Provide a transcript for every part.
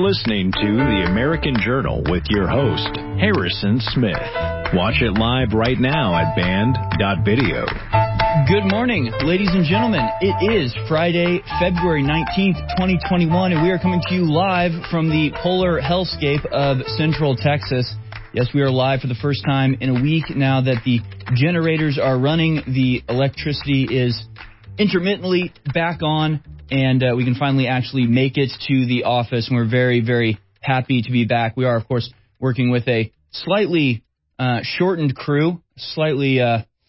listening to The American Journal with your host, Harrison Smith. Watch it live right now at band.video. Good morning, ladies and gentlemen. It is Friday, February 19th, 2021, and we are coming to you live from the polar hellscape of Central Texas. Yes, we are live for the first time in a week now that the generators are running. The electricity is intermittently back on, and we can finally actually make it to the office, and we're very, very happy to be back. We are, of course, working with a slightly shortened crew, slightly,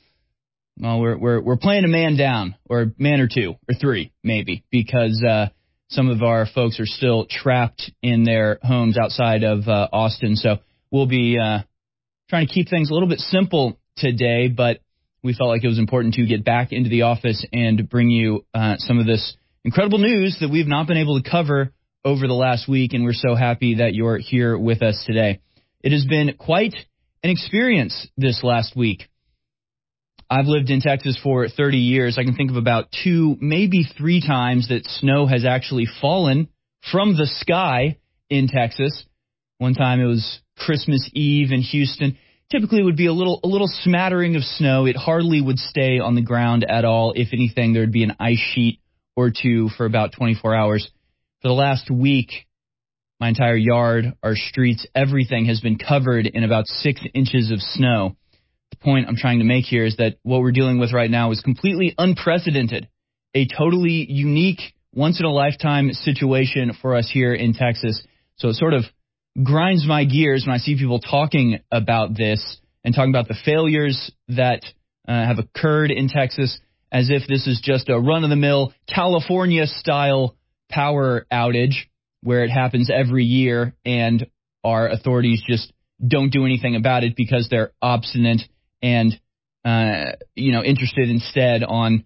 we're playing a man down, or a man or two, or three, maybe, because some of our folks are still trapped in their homes outside of Austin, so we'll be trying to keep things a little bit simple today, but we felt like it was important to get back into the office and bring you some of this incredible news that we've not been able to cover over the last week, and we're so happy that you're here with us today. It has been quite an experience this last week. I've lived in Texas for 30 years. I can think of about 2, maybe 3 times that snow has actually fallen from the sky in Texas. One time it was Christmas Eve in Houston. Typically it would be a little smattering of snow. It hardly would stay on the ground at all. If anything, there would be an ice sheet or two for about 24 hours. For the last week, my entire yard, our streets, everything has been covered in about 6 inches of snow. The point I'm trying to make here is that what we're dealing with right now is completely unprecedented, a totally unique, once-in-a-lifetime situation for us here in Texas. So it sort of grinds my gears when I see people talking about this and talking about the failures that have occurred in Texas as if this is just a run-of-the-mill California-style power outage where it happens every year and our authorities just don't do anything about it because they're obstinate and interested instead on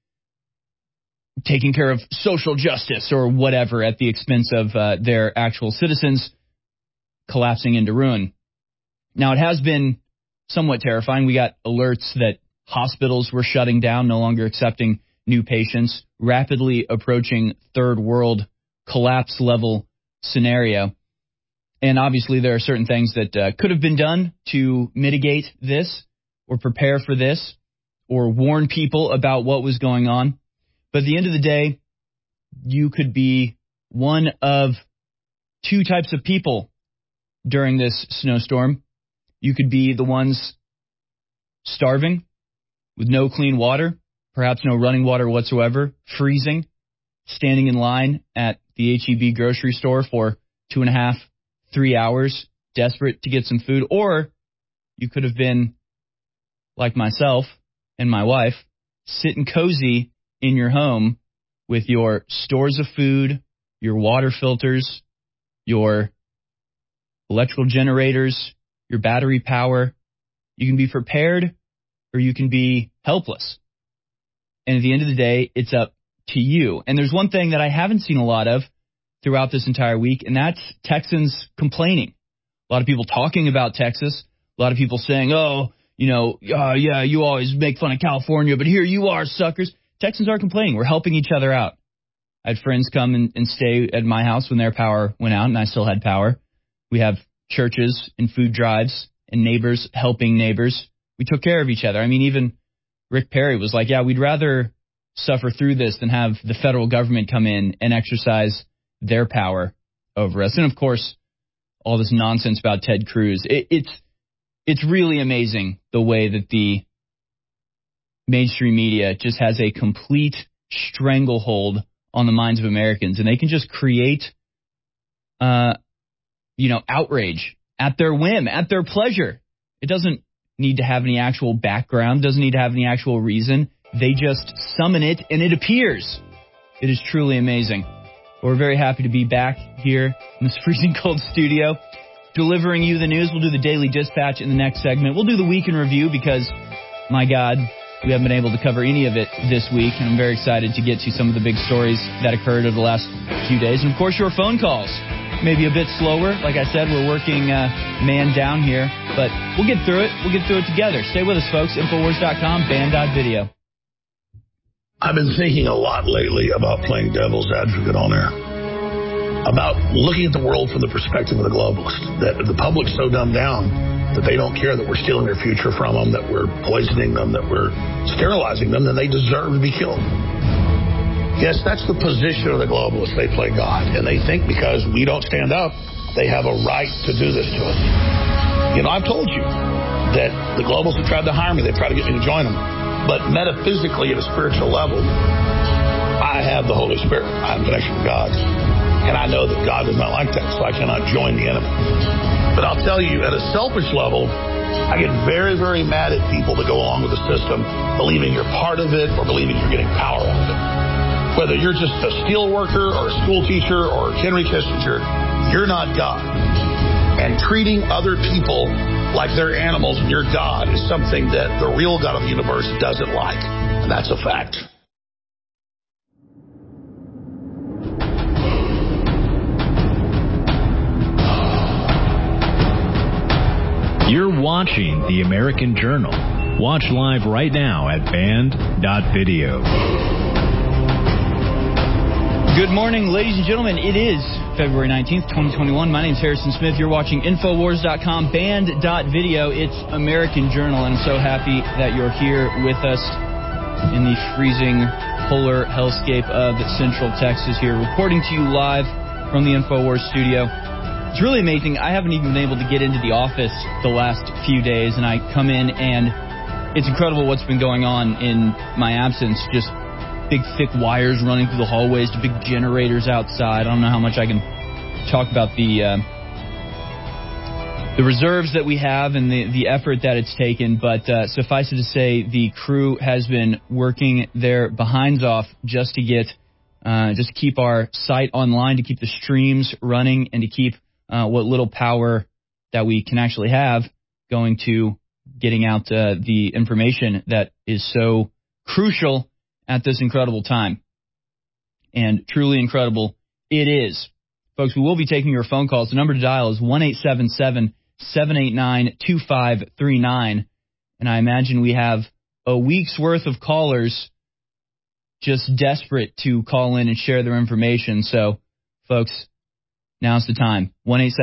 taking care of social justice or whatever at the expense of their actual citizens collapsing into ruin. Now, it has been somewhat terrifying. We got alerts that hospitals were shutting down, no longer accepting new patients, rapidly approaching third world collapse level scenario. And obviously there are certain things that could have been done to mitigate this or prepare for this or warn people about what was going on. But at the end of the day, you could be one of 2 types of people during this snowstorm. You could be the ones starving with no clean water, perhaps no running water whatsoever, freezing, standing in line at the H-E-B grocery store for 2.5, 3 hours, desperate to get some food. Or you could have been like myself and my wife, sitting cozy in your home with your stores of food, your water filters, your electrical generators, your battery power. You can be prepared or you can be helpless. And at the end of the day, it's up to you. And there's one thing that I haven't seen a lot of throughout this entire week, and that's Texans complaining. A lot of people talking about Texas. A lot of people saying, yeah, you always make fun of California, but here you are, suckers. Texans are complaining. We're helping each other out. I had friends come and stay at my house when their power went out, and I still had power. We have churches and food drives and neighbors helping neighbors. We took care of each other. I mean, even Rick Perry was like, yeah, we'd rather suffer through this than have the federal government come in and exercise their power over us. And, of course, all this nonsense about Ted Cruz. It's really amazing the way that the mainstream media just has a complete stranglehold on the minds of Americans. And they can just create, outrage at their whim, at their pleasure. It doesn't need to have any actual background, doesn't need to have any actual reason. They just summon it and it appears. It is truly amazing. We're very happy to be back here in this freezing cold studio, delivering you the news. We'll do the Daily Dispatch in the next segment. We'll do the Week in Review because, my God, we haven't been able to cover any of it this week, and I'm very excited to get to some of the big stories that occurred over the last few days. And, of course, your phone calls. Maybe a bit slower. Like I said, we're working man down here, but we'll get through it. We'll get through it together. Stay with us, folks. Infowars.com, band.video. I've been thinking a lot lately about playing devil's advocate on air. about looking at the world from the perspective of the globalist, that the public's so dumbed down that they don't care that we're stealing their future from them, that we're poisoning them, that we're sterilizing them, then they deserve to be killed. Yes, that's the position of the globalists. They play God, and they think because we don't stand up, they have a right to do this to us. You know, I've told you that the globalists have tried to hire me. They've tried to get me to join them. But metaphysically, at a spiritual level, I have the Holy Spirit. I have a connection with God. And I know that God does not like that, so I cannot join the enemy. But I'll tell you, at a selfish level, I get very, very mad at people that go along with the system, believing you're part of it or believing you're getting power out of it. Whether you're just a steel worker or a school teacher or Henry Kissinger, you're not God. And treating other people like they're animals and you're God is something that the real God of the universe doesn't like. And that's a fact. You're watching The American Journal. Watch live right now at band.video. Good morning, ladies and gentlemen. It is February 19th, 2021. My name is Harrison Smith. You're watching Infowars.com, band.video. It's American Journal, and I'm so happy that you're here with us in the freezing polar hellscape of Central Texas here, reporting to you live from the Infowars studio. It's really amazing. I haven't even been able to get into the office the last few days, and I come in, and it's incredible what's been going on in my absence. Just big, thick wires running through the hallways to big generators outside. I don't know how much I can talk about the reserves that we have and the effort that it's taken, but suffice it to say, the crew has been working their behinds off just to get, just to keep our site online, to keep the streams running, and to keep what little power that we can actually have going to getting out the information that is so crucial at this incredible time. And truly incredible it is. Folks, we will be taking your phone calls. The number to dial is 1-877-789-2539. And I imagine we have a week's worth of callers just desperate to call in and share their information. So, folks, now's the time.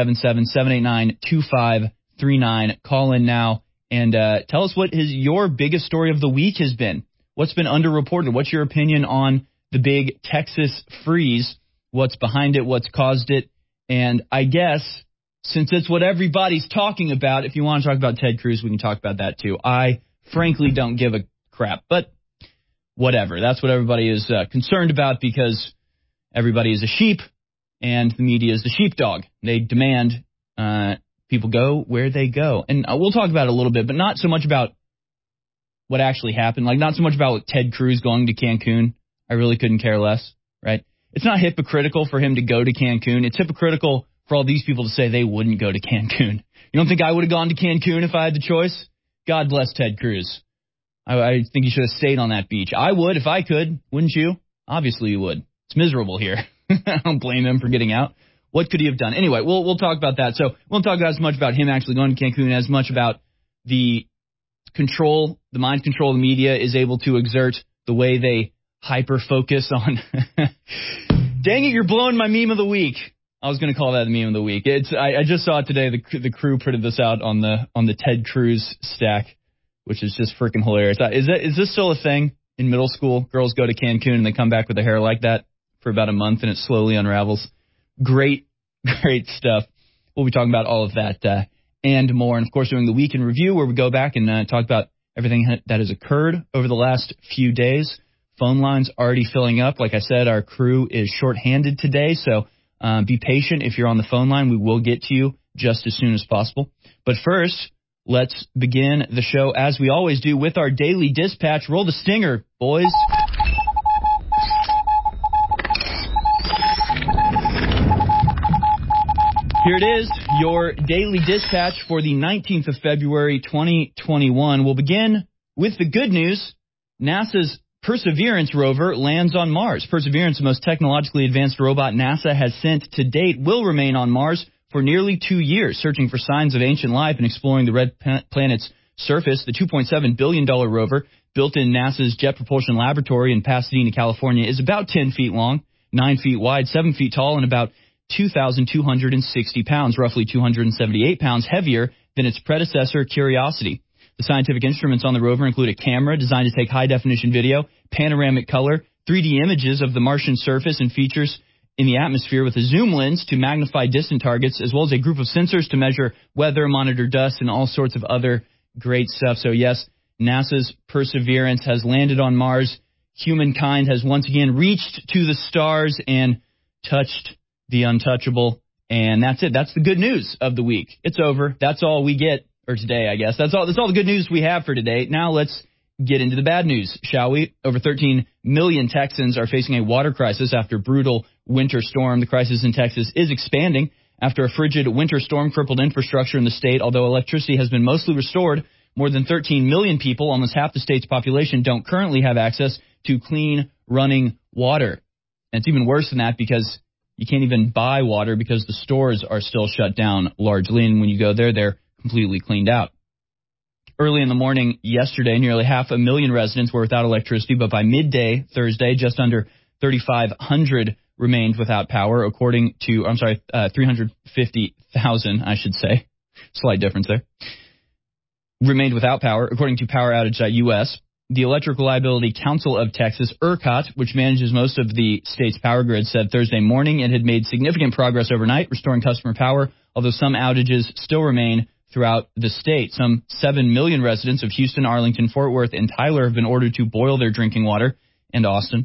1-877-789-2539. Call in now and tell us what your biggest story of the week has been. What's been underreported? What's your opinion on the big Texas freeze? What's behind it? What's caused it? And I guess, since it's what everybody's talking about, if you want to talk about Ted Cruz, we can talk about that too. I frankly don't give a crap, but whatever. That's what everybody is concerned about, because everybody is a sheep and the media is the sheepdog. They demand people go where they go. And we'll talk about it a little bit, but not so much about what actually happened. Like, not so much about Ted Cruz going to Cancun. I really couldn't care less, right? It's not hypocritical for him to go to Cancun. It's hypocritical for all these people to say they wouldn't go to Cancun. You don't think I would have gone to Cancun if I had the choice? God bless Ted Cruz. I think he should have stayed on that beach. I would if I could, wouldn't you? Obviously you would. It's miserable here. I don't blame him for getting out. What could he have done? Anyway, we'll talk about that. So we won't talk as much about him actually going to Cancun as much about the control, the mind control the media is able to exert, the way they hyper-focus on... Dang it, you're blowing my meme of the week. I was going to call that the meme of the week. I just saw it today. The crew printed this out on the Ted Cruz stack, which is just freaking hilarious. Is this still a thing in middle school? Girls go to Cancun and they come back with their hair like that for about a month and it slowly unravels. Great stuff. We'll be talking about all of that and more. And, of course, doing the Week in Review, where we go back and talk about everything that has occurred over the last few days. Phone lines already filling up. Like I said, our crew is shorthanded today, so be patient. If you're on the phone line, we will get to you just as soon as possible. But first, let's begin the show, as we always do, with our daily dispatch. Roll the stinger, boys. Here it is, your daily dispatch for the 19th of February, 2021. We'll begin with the good news. NASA's Perseverance rover lands on Mars. Perseverance, the most technologically advanced robot NASA has sent to date, will remain on Mars for nearly 2 years, searching for signs of ancient life and exploring the red planet's surface. The $2.7 billion rover, built in NASA's Jet Propulsion Laboratory in Pasadena, California, is about 10 feet long, 9 feet wide, 7 feet tall, and about 2,260 pounds, roughly 278 pounds heavier than its predecessor, Curiosity. The scientific instruments on the rover include a camera designed to take high-definition video, panoramic color, 3D images of the Martian surface and features in the atmosphere with a zoom lens to magnify distant targets, as well as a group of sensors to measure weather, monitor dust, and all sorts of other great stuff. So, yes, NASA's Perseverance has landed on Mars. Humankind has once again reached to the stars and touched the untouchable. And that's it. That's the good news of the week. It's over. That's all we get. Or today, I guess. That's all the good news we have for today. Now let's get into the bad news, shall we? Over 13 million Texans are facing a water crisis after a brutal winter storm. The crisis in Texas is expanding after a frigid winter storm crippled infrastructure in the state. Although electricity has been mostly restored, more than 13 million people, almost half the state's population, don't currently have access to clean, running water. And it's even worse than that because you can't even buy water because the stores are still shut down largely. And when you go there, they're completely cleaned out. Early in the morning yesterday, nearly 500,000 residents were without electricity, but by midday Thursday, just under 3,500 remained without power, 350,000, I should say. Slight difference there. Remained without power, according to PowerOutage.us. The Electric Reliability Council of Texas, ERCOT, which manages most of the state's power grid, said Thursday morning it had made significant progress overnight, restoring customer power, although some outages still remain throughout the state. Some 7 million residents of Houston, Arlington, Fort Worth, and Tyler have been ordered to boil their drinking water, and Austin,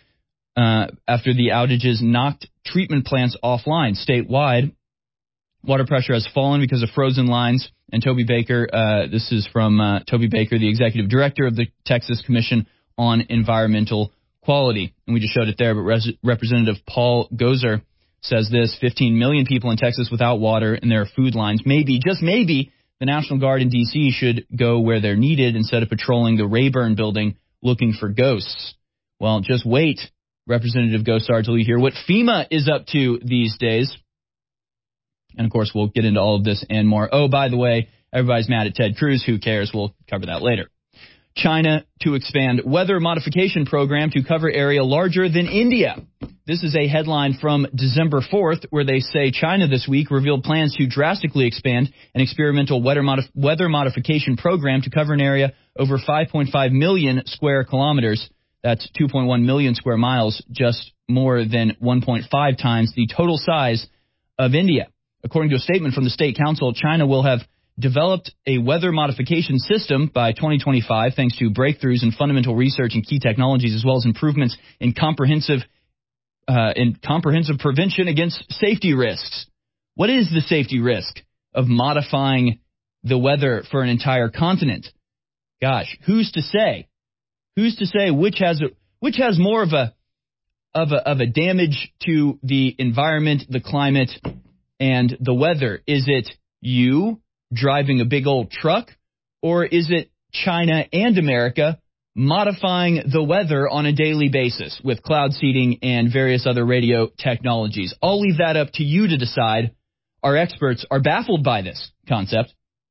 after the outages knocked treatment plants offline. Statewide, water pressure has fallen because of frozen lines. And Toby Baker, this is from Toby Baker, the executive director of the Texas Commission on Environmental Quality. And we just showed it there, but Representative Paul Gozer says this: 15 million people in Texas without water, and there are food lines. Maybe, just maybe, the National Guard in D.C. should go where they're needed instead of patrolling the Rayburn building looking for ghosts. Well, just wait, Representative Gosar, till you hear what FEMA is up to these days. And, of course, we'll get into all of this and more. Oh, by the way, everybody's mad at Ted Cruz. Who cares? We'll cover that later. China to expand weather modification program to cover area larger than India. This is a headline from December 4th, where they say China this week revealed plans to drastically expand an experimental weather modification program to cover an area over 5.5 million square kilometers. That's 2.1 million square miles, just more than 1.5 times the total size of India. According to a statement from the State Council, China will have developed a weather modification system by 2025 thanks to breakthroughs in fundamental research and key technologies, as well as improvements in comprehensive prevention against safety risks. What is the safety risk of modifying the weather for an entire continent? Gosh, who's to say? Who's to say which has more of a damage to the environment, the climate, and the weather? Is it you driving a big old truck, or is it China and America modifying the weather on a daily basis with cloud seeding and various other radio technologies? I'll leave that up to you to decide. Our experts are baffled by this concept.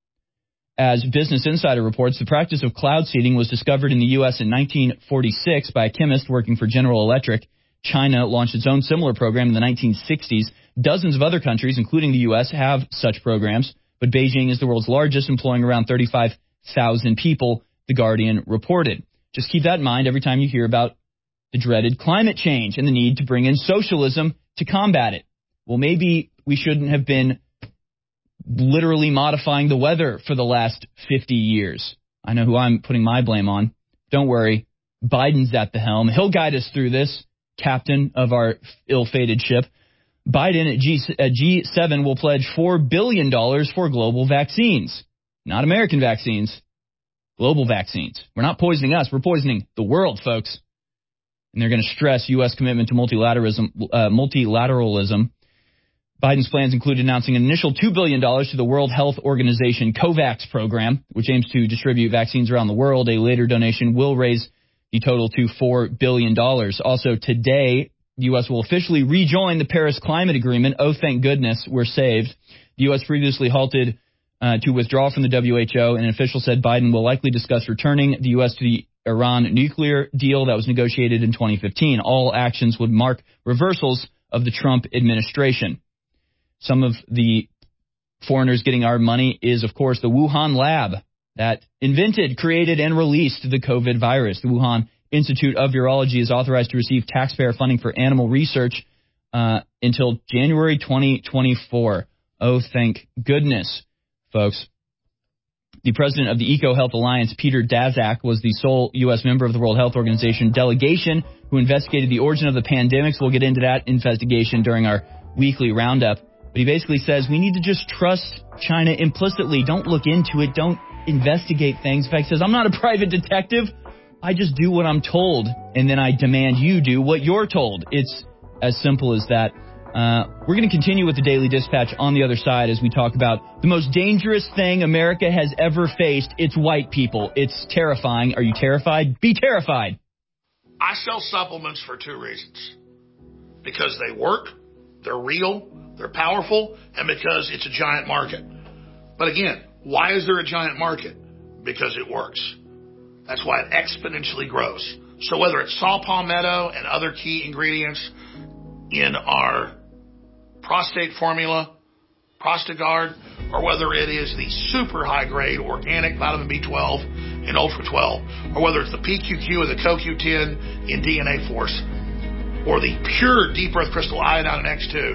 As Business Insider reports, the practice of cloud seeding was discovered in the U.S. in 1946 by a chemist working for General Electric. China launched its own similar program in the 1960s. Dozens of other countries, including the U.S., have such programs, but Beijing is the world's largest, employing around 35,000 people, The Guardian reported. Just keep that in mind every time you hear about the dreaded climate change and the need to bring in socialism to combat it. Well, maybe we shouldn't have been literally modifying the weather for the last 50 years. I know who I'm putting my blame on. Don't worry. Biden's at the helm. He'll guide us through this, captain of our ill-fated ship. Biden at G7 will pledge $4 billion for global vaccines. Not American vaccines, global vaccines. We're not poisoning us. We're poisoning the world, folks. And they're going to stress U.S. commitment to multilateralism. Biden's plans include announcing an initial $2 billion to the World Health Organization COVAX program, which aims to distribute vaccines around the world. A later donation will raise the total to $4 billion. Also today, the U.S. will officially rejoin the Paris Climate Agreement. Oh, thank goodness, we're saved. The U.S. previously halted to withdraw from the WHO, and an official said Biden will likely discuss returning the U.S. to the Iran nuclear deal that was negotiated in 2015. All actions would mark reversals of the Trump administration. some of the foreigners getting our money is, of course, the Wuhan lab that invented, created, and released the COVID virus. The Wuhan Institute of Virology is authorized to receive taxpayer funding for animal research until January 2024. Oh, thank goodness, folks. The president of the EcoHealth Alliance, Peter Daszak, was the sole U.S. member of the World Health Organization delegation who investigated the origin of the pandemics. We'll get into that investigation during our weekly roundup. But he basically says we need to just trust China implicitly. Don't look into it. Don't investigate things. In fact, he says, I'm not a private detective. I just do what I'm told, and then I demand you do what you're told. It's as simple as that. We're going to continue with the Daily Dispatch on the other side as we talk about the most dangerous thing America has ever faced. It's white people. It's terrifying. Are you terrified? Be terrified. I sell supplements for two reasons. Because they work, they're real, they're powerful, and because it's a giant market. But again, why is there a giant market? Because it works. That's why it exponentially grows. So whether it's saw palmetto and other key ingredients in our prostate formula, Prostagard, or whether it is the super high grade organic vitamin B12 in Ultra 12, or whether it's the PQQ or the CoQ10 in DNA Force, or the pure deep earth crystal iodine in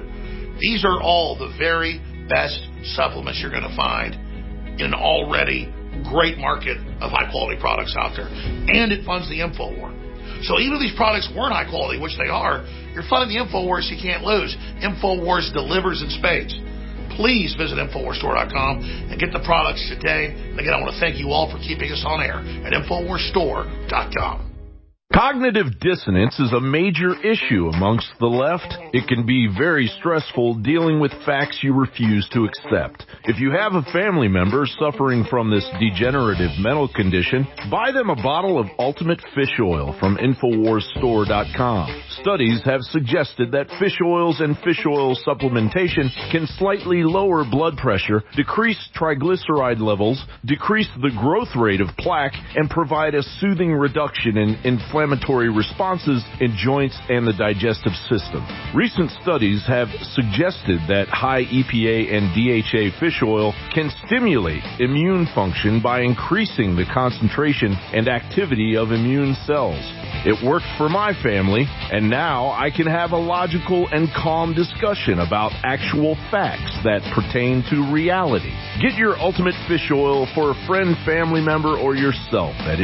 X2, these are all the very best supplements you're going to find in an already great market of high quality products out there. And it funds the InfoWar. So even if these products weren't high quality, which they are, you're funding the InfoWars, you can't lose. InfoWars delivers in spades. Please visit InfoWarsStore.com and get the products today. And again, I want to thank you all for keeping us on air at InfoWarsStore.com. Cognitive dissonance is a major issue amongst the left. It can be very stressful dealing with facts you refuse to accept. If you have a family member suffering from this degenerative mental condition, buy them a bottle of Ultimate Fish Oil from InfoWarsStore.com. Studies have suggested that fish oils and fish oil supplementation can slightly lower blood pressure, decrease triglyceride levels, decrease the growth rate of plaque, and provide a soothing reduction in inflammatory responses in joints and the digestive system. Recent studies have suggested that high EPA and DHA fish oil can stimulate immune function by increasing the concentration and activity of immune cells. It worked for my family, and now I can have a logical and calm discussion about actual facts that pertain to reality. Get your Ultimate Fish Oil for a friend, family member, or yourself at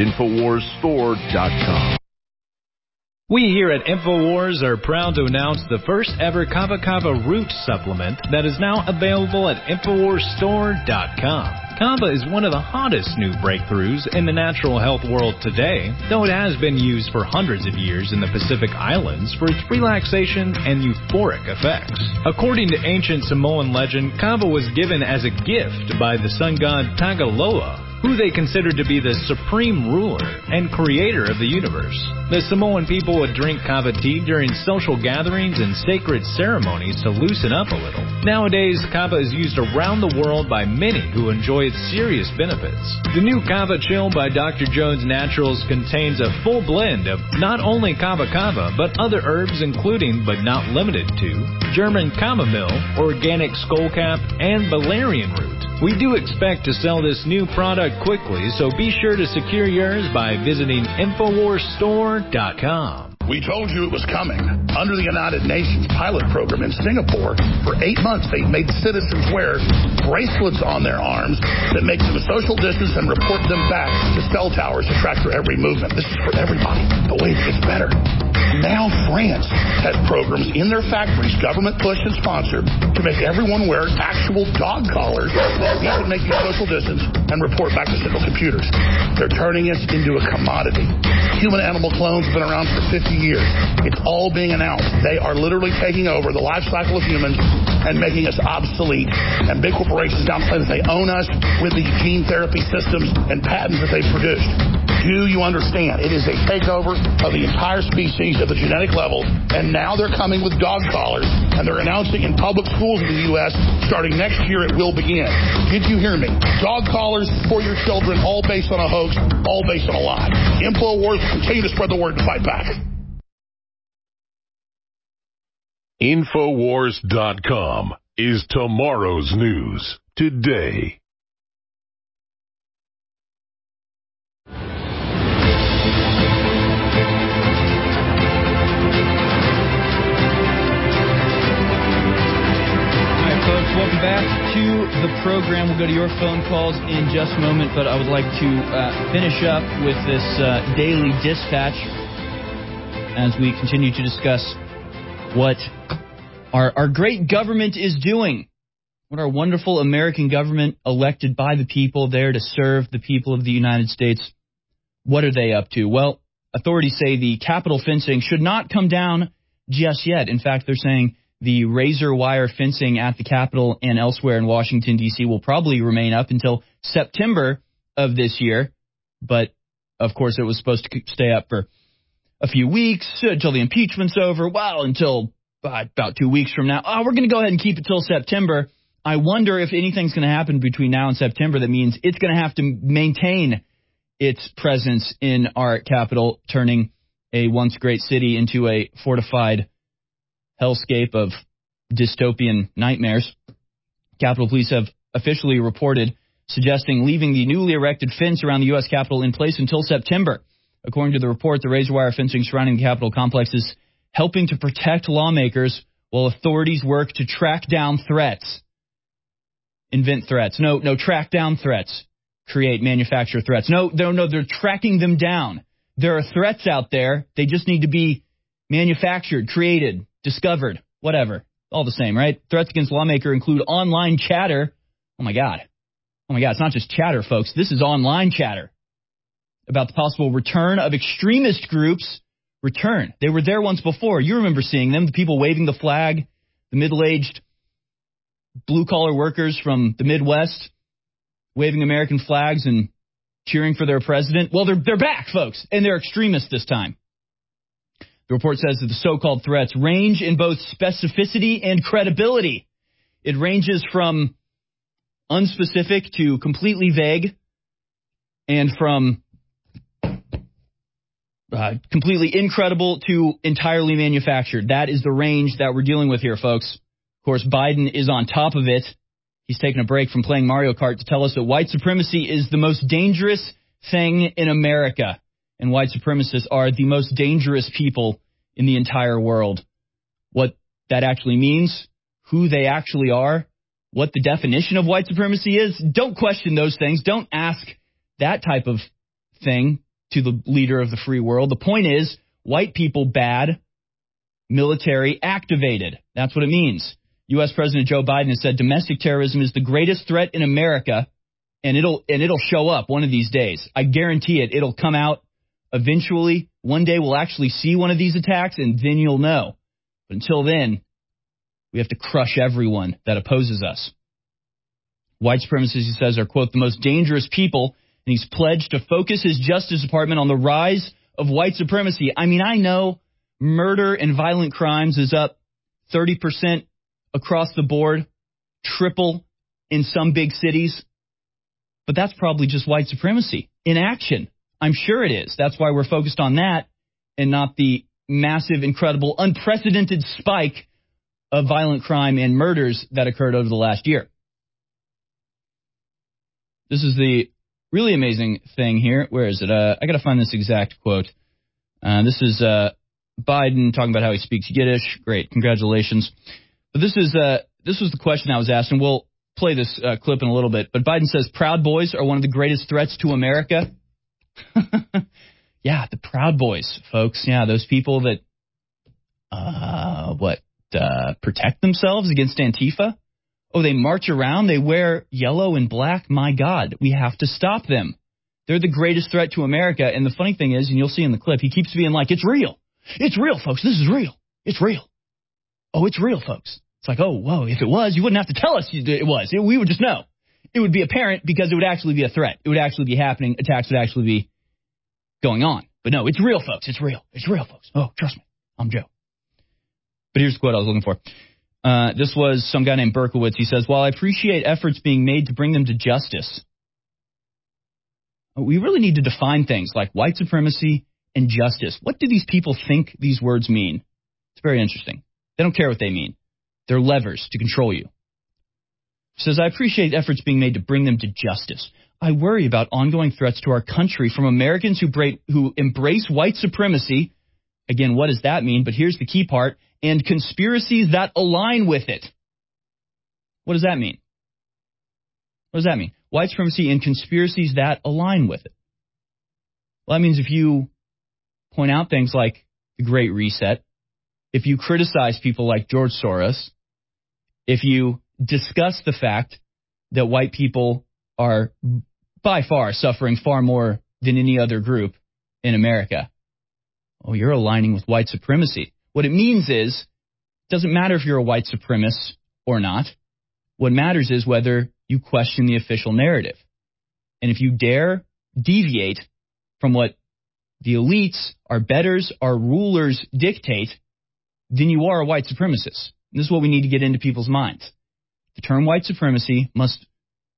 InfoWarsStore.com. We here at InfoWars are proud to announce the first ever Kava Kava Root supplement that is now available at InfoWarsStore.com. Kava is one of the hottest new breakthroughs in the natural health world today, though it has been used for hundreds of years in the Pacific Islands for its relaxation and euphoric effects. According to ancient Samoan legend, Kava was given as a gift by the sun god Tagaloa, who they considered to be the supreme ruler and creator of the universe. The Samoan people would drink kava tea during social gatherings and sacred ceremonies to loosen up a little. Nowadays, kava is used around the world by many who enjoy its serious benefits. The new Kava Chill by Dr. Jones Naturals contains a full blend of not only kava kava, but other herbs including, but not limited to, German chamomile, organic skullcap, and valerian root. We do expect to sell this new product quickly, so be sure to secure yours by visiting InfoWarsStore.com. We told you it was coming. Under the United Nations pilot program in Singapore, for 8 months, they've made citizens wear bracelets on their arms that make them social distance and report them back to cell towers to track their every movement. This is for everybody. But wait, it gets better. Now France has programs in their factories, government pushed and sponsored, to make everyone wear actual dog collars that can make you social distance and report back to central computers. They're turning us into a commodity. Human-animal clones have been around for 50 years. It's all being announced. They are literally taking over the life cycle of humans and making us obsolete. And big corporations downplay that they own us with these gene therapy systems and patents that they've produced. Do you understand? It is a takeover of the entire species at the genetic level, and now they're coming with dog collars, and they're announcing in public schools in the U.S. starting next year it will begin. Did you hear me? Dog collars for your children, all based on a hoax, all based on a lie. InfoWars will continue to spread the word and fight back. InfoWars.com. is tomorrow's news today. Welcome back to the program. We'll go to your phone calls in just a moment, but I would like to finish up with this daily dispatch as we continue to discuss what our great government is doing, what our wonderful American government elected by the people there to serve the people of the United States, what are they up to? Well, authorities say the Capitol fencing should not come down just yet. In fact, they're saying the razor wire fencing at the Capitol and elsewhere in Washington, D.C. will probably remain up until September of this year. But, of course, it was supposed to stay up for a few weeks until the impeachment's over. Well, until about 2 weeks from now. We're going to go ahead and keep it till September. I wonder if anything's going to happen between now and September that means it's going to have to maintain its presence in our capital, turning a once great city into a fortified hellscape of dystopian nightmares. Capitol Police have officially reported suggesting leaving the newly erected fence around the U.S. Capitol in place until September. According to the report, the razor wire fencing surrounding the Capitol complex is helping to protect lawmakers while authorities work to track down threats. Invent threats. No, track down threats. Create, manufacture threats. No, they're tracking them down. There are threats out there. They just need to be manufactured, created, discovered, whatever. All the same, right? Threats against lawmaker include online chatter. Oh, my God. It's not just chatter, folks. This is online chatter about the possible return of extremist groups. Return. They were there once before. You remember seeing them, the people waving the flag, the middle-aged blue-collar workers from the Midwest waving American flags and cheering for their president. Well, they're back, folks, and they're extremists this time. The report says that the so-called threats range in both specificity and credibility. It ranges from unspecific to completely vague, and from completely incredible to entirely manufactured. That is the range that we're dealing with here, folks. Of course, Biden is on top of it. He's taken a break from playing Mario Kart to tell us that white supremacy is the most dangerous thing in America. And white supremacists are the most dangerous people in the entire world. What that actually means, who they actually are, what the definition of white supremacy is, don't question those things. Don't ask that type of thing to the leader of the free world. The point is, white people bad, military activated. That's what it means. U.S. President Joe Biden has said domestic terrorism is the greatest threat in America, and it'll show up one of these days. I guarantee it. It'll come out eventually. One day we'll actually see one of these attacks, and then you'll know. But until then, we have to crush everyone that opposes us. White supremacists, he says, are, quote, the most dangerous people, and he's pledged to focus his Justice Department on the rise of white supremacy. I mean, I know murder and violent crimes is up 30% across the board, triple in some big cities. But that's probably just white supremacy in action. I'm sure it is. That's why we're focused on that and not the massive, incredible, unprecedented spike of violent crime and murders that occurred over the last year. This is the really amazing thing here. Where is it? I got to find this exact quote. This is Biden talking about how he speaks Yiddish. Great. Congratulations. But this was the question I was asked, and we'll play this clip in a little bit. But Biden says Proud Boys are one of the greatest threats to America. Yeah, the Proud Boys, folks. Yeah, those people that, protect themselves against Antifa. Oh, they march around. They wear yellow and black. My God, we have to stop them. They're the greatest threat to America. And the funny thing is, and you'll see in the clip, he keeps being like, it's real. It's real, folks. This is real. It's real. Oh, it's real, folks. It's like, oh, whoa, if it was, you wouldn't have to tell us it was. We would just know. It would be apparent because it would actually be a threat. It would actually be happening. Attacks would actually be going on. But no, it's real, folks. It's real. It's real, folks. Oh, trust me. I'm Joe. But here's the quote I was looking for. This was some guy named Berkowitz. He says, while I appreciate efforts being made to bring them to justice, we really need to define things like white supremacy and justice. What do these people think these words mean? It's very interesting. They don't care what they mean. They're levers to control you. She says, I appreciate efforts being made to bring them to justice. I worry about ongoing threats to our country from Americans who embrace white supremacy. Again, what does that mean? But here's the key part. And conspiracies that align with it. What does that mean? What does that mean? White supremacy and conspiracies that align with it. Well, that means if you point out things like the Great Reset, if you criticize people like George Soros, if you discuss the fact that white people are by far suffering far more than any other group in America, oh, you're aligning with white supremacy. What it means is, it doesn't matter if you're a white supremacist or not. What matters is whether you question the official narrative. And if you dare deviate from what the elites, our betters, our rulers dictate, then you are a white supremacist. And this is what we need to get into people's minds. The term white supremacy must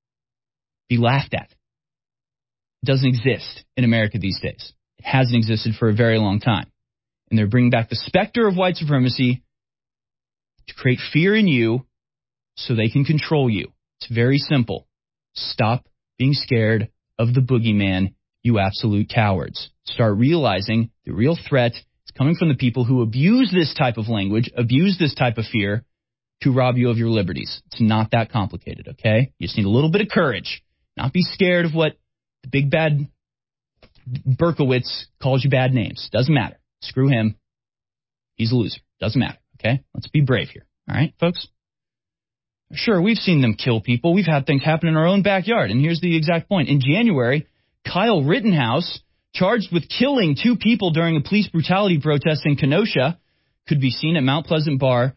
be laughed at. It doesn't exist in America these days. It hasn't existed for a very long time. And they're bringing back the specter of white supremacy to create fear in you so they can control you. It's very simple. Stop being scared of the boogeyman, you absolute cowards. Start realizing the real threat is coming from the people who abuse this type of language, abuse this type of fear to rob you of your liberties. It's not that complicated, okay? You just need a little bit of courage. Not be scared of what the big bad Berkowitz calls you bad names. Doesn't matter. Screw him. He's a loser. Doesn't matter, okay? Let's be brave here, all right, folks? Sure, we've seen them kill people. We've had things happen in our own backyard. And here's the exact point. In January, Kyle Rittenhouse, charged with killing 2 people during a police brutality protest in Kenosha, could be seen at Mount Pleasant Bar,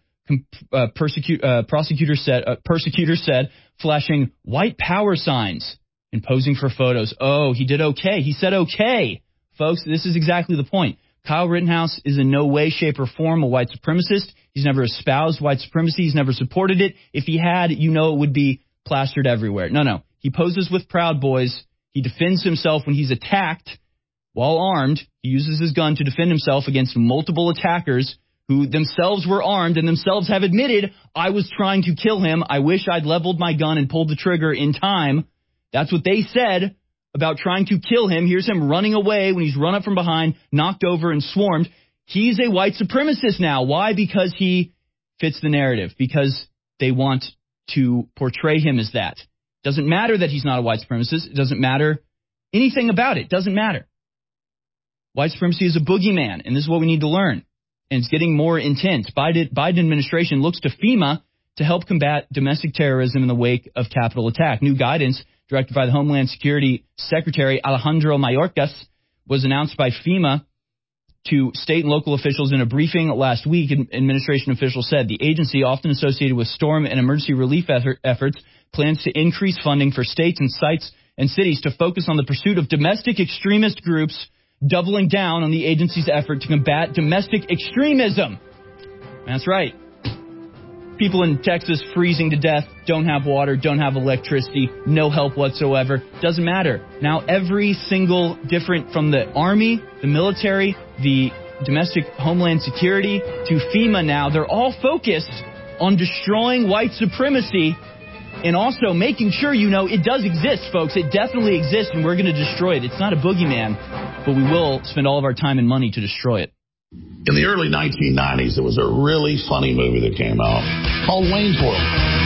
persecutor said, flashing white power signs and posing for photos. Oh, he did okay. He said okay. Folks, this is exactly the point. Kyle Rittenhouse is in no way, shape, or form a white supremacist. He's never espoused white supremacy. He's never supported it. If he had, you know it would be plastered everywhere. No. He poses with Proud Boys. He defends himself when he's attacked while armed. He uses his gun to defend himself against multiple attackers who themselves were armed and themselves have admitted, I was trying to kill him. I wish I'd leveled my gun and pulled the trigger in time. That's what they said about trying to kill him. Here's him running away when he's run up from behind, knocked over and swarmed. He's a white supremacist now. Why? Because he fits the narrative. Because they want to portray him as that. Doesn't matter that he's not a white supremacist. It doesn't matter anything about it. Doesn't matter. White supremacy is a boogeyman, and this is what we need to learn. And it's getting more intense. Biden administration looks to FEMA to help combat domestic terrorism in the wake of Capitol attack. New guidance directed by the Homeland Security Secretary Alejandro Mayorkas was announced by FEMA to state and local officials in a briefing last week. Administration officials said the agency, often associated with storm and emergency relief efforts, plans to increase funding for states and sites and cities to focus on the pursuit of domestic extremist groups, doubling down on the agency's effort to combat domestic extremism. That's right. People in Texas freezing to death, don't have water, don't have electricity, no help whatsoever. Doesn't matter. Now every single different from the Army, the military, the domestic homeland security to FEMA now, they're all focused on destroying white supremacy and also making sure you know it does exist, folks. It definitely exists, and we're going to destroy it. It's not a boogeyman, but we will spend all of our time and money to destroy it. In the early 1990s, there was a really funny movie that came out called Wayne's World.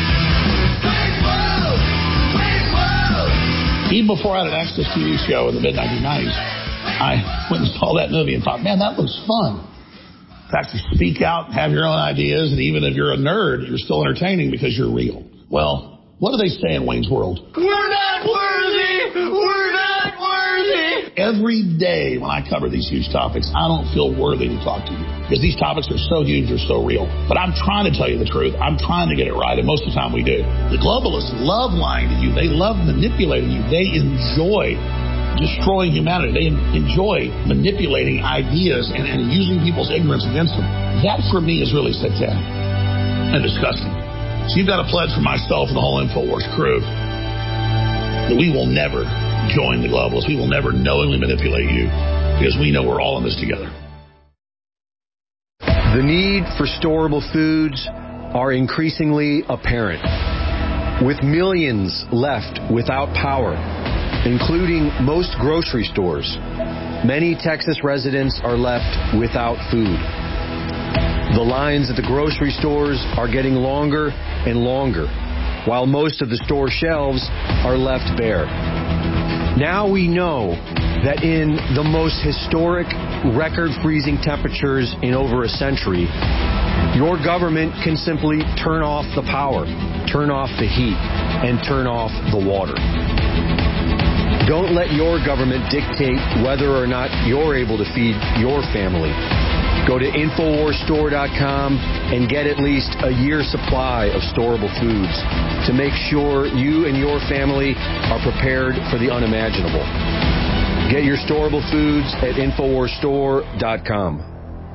Even before I had an Access TV show in the mid-1990s, I went and saw that movie and thought, man, that looks fun. To actually speak out, have your own ideas, and even if you're a nerd, you're still entertaining because you're real. Well, what do they say in Wayne's World? We're not worthy! We're not worthy! Every day when I cover these huge topics, I don't feel worthy to talk to you because these topics are so huge, they're so real. But I'm trying to tell you the truth. I'm trying to get it right, and most of the time we do. The globalists love lying to you. They love manipulating you. They enjoy destroying humanity. They enjoy manipulating ideas and using people's ignorance against them. That, for me, is really satanic and disgusting. So you've got to pledge for myself and the whole InfoWars crew that we will never join the globalists. We will never knowingly manipulate you because we know we're all in this together. The need for storable foods are increasingly apparent. With millions left without power, including most grocery stores, many Texas residents are left without food. The lines at the grocery stores are getting longer and longer, while most of the store shelves are left bare. Now we know that in the most historic record-freezing temperatures in over a century, your government can simply turn off the power, turn off the heat, and turn off the water. Don't let your government dictate whether or not you're able to feed your family. Go to InfoWarsStore.com and get at least a year's supply of storable foods to make sure you and your family are prepared for the unimaginable. Get your storable foods at InfoWarsStore.com.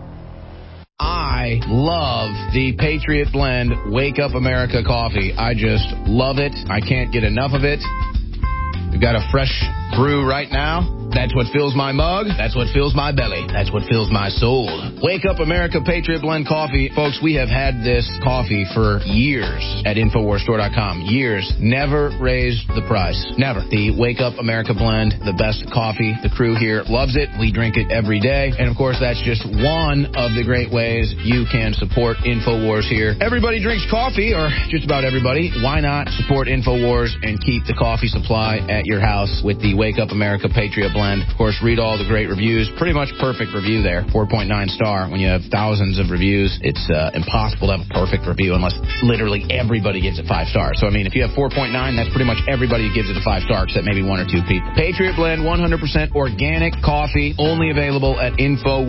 I love the Patriot Blend Wake Up America coffee. I just love it. I can't get enough of it. We've got a fresh brew right now. That's what fills my mug. That's what fills my belly. That's what fills my soul. Wake Up America Patriot Blend Coffee. Folks, we have had this coffee for years at InfoWarsStore.com. Years. Never raised the price. Never. The Wake Up America Blend, the best coffee. The crew here loves it. We drink it every day. And, of course, that's just one of the great ways you can support InfoWars here. Everybody drinks coffee, or just about everybody. Why not support InfoWars and keep the coffee supply at your house with the Wake Up America Patriot Blend? Of course, read all the great reviews. Pretty much perfect review there. 4.9 star. When you have thousands of reviews, it's impossible to have a perfect review unless literally everybody gives it 5 stars. So, I mean, if you have 4.9, that's pretty much everybody who gives it a 5 star, except maybe 1 or 2 people. Patriot Blend, 100% organic coffee, only available at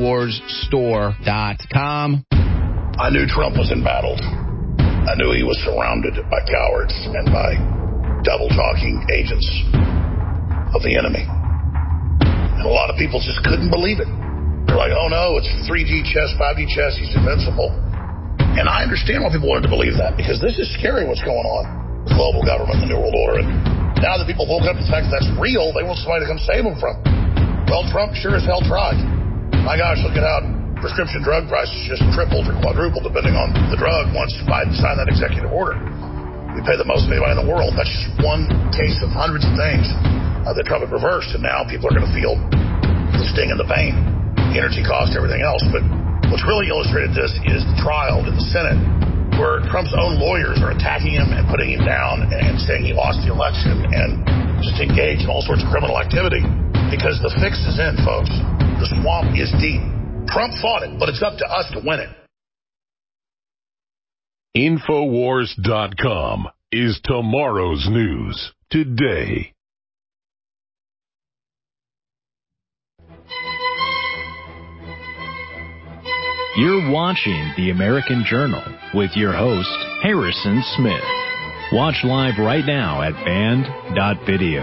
InfoWarsStore.com. I knew Trump was embattled. I knew he was surrounded by cowards and by double-talking agents of the enemy. And a lot of people just couldn't believe it. They're like, oh no, it's 3D chess, 5D chess, he's invincible. And I understand why people wanted to believe that, because this is scary what's going on with global government, the New World Order. And now that people woke up to the fact that that's real, they want somebody to come save them from it. Well, Trump sure as hell tried. My gosh, look at how prescription drug prices just tripled or quadrupled depending on the drug once Biden signed that executive order. We pay the most of anybody in the world. That's just one case of hundreds of things that Trump had reversed, and now people are going to feel the sting and the pain, the energy cost, everything else. But what's really illustrated this is the trial in the Senate, where Trump's own lawyers are attacking him and putting him down and saying he lost the election and just engaged in all sorts of criminal activity, because the fix is in, folks. The swamp is deep. Trump fought it, but it's up to us to win it. InfoWars.com is tomorrow's news today. You're watching The American Journal with your host, Harrison Smith. Watch live right now at band.video.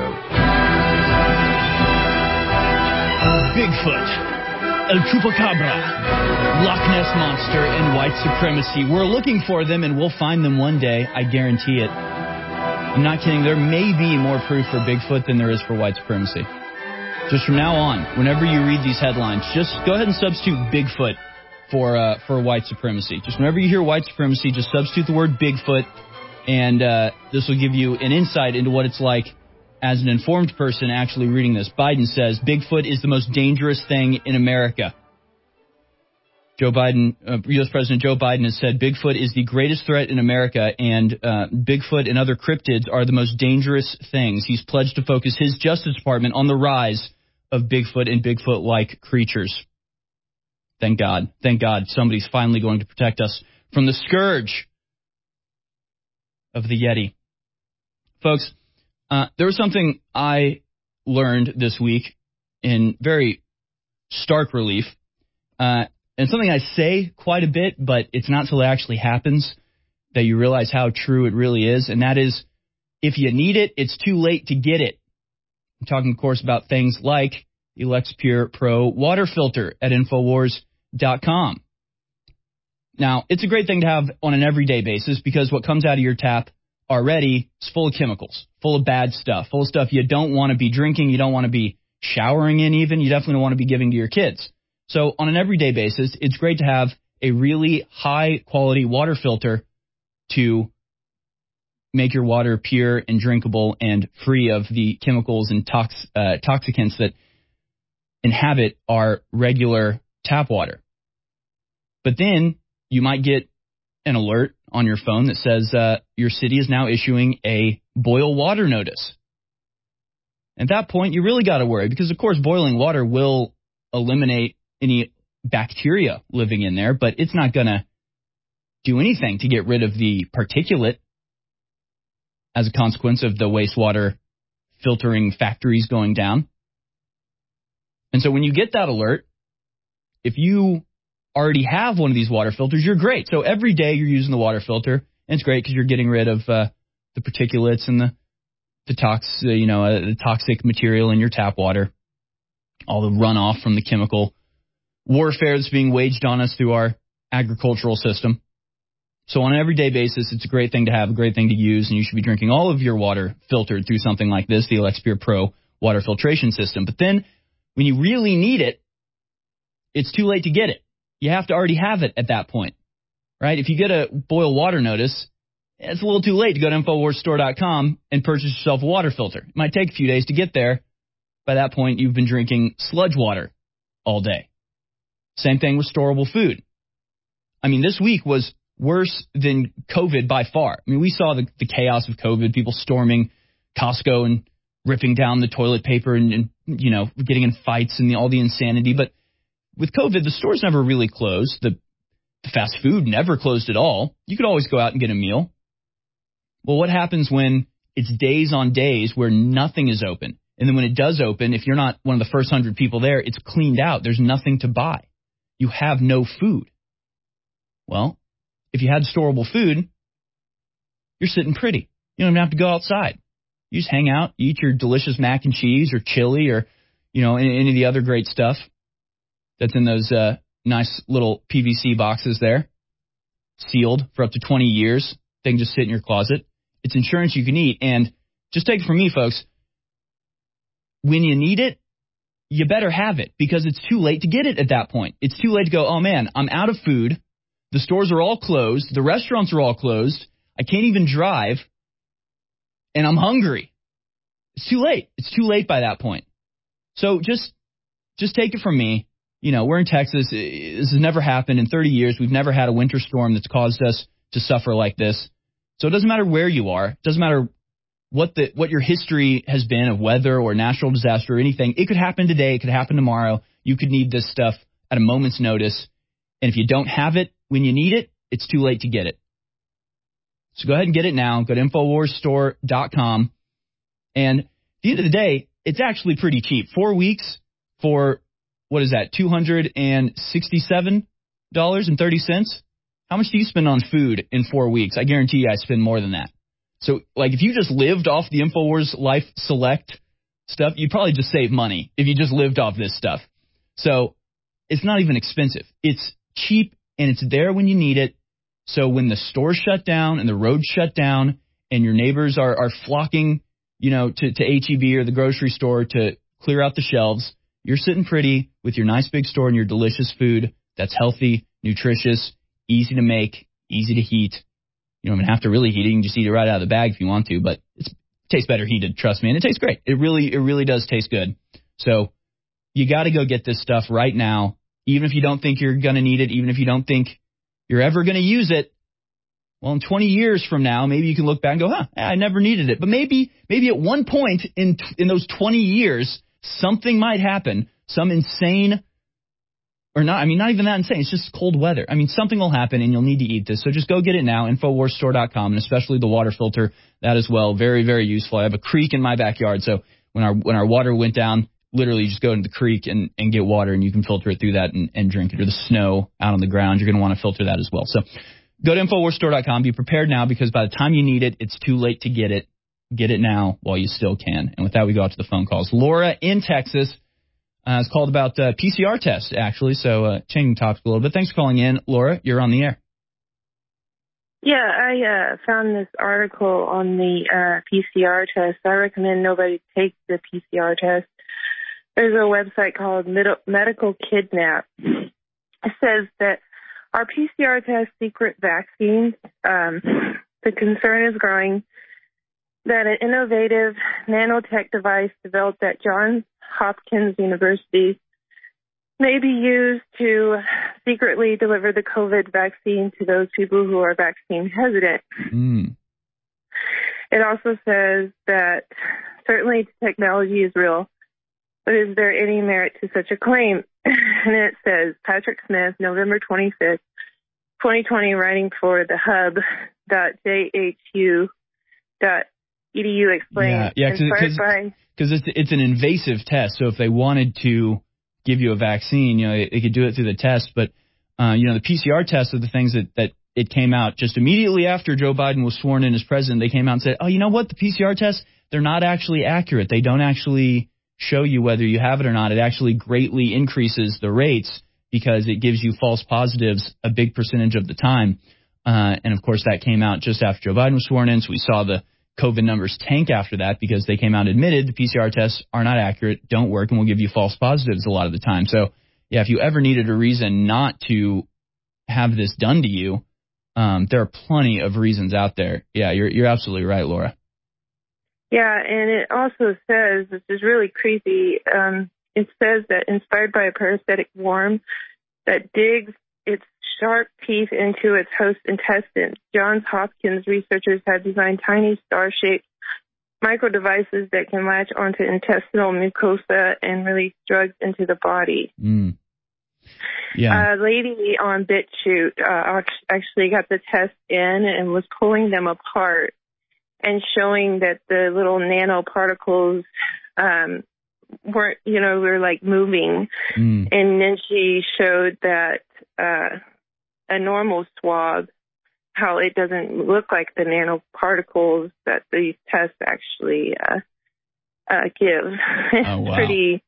Bigfoot, El Chupacabra, Loch Ness Monster, and white supremacy. We're looking for them, and we'll find them one day. I guarantee it. I'm not kidding. There may be more proof for Bigfoot than there is for white supremacy. Just from now on, whenever you read these headlines, just go ahead and substitute Bigfoot for white supremacy. Just whenever you hear white supremacy, just substitute the word Bigfoot, and this will give you an insight into what it's like as an informed person actually reading this. Biden says Bigfoot is the most dangerous thing in America. Joe Biden, U.S. President Joe Biden has said Bigfoot is the greatest threat in America, and Bigfoot and other cryptids are the most dangerous things. He's pledged to focus his Justice Department on the rise of Bigfoot and Bigfoot-like creatures. Thank God. Thank God somebody's finally going to protect us from the scourge of the Yeti. Folks, there was something I learned this week in very stark relief, and something I say quite a bit, but it's not till it actually happens that you realize how true it really is, and that is, if you need it, it's too late to get it. I'm talking, of course, about things like the LexPure Pro water filter at InfoWars.com. Now, it's a great thing to have on an everyday basis because what comes out of your tap already is full of chemicals, full of bad stuff, full of stuff you don't want to be drinking, you don't want to be showering in even, you definitely don't want to be giving to your kids. So on an everyday basis, it's great to have a really high-quality water filter to make your water pure and drinkable and free of the chemicals and toxicants that inhabit our regular tap water. But then you might get an alert on your phone that says your city is now issuing a boil water notice. At that point, you really got to worry because, of course, boiling water will eliminate any bacteria living in there, but it's not going to do anything to get rid of the particulate as a consequence of the wastewater filtering factories going down. And so when you get that alert, if you already have one of these water filters, you're great. So every day you're using the water filter, and it's great because you're getting rid of the particulates and the toxic material in your tap water, all the runoff from the chemical warfare that's being waged on us through our agricultural system. So on an everyday basis, it's a great thing to have, a great thing to use, and you should be drinking all of your water filtered through something like this, the Alexpure Pro water filtration system. But then when you really need it, it's too late to get it. You have to already have it at that point, right? If you get a boil water notice, it's a little too late to go to InfoWarsStore.com and purchase yourself a water filter. It might take a few days to get there. By that point, you've been drinking sludge water all day. Same thing with storable food. I mean, this week was worse than COVID by far. I mean, we saw the chaos of COVID, people storming Costco and ripping down the toilet paper and getting in fights and all the insanity. But with COVID, the stores never really closed. The fast food never closed at all. You could always go out and get a meal. Well, what happens when it's days on days where nothing is open? And then when it does open, if you're not one of the first 100 people there, it's cleaned out. There's nothing to buy. You have no food. Well, if you had storable food, you're sitting pretty. You don't even have to go outside. You just hang out, you eat your delicious mac and cheese or chili or, any of the other great stuff that's in those nice little PVC boxes there, sealed for up to 20 years. They can just sit in your closet. It's insurance you can eat. And just take it from me, folks, when you need it, you better have it because it's too late to get it at that point. It's too late to go, oh, man, I'm out of food. The stores are all closed. The restaurants are all closed. I can't even drive. And I'm hungry. It's too late. It's too late by that point. So just take it from me. We're in Texas. This has never happened in 30 years. We've never had a winter storm that's caused us to suffer like this. So it doesn't matter where you are. It doesn't matter what your history has been of weather or natural disaster or anything. It could happen today. It could happen tomorrow. You could need this stuff at a moment's notice. And if you don't have it when you need it, it's too late to get it. So go ahead and get it now. Go to InfoWarsStore.com. And at the end of the day, it's actually pretty cheap. 4 weeks for, what is that, $267.30? How much do you spend on food in 4 weeks? I guarantee you I spend more than that. So, if you just lived off the InfoWars Life Select stuff, you'd probably just save money if you just lived off this stuff. So, it's not even expensive. It's cheap, and it's there when you need it. So, when the stores shut down and the roads shut down and your neighbors are flocking, to H-E-B or the grocery store to clear out the shelves, you're sitting pretty with your nice big store and your delicious food that's healthy, nutritious, easy to make, easy to heat. You don't even have to really heat it. You can just eat it right out of the bag if you want to, but it tastes better heated, trust me, and it tastes great. It really does taste good. So you got to go get this stuff right now, even if you don't think you're going to need it, even if you don't think you're ever going to use it. Well, in 20 years from now, maybe you can look back and go, I never needed it. But maybe at one point in those 20 years, something might happen, some insane, or not, not even that insane, it's just cold weather. Something will happen and you'll need to eat this. So just go get it now, InfoWarsStore.com, and especially the water filter, that as well, very, very useful. I have a creek in my backyard, so when our water went down, literally just go into the creek and get water, and you can filter it through that and drink it. Or the snow out on the ground, you're going to want to filter that as well. So go to InfoWarsStore.com. Be prepared now because by the time you need it, it's too late to get it. Get it now while you still can. And with that, we go out to the phone calls. Laura in Texas is called about PCR tests, actually, so changing topics a little bit. Thanks for calling in, Laura. You're on the air. Yeah, I found this article on the PCR test. I recommend nobody take the PCR test. There's a website called Medical Kidnap. It says that our PCR test secret vaccines, the concern is growing that an innovative nanotech device developed at Johns Hopkins University may be used to secretly deliver the COVID vaccine to those people who are vaccine hesitant. It also says that certainly technology is real, but is there any merit to such a claim? And it says, Patrick Smith, November 25th, 2020, writing for the hub.jhu.edu explains. Yeah, because it's an invasive test. So if they wanted to give you a vaccine, they could do it through the test. But, the PCR tests are the things that it came out just immediately after Joe Biden was sworn in as president. They came out and said, oh, you know what? The PCR tests, they're not actually accurate. They don't actually show you whether you have it or not. It actually greatly increases the rates because it gives you false positives a big percentage of the time. And, of course, that came out just after Joe Biden was sworn in. So we saw the COVID numbers tank after that because they came out and admitted the PCR tests are not accurate, don't work, and will give you false positives a lot of the time. So, yeah, if you ever needed a reason not to have this done to you, there are plenty of reasons out there. Yeah, you're absolutely right, Laura. Yeah, and it also says, which is really creepy, it says that inspired by a parasitic worm that digs its sharp teeth into its host intestines, Johns Hopkins researchers have designed tiny star-shaped micro devices that can latch onto intestinal mucosa and release drugs into the body. Yeah. A lady on BitChute actually got the test in and was pulling them apart and showing that the little nanoparticles were like moving. And then she showed that a normal swab, how it doesn't look like the nanoparticles that these tests actually give. It's pretty,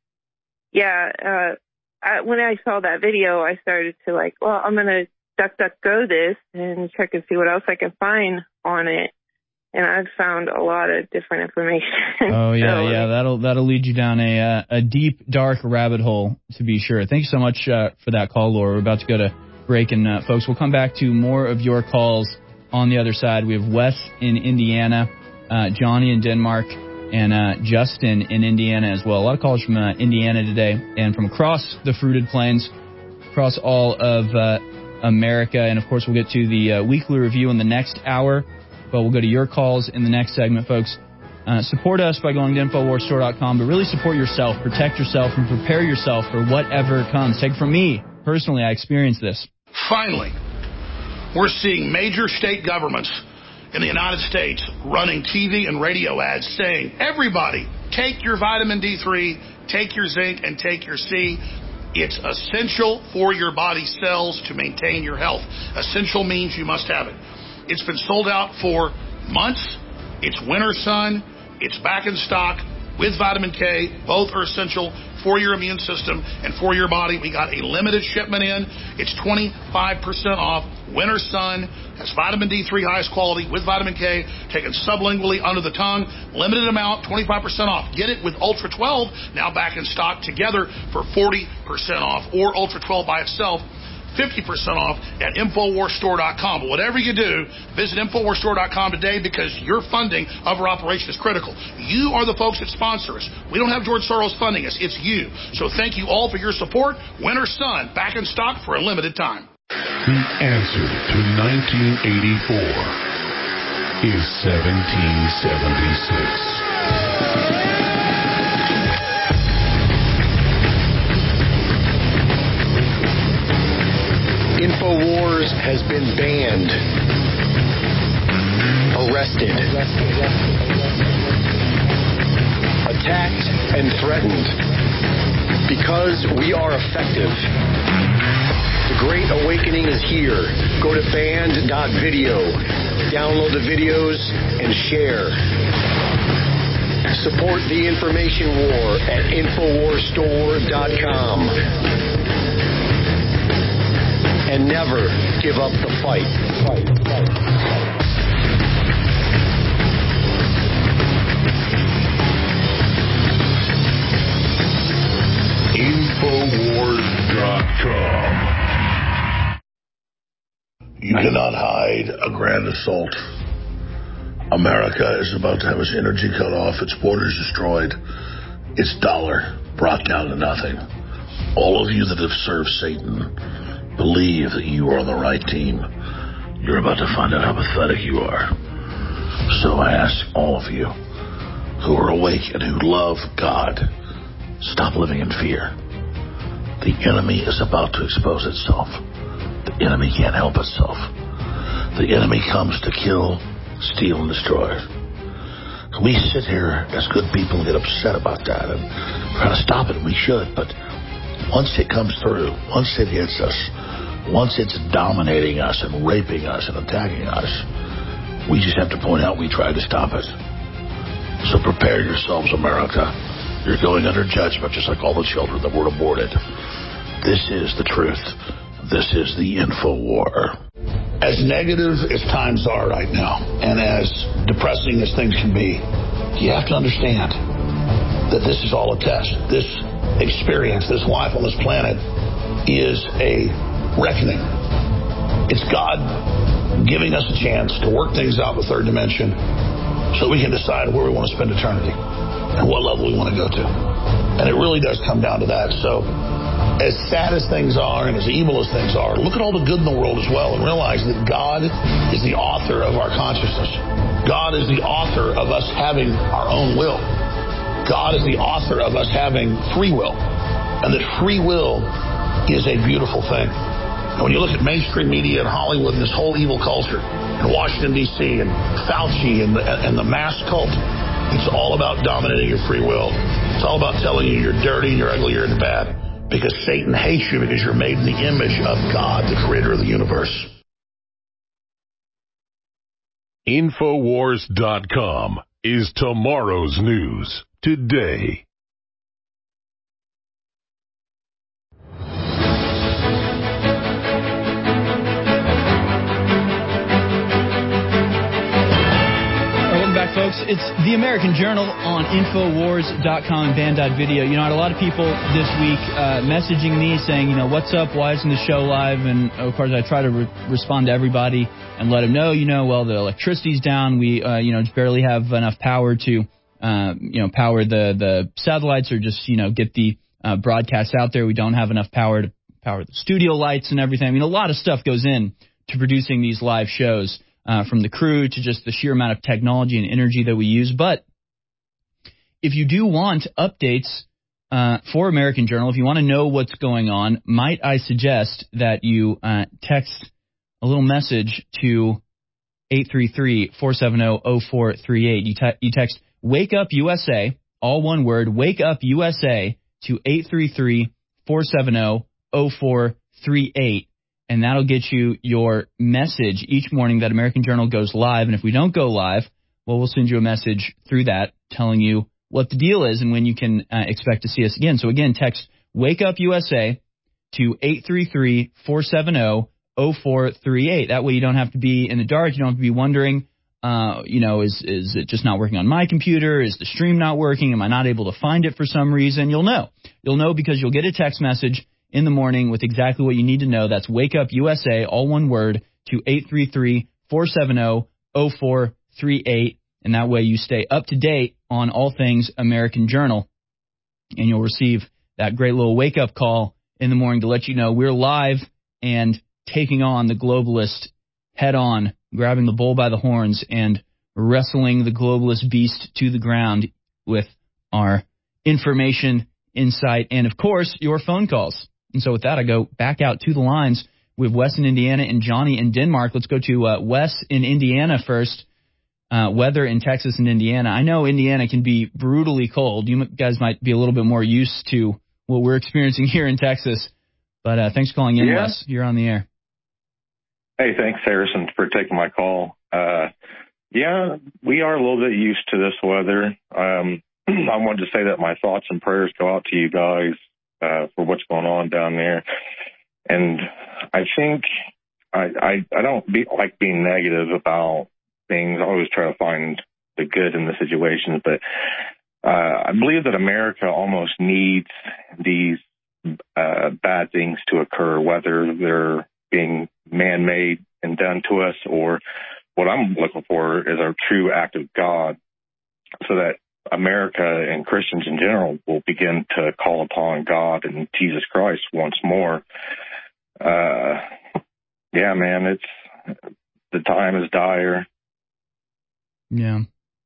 when I saw that video, I started to I'm going to DuckDuckGo this and check and see what else I can find on it. And I've found a lot of different information. Oh, yeah, that'll lead you down a deep, dark rabbit hole, to be sure. Thank you so much for that call, Laura. We're about to go to break, and folks, we'll come back to more of your calls on the other side. We have Wes in Indiana, Johnny in Denmark, and Justin in Indiana as well. A lot of calls from Indiana today and from across the fruited plains, across all of America. And, of course, we'll get to the weekly review in the next hour. But we'll go to your calls in the next segment, folks. Support us by going to InfoWarsStore.com, but really support yourself, protect yourself, and prepare yourself for whatever comes. Take it from me. Personally, I experienced this. Finally, we're seeing major state governments in the United States running TV and radio ads saying, everybody, take your vitamin D3, take your zinc, and take your C. It's essential for your body cells to maintain your health. Essential means you must have it. It's been sold out for months. It's Winter Sun. It's back in stock with vitamin K. Both are essential for your immune system and for your body. We got a limited shipment in. It's 25% off. Winter Sun has vitamin D3, highest quality, with vitamin K, taken sublingually under the tongue. Limited amount, 25% off. Get it with Ultra 12, now back in stock together for 40% off. Or Ultra 12 by itself, 50% off at InfoWarsStore.com. But whatever you do, visit InfoWarsStore.com today because your funding of our operation is critical. You are the folks that sponsor us. We don't have George Soros funding us. It's you. So thank you all for your support. Winter Sun, back in stock for a limited time. The answer to 1984 is 1776. InfoWars has been banned, arrested, attacked, and threatened because we are effective. The Great Awakening is here. Go to banned.video, download the videos, and share. Support the information war at InfoWarsStore.com. And never give up the fight. InfoWars.com. You cannot hide a grand assault. America is about to have its energy cut off, its borders destroyed, its dollar brought down to nothing. All of you that have served Satan, believe that you are on the right team. You're about to find out how pathetic you are. So I ask all of you who are awake and who love God, stop living in fear. The enemy is about to expose itself. The enemy can't help itself. The enemy comes to kill, steal, and destroy. We sit here as good people and get upset about that and try to stop it. We should, but once it comes through, once it hits us, once it's dominating us and raping us and attacking us, we just have to point out we tried to stop it. So prepare yourselves, America. You're going under judgment just like all the children that were aborted. This is the truth. This is the InfoWar. As negative as times are right now, and as depressing as things can be, you have to understand that this is all a test. This experience, this life on this planet is a reckoning. It's God giving us a chance to work things out with third dimension so we can decide where we want to spend eternity and what level we want to go to. And it really does come down to that. So as sad as things are and as evil as things are, look at all the good in the world as well and realize that God is the author of our consciousness. God is the author of us having our own will. God is the author of us having free will. And that free will is a beautiful thing. And when you look at mainstream media and Hollywood and this whole evil culture and Washington, D.C. and Fauci and the mass cult, it's all about dominating your free will. It's all about telling you you're dirty and you're ugly, you're bad. Because Satan hates you because you're made in the image of God, the creator of the universe. Infowars.com is tomorrow's news today. Folks, it's the American Journal on Infowars.com and Band.video. You know, I had a lot of people this week messaging me saying, what's up? Why isn't the show live? And, of course, I try to respond to everybody and let them know, well, the electricity's down. We, just barely have enough power to, power the satellites or just, get the broadcast out there. We don't have enough power to power the studio lights and everything. I mean, a lot of stuff goes in to producing these live shows. From the crew to just the sheer amount of technology and energy that we use. But if you do want updates for American Journal, if you want to know what's going on, might I suggest that you text a little message to 833-470-0438. You text Wake Up USA, all one word, Wake Up USA to 833-470-0438. And that'll get you your message each morning that American Journal goes live. And if we don't go live, well, we'll send you a message through that telling you what the deal is and when you can expect to see us again. So, again, text Wake Up USA to 833-470-0438. That way you don't have to be in the dark. You don't have to be wondering, is it just not working on my computer? Is the stream not working? Am I not able to find it for some reason? You'll know. You'll know because you'll get a text message in the morning with exactly what you need to know. That's Wake Up USA, all one word, to 833-470-0438. And that way you stay up to date on all things American Journal. And you'll receive that great little wake-up call in the morning to let you know we're live and taking on the globalist head-on, grabbing the bull by the horns and wrestling the globalist beast to the ground with our information, insight, and, of course, your phone calls. And so with that, I go back out to the lines with Wes in Indiana and Johnny in Denmark. Let's go to Wes in Indiana first. Weather in Texas and Indiana. I know Indiana can be brutally cold. You guys might be a little bit more used to what we're experiencing here in Texas. But thanks for calling in, Wes. You're on the air. Hey, thanks, Harrison, for taking my call. We are a little bit used to this weather. I wanted to say that my thoughts and prayers go out to you guys for what's going on down there. And I think I don't like being negative about things. I always try to find the good in the situation. But I believe that America almost needs these bad things to occur, whether they're being man-made and done to us or what I'm looking for is a true act of God, so that America and Christians in general will begin to call upon God and Jesus Christ once more. Yeah, man, the time is dire. Yeah.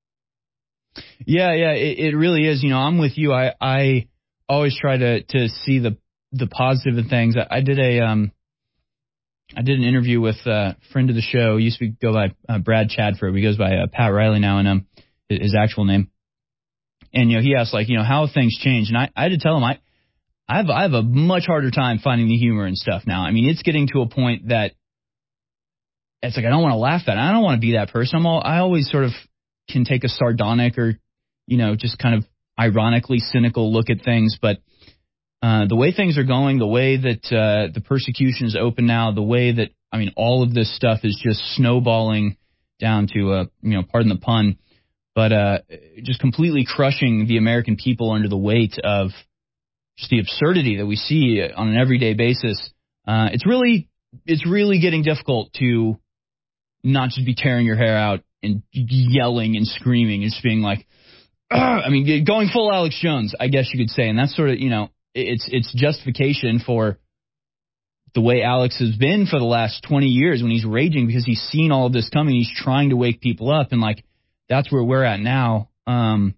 It really is. I'm with you. I always try to see the positive in things. I did an interview with a friend of the show. He used to go by Brad Chadford. He goes by Pat Riley now, and his actual name. And he asked how have things changed? And I had to tell him I have a much harder time finding the humor and stuff now. I mean, it's getting to a point that it's like I don't want to laugh at it. I don't want to be that person. I always sort of can take a sardonic or just kind of ironically cynical look at things, but the way things are going, the way that the persecution is open now, the way that all of this stuff is just snowballing down to pardon the pun, but just completely crushing the American people under the weight of just the absurdity that we see on an everyday basis. It's really getting difficult to not just be tearing your hair out and yelling and screaming and just being like, going full Alex Jones, I guess you could say. And that's sort of, it's justification for the way Alex has been for the last 20 years when he's raging because he's seen all of this coming. He's trying to wake people up. And that's where we're at now. But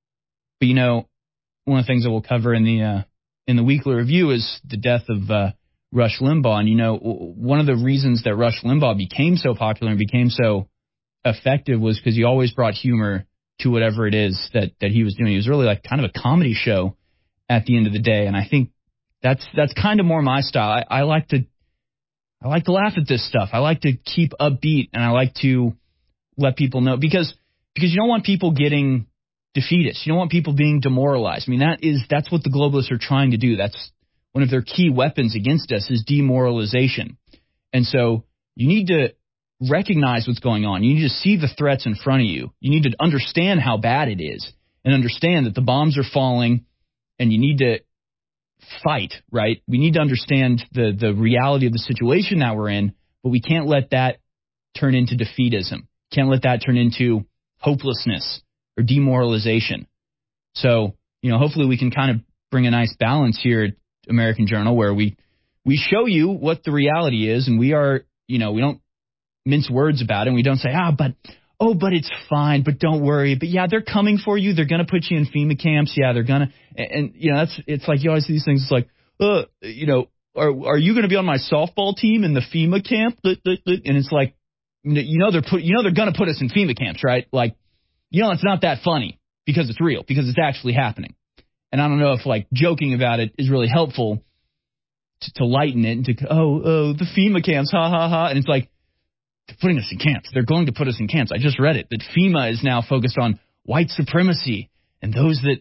one of the things that we'll cover in the weekly review is the death of Rush Limbaugh. And, one of the reasons that Rush Limbaugh became so popular and became so effective was because he always brought humor to whatever it is that he was doing. He was really like kind of a comedy show at the end of the day. And I think that's kind of more my style. I like to laugh at this stuff. I like to keep upbeat, and I like to let people know because you don't want people getting defeatist. You don't want people being demoralized. That's what the globalists are trying to do. That's one of their key weapons against us is demoralization. And so you need to recognize what's going on. You need to see the threats in front of you. You need to understand how bad it is and understand that the bombs are falling and you need to fight, right? We need to understand the reality of the situation that we're in, but we can't let that turn into defeatism. Can't let that turn into hopelessness or demoralization. So, hopefully we can kind of bring a nice balance here at American Journal where we show you what the reality is, and we are, we don't mince words about it, and we don't say, but it's fine, but don't worry. But yeah, they're coming for you. They're going to put you in FEMA camps. Yeah, they're going to, and it's like you always see these things. It's like, are you going to be on my softball team in the FEMA camp? And it's like, they're going to put us in FEMA camps, right? Like, it's not that funny because it's real, because it's actually happening. And I don't know if joking about it is really helpful to lighten it and to, the FEMA camps, ha ha ha. And it's like, they're putting us in camps. They're going to put us in camps. I just read it, that FEMA is now focused on white supremacy and those that,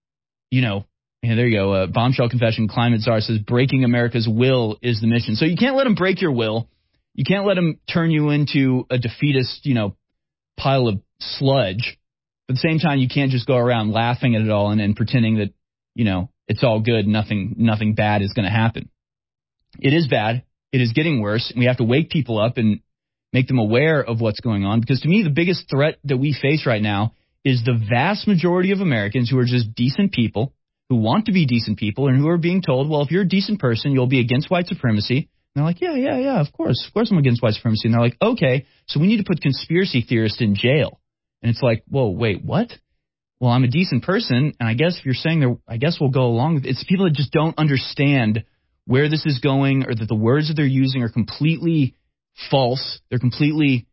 there you go. Bombshell confession, Climate Czar says breaking America's will is the mission. So you can't let them break your will. You can't let them turn you into a defeatist, pile of sludge. But at the same time, you can't just go around laughing at it all and pretending that, it's all good. Nothing bad is going to happen. It is bad. It is getting worse. And we have to wake people up and make them aware of what's going on. Because to me, the biggest threat that we face right now is the vast majority of Americans who are just decent people, who want to be decent people, and who are being told, well, if you're a decent person, you'll be against white supremacy. And they're like, yeah, of course I'm against white supremacy. And they're like, okay, so we need to put conspiracy theorists in jail. And it's like, whoa, wait, what? Well, I'm a decent person, and I guess if you're saying I guess we'll go along with it. It's people that just don't understand where this is going, or that the words that they're using are completely false. They're completely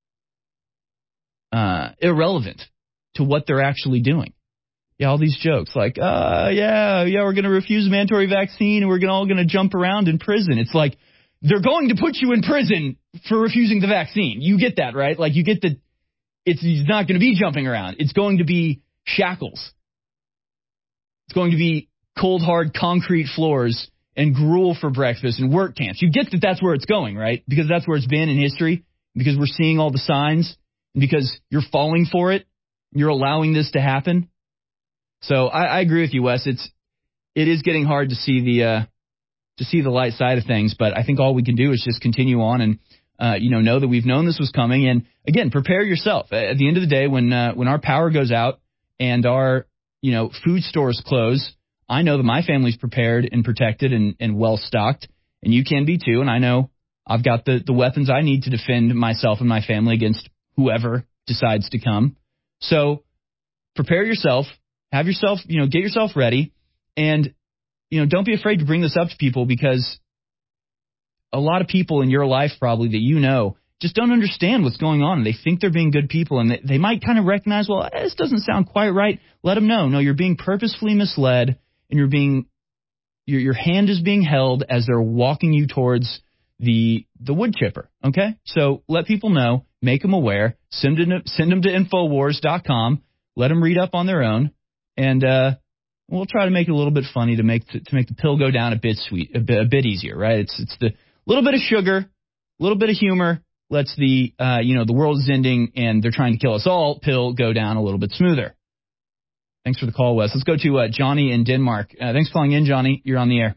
irrelevant to what they're actually doing. Yeah, all these jokes like, we're going to refuse a mandatory vaccine and we're all going to jump around in prison. It's like, they're going to put you in prison for refusing the vaccine. You get that, right? Like, you get that it's not going to be jumping around. It's going to be shackles. It's going to be cold, hard concrete floors and gruel for breakfast and work camps. You get that that's where it's going, right? Because that's where it's been in history, because we're seeing all the signs, and because you're falling for it, you're allowing this to happen. So I agree with you, Wes. It is getting hard to see the light side of things, but I think all we can do is just continue on and know that we've known this was coming. And again, prepare yourself. At the end of the day, when our power goes out and our, food stores close, I know that my family's prepared and protected and well stocked, and you can be too. And I know I've got the weapons I need to defend myself and my family against whoever decides to come. So prepare yourself, have yourself, get yourself ready, and, don't be afraid to bring this up to people, because a lot of people in your life probably that just don't understand what's going on. They think they're being good people, and they might kind of recognize, well, this doesn't sound quite right. Let them know. No, you're being purposefully misled, and your hand is being held as they're walking you towards the wood chipper, okay? So let people know, make them aware, send them to Infowars.com, let them read up on their own, and we'll try to make it a little bit funny to make the pill go down a bit easier, right? It's the little bit of sugar, a little bit of humor, lets the world is ending and they're trying to kill us all pill go down a little bit smoother. Thanks for the call, Wes. Let's go to Johnny in Denmark. Thanks for calling in, Johnny. You're on the air.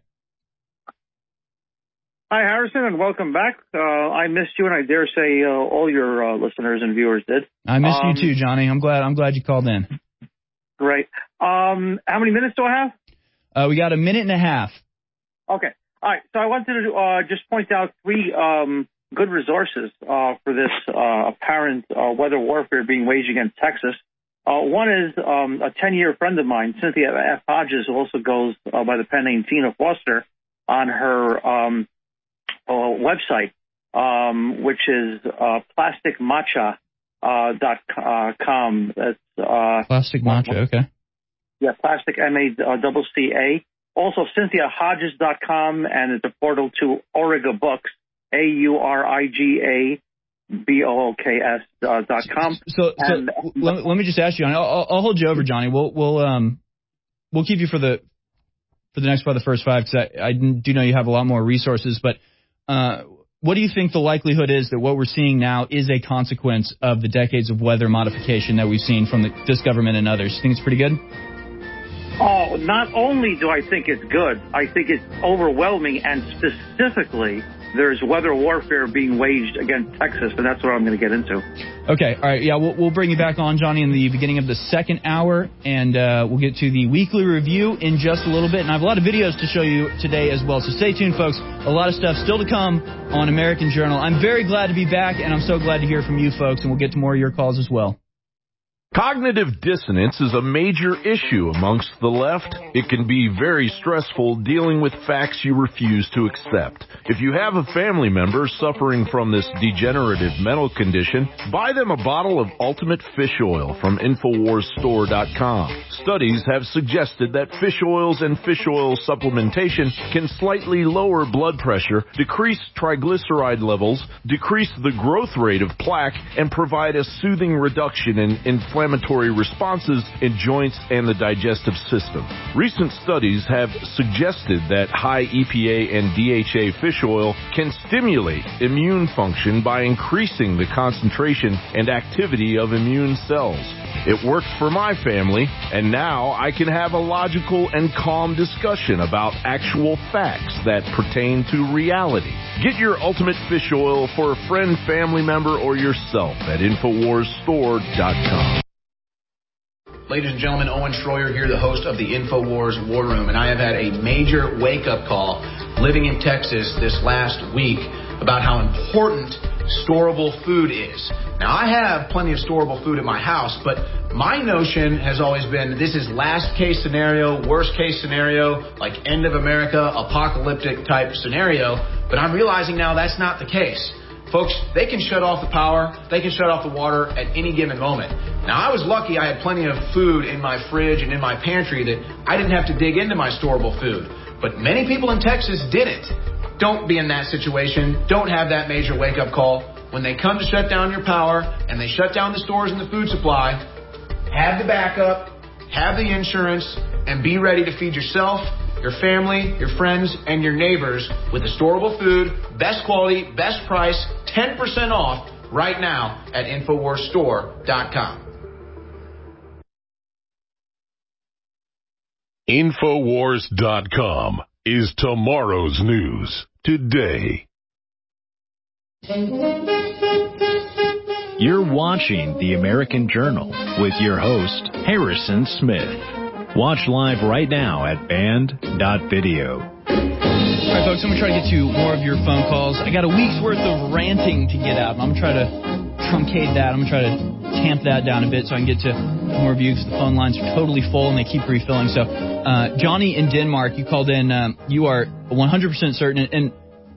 Hi, Harrison, and welcome back. I missed you, and I dare say all your listeners and viewers did. I missed you too, Johnny. I'm glad you called in. Great. How many minutes do I have? We got a minute and a half. Okay. All right. So I wanted to just point out 3 good resources for this apparent weather warfare being waged against Texas. One is a 10-year friend of mine, Cynthia F. Hodges, who also goes by the pen name Tina Foster, on her website, which is plasticmatcha.com. That's Plastic Matcha, okay. Yeah, plastic MACCA. Also, CynthiaHodges.com, and it's a portal to Auriga Books, AURIGABOOKS.com. So let me just ask you, I'll hold you over, Johnny. We'll keep you for the next part of the first 5, because I do know you have a lot more resources. But what do you think the likelihood is that what we're seeing now is a consequence of the decades of weather modification that we've seen from this government and others? You think it's pretty good? Oh, not only do I think it's good, I think it's overwhelming, and specifically, there's weather warfare being waged against Texas, and that's what I'm going to get into. Okay, all right, yeah, we'll bring you back on, Johnny, in the beginning of the second hour, and we'll get to the weekly review in just a little bit, and I have a lot of videos to show you today as well, so stay tuned, folks. A lot of stuff still to come on American Journal. I'm very glad to be back, and I'm so glad to hear from you folks, and we'll get to more of your calls as well. Cognitive dissonance is a major issue amongst the left. It can be very stressful dealing with facts you refuse to accept. If you have a family member suffering from this degenerative mental condition, buy them a bottle of Ultimate Fish Oil from InfoWarsStore.com. Studies have suggested that fish oils and fish oil supplementation can slightly lower blood pressure, decrease triglyceride levels, decrease the growth rate of plaque, and provide a soothing reduction in inflammatory responses in joints and the digestive system. Recent studies have suggested that high EPA and DHA fish oil can stimulate immune function by increasing the concentration and activity of immune cells. It worked for my family, and now I can have a logical and calm discussion about actual facts that pertain to reality. Get your Ultimate Fish Oil for a friend, family member, or yourself at InfoWarsStore.com. Ladies and gentlemen, Owen Schroyer here, the host of the InfoWars War Room, and I have had a major wake-up call living in Texas this last week about how important storable food is. Now, I have plenty of storable food in my house, but my notion has always been this is last-case scenario, worst-case scenario, like end of America, apocalyptic type scenario, but I'm realizing now that's not the case. Folks, they can shut off the power, they can shut off the water at any given moment. Now, I was lucky I had plenty of food in my fridge and in my pantry that I didn't have to dig into my storable food. But many people in Texas didn't. Don't be in that situation. Don't have that major wake-up call. When they come to shut down your power and they shut down the stores and the food supply, have the backup, have the insurance, and be ready to feed yourself, your family, your friends, and your neighbors with the storable food, best quality, best price, 10% off right now at InfoWarsStore.com. Infowars.com is tomorrow's news today. You're watching The American Journal with your host, Harrison Smith. Watch live right now at band.video. All right, folks, I'm going to try to get to more of your phone calls. I got a week's worth of ranting to get out, and I'm going to try to truncate that. I'm going to try to tamp that down a bit so I can get to more of you because the phone lines are totally full and they keep refilling. So, Johnny in Denmark, you called in. You are 100% certain. And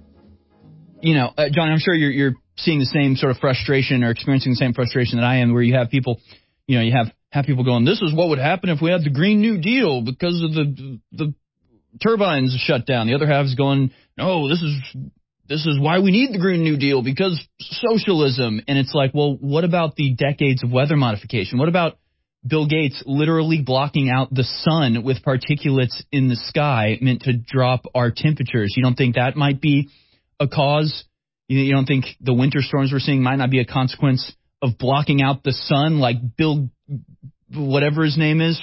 you know, Johnny, I'm sure you're seeing the same sort of frustration or experiencing the same frustration that I am, where you have people, you know, you have people going, this is what would happen if we had the Green New Deal because of the turbines shut down. The other half is going, no, this is why we need the Green New Deal, because socialism. And it's like, well, what about the decades of weather modification? What about Bill Gates literally blocking out the sun with particulates in the sky meant to drop our temperatures? You don't think that might be a cause? You don't think the winter storms we're seeing might not be a consequence of blocking out the sun, like Bill, whatever his name is,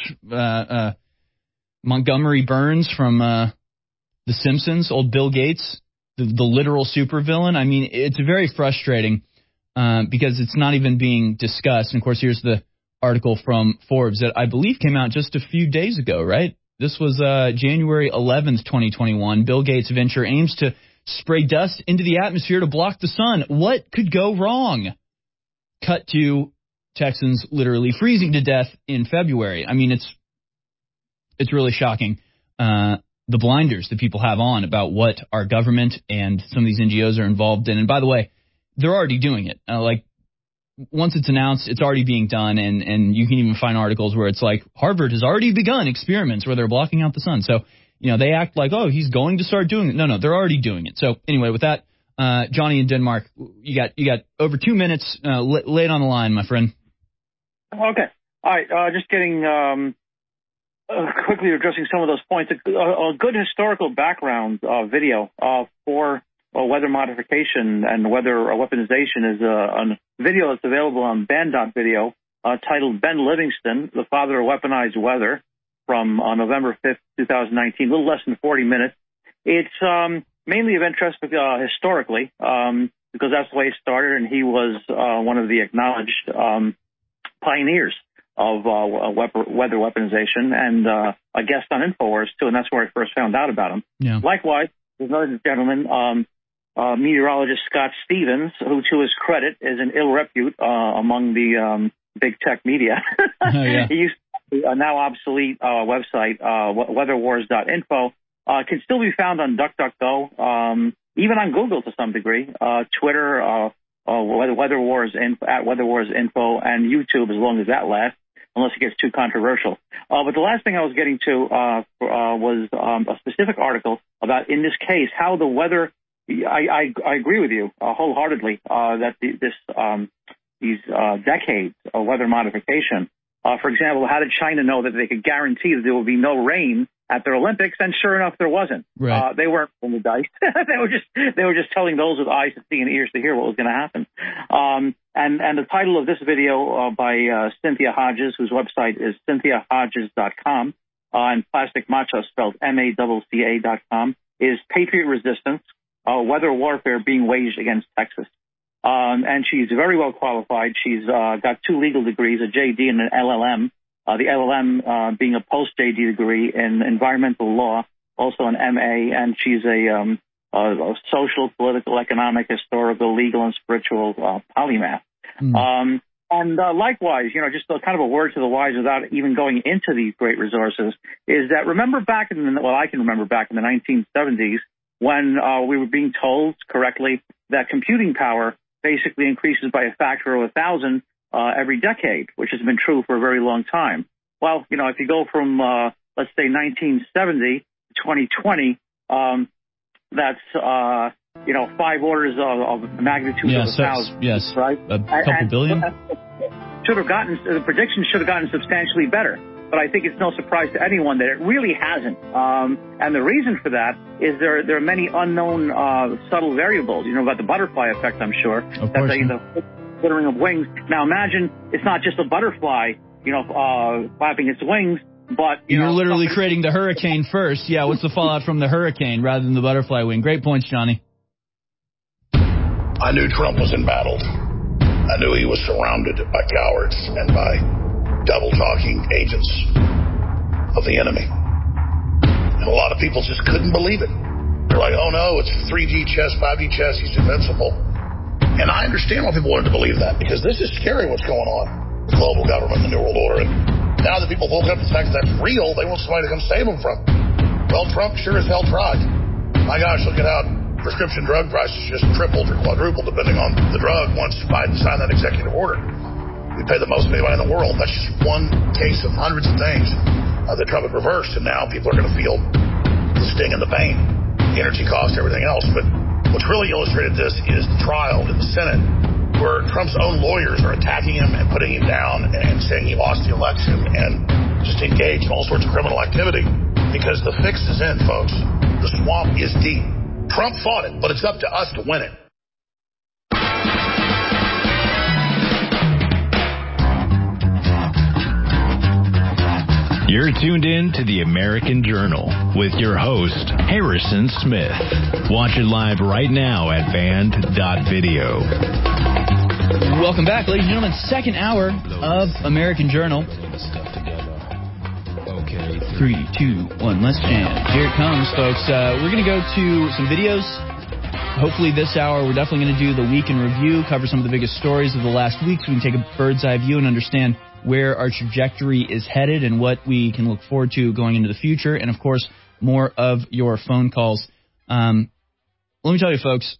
Montgomery Burns from The Simpsons, old Bill Gates, the literal supervillain? I mean, it's very frustrating because it's not even being discussed. And, of course, here's the article from Forbes that I believe came out just a few days ago, right? This was January 11th, 2021. Bill Gates' venture aims to spray dust into the atmosphere to block the sun. What could go wrong? Cut to Texans literally freezing to death in February. I mean, it's really shocking, the blinders that people have on about what our government and some of these NGOs are involved in. And by the way, they're already doing it. Like, once it's announced, it's already being done, and you can even find articles where it's like, Harvard has already begun experiments where they're blocking out the sun. So, you know, they act like, oh, he's going to start doing it. No, they're already doing it. So anyway, with that, Johnny in Denmark, you got over 2 minutes. Lay it on the line, my friend. Okay. All right. Just getting quickly addressing some of those points. A good historical background video for weather modification and weather weaponization is a video that's available on band.video titled Ben Livingston, the Father of Weaponized Weather, from November 5th, 2019, a little less than 40 minutes. It's mainly of interest historically because that's the way it started, and he was one of the acknowledged pioneers of weather weaponization and a guest on InfoWars, too, and that's where I first found out about him. Yeah. Likewise, there's another gentleman, meteorologist Scott Stevens, who, to his credit, is an ill repute among the big tech media. Oh, yeah. He used a now obsolete website, weatherwars.info, can still be found on DuckDuckGo, even on Google to some degree, Twitter, Weather Wars at Weather Wars Info, and YouTube, as long as that lasts, unless it gets too controversial. But the last thing I was getting to was a specific article about, in this case, how the weather. I agree with you wholeheartedly that these decades of weather modification. For example, how did China know that they could guarantee that there would be no rain at their Olympics? And sure enough, there wasn't. Right. They weren't on the dice. they were just telling those with eyes to see and ears to hear what was going to happen. And the title of this video by Cynthia Hodges, whose website is CynthiaHodges.com, and Plastic Macho, spelled MACCA.com, is Patriot Resistance, Weather Warfare Being Waged Against Texas. And she's very well qualified. She's got 2 legal degrees, a JD and an LLM, the LLM being a post-JD degree in environmental law, also an MA, and she's a social, political, economic, historical, legal, and spiritual polymath. And likewise, you know, just kind of a word to the wise without even going into these great resources, is that I can remember back in the 1970s when we were being told correctly that computing power basically increases by a factor of 1,000 every decade, which has been true for a very long time. Well, you know, if you go from, let's say, 1970 to 2020, that's, 5 orders of magnitude of 1,000. Yes, right? A couple billion? The prediction should have gotten substantially better. But I think it's no surprise to anyone that it really hasn't. And the reason for that is there are many unknown subtle variables. You know about the butterfly effect, I'm sure. Of course. The flittering of wings. Now imagine it's not just a butterfly, flapping its wings, but you're literally creating the hurricane first. Yeah, what's the fallout from the hurricane rather than the butterfly wing? Great points, Johnny. I knew Trump was embattled. I knew he was surrounded by cowards and by double-talking agents of the enemy. And a lot of people just couldn't believe it. They're like, oh no, it's 3G chess, 5G chess, he's invincible. And I understand why people wanted to believe that, because this is scary what's going on with global government and the New World Order. And now that people woke up to the fact that that's real, they want somebody to come save them from it. Well, Trump sure as hell tried. My gosh, look at how prescription drug prices just tripled or quadrupled depending on the drug once Biden signed that executive order. We pay the most of anybody in the world. That's just one case of hundreds of things that Trump had reversed, and now people are going to feel the sting and the pain, the energy cost, everything else. But what's really illustrated this is the trial in the Senate where Trump's own lawyers are attacking him and putting him down and saying he lost the election and just engaged in all sorts of criminal activity because the fix is in, folks. The swamp is deep. Trump fought it, but it's up to us to win it. You're tuned in to the American Journal with your host, Harrison Smith. Watch it live right now at band.video. Welcome back, ladies and gentlemen. Second hour of American Journal. 3, 2, 1, let's jam. Here it comes, folks. We're going to go to some videos. Hopefully this hour we're definitely going to do the week in review, cover some of the biggest stories of the last week so we can take a bird's eye view and understand where our trajectory is headed and what we can look forward to going into the future. And, of course, more of your phone calls. Let me tell you, folks,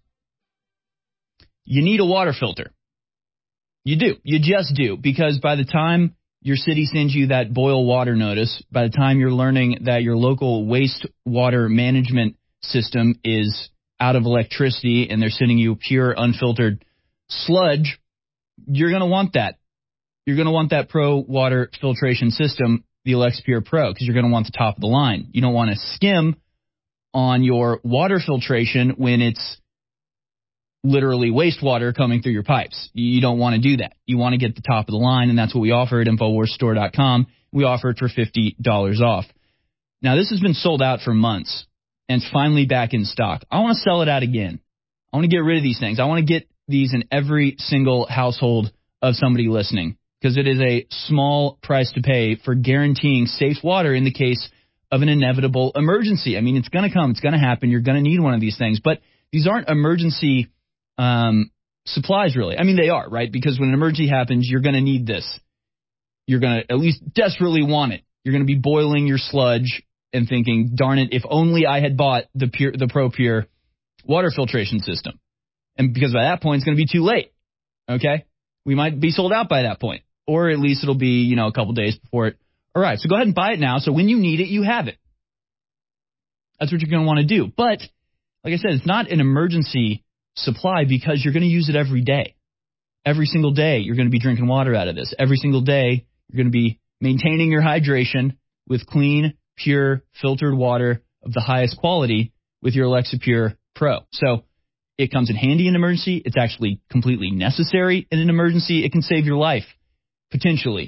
you need a water filter. You do. You just do. Because by the time your city sends you that boil water notice, by the time you're learning that your local wastewater management system is out of electricity and they're sending you pure, unfiltered sludge, you're going to want that. You're going to want that Pro water filtration system, the Alexapure Pro, because you're going to want the top of the line. You don't want to skim on your water filtration when it's literally wastewater coming through your pipes. You don't want to do that. You want to get the top of the line, and that's what we offer at InfoWarsStore.com. We offer it for $50 off. Now, this has been sold out for months, and it's finally back in stock. I want to sell it out again. I want to get rid of these things. I want to get these in every single household of somebody listening, because it is a small price to pay for guaranteeing safe water in the case of an inevitable emergency. I mean, it's going to come. It's going to happen. You're going to need one of these things. But these aren't emergency supplies, really. I mean, they are, right? Because when an emergency happens, you're going to need this. You're going to at least desperately want it. You're going to be boiling your sludge and thinking, darn it, if only I had bought the Pro Pure water filtration system. And because by that point, it's going to be too late. Okay? We might be sold out by that point. Or at least it'll be, a couple days before it arrives. So go ahead and buy it now, so when you need it, you have it. That's what you're going to want to do. But, like I said, it's not an emergency supply because you're going to use it every day. Every single day, you're going to be drinking water out of this. Every single day, you're going to be maintaining your hydration with clean, pure, filtered water of the highest quality with your Alexapure Pro. So it comes in handy in an emergency. It's actually completely necessary in an emergency. It can save your life, potentially.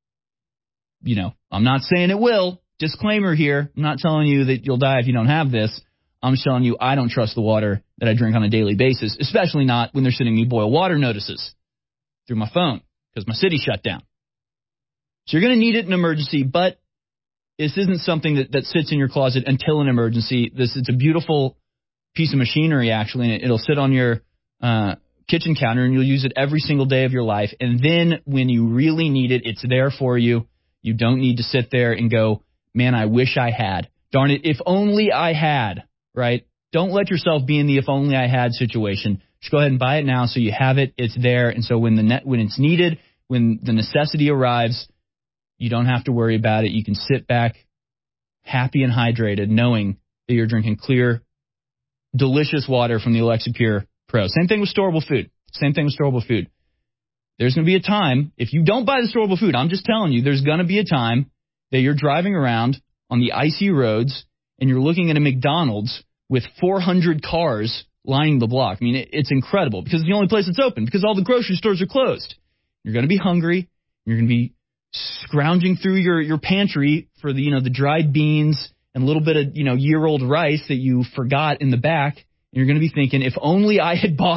I'm not saying it will. Disclaimer here. I'm not telling you that you'll die if you don't have this. I'm just telling you I don't trust the water that I drink on a daily basis, especially not when they're sending me boil water notices through my phone because my city shut down. So you're going to need it in an emergency, but this isn't something that sits in your closet until an emergency. It's a beautiful piece of machinery, actually, and it'll sit on your kitchen counter, and you'll use it every single day of your life. And then when you really need it, it's there for you. You don't need to sit there and go, man, I wish I had. Darn it, if only I had, right? Don't let yourself be in the if only I had situation. Just go ahead and buy it now so you have it. It's there. And so when it's needed, when the necessity arrives, you don't have to worry about it. You can sit back happy and hydrated knowing that you're drinking clear, delicious water from the Alexapure Pro. Same thing with storable food. There's going to be a time, if you don't buy the storable food, I'm just telling you, there's going to be a time that you're driving around on the icy roads and you're looking at a McDonald's with 400 cars lining the block. I mean, it's incredible because it's the only place that's open because all the grocery stores are closed. You're going to be hungry. You're going to be scrounging through your pantry for the dried beans and a little bit of, year-old rice that you forgot in the back. And you're going to be thinking, if only I had bought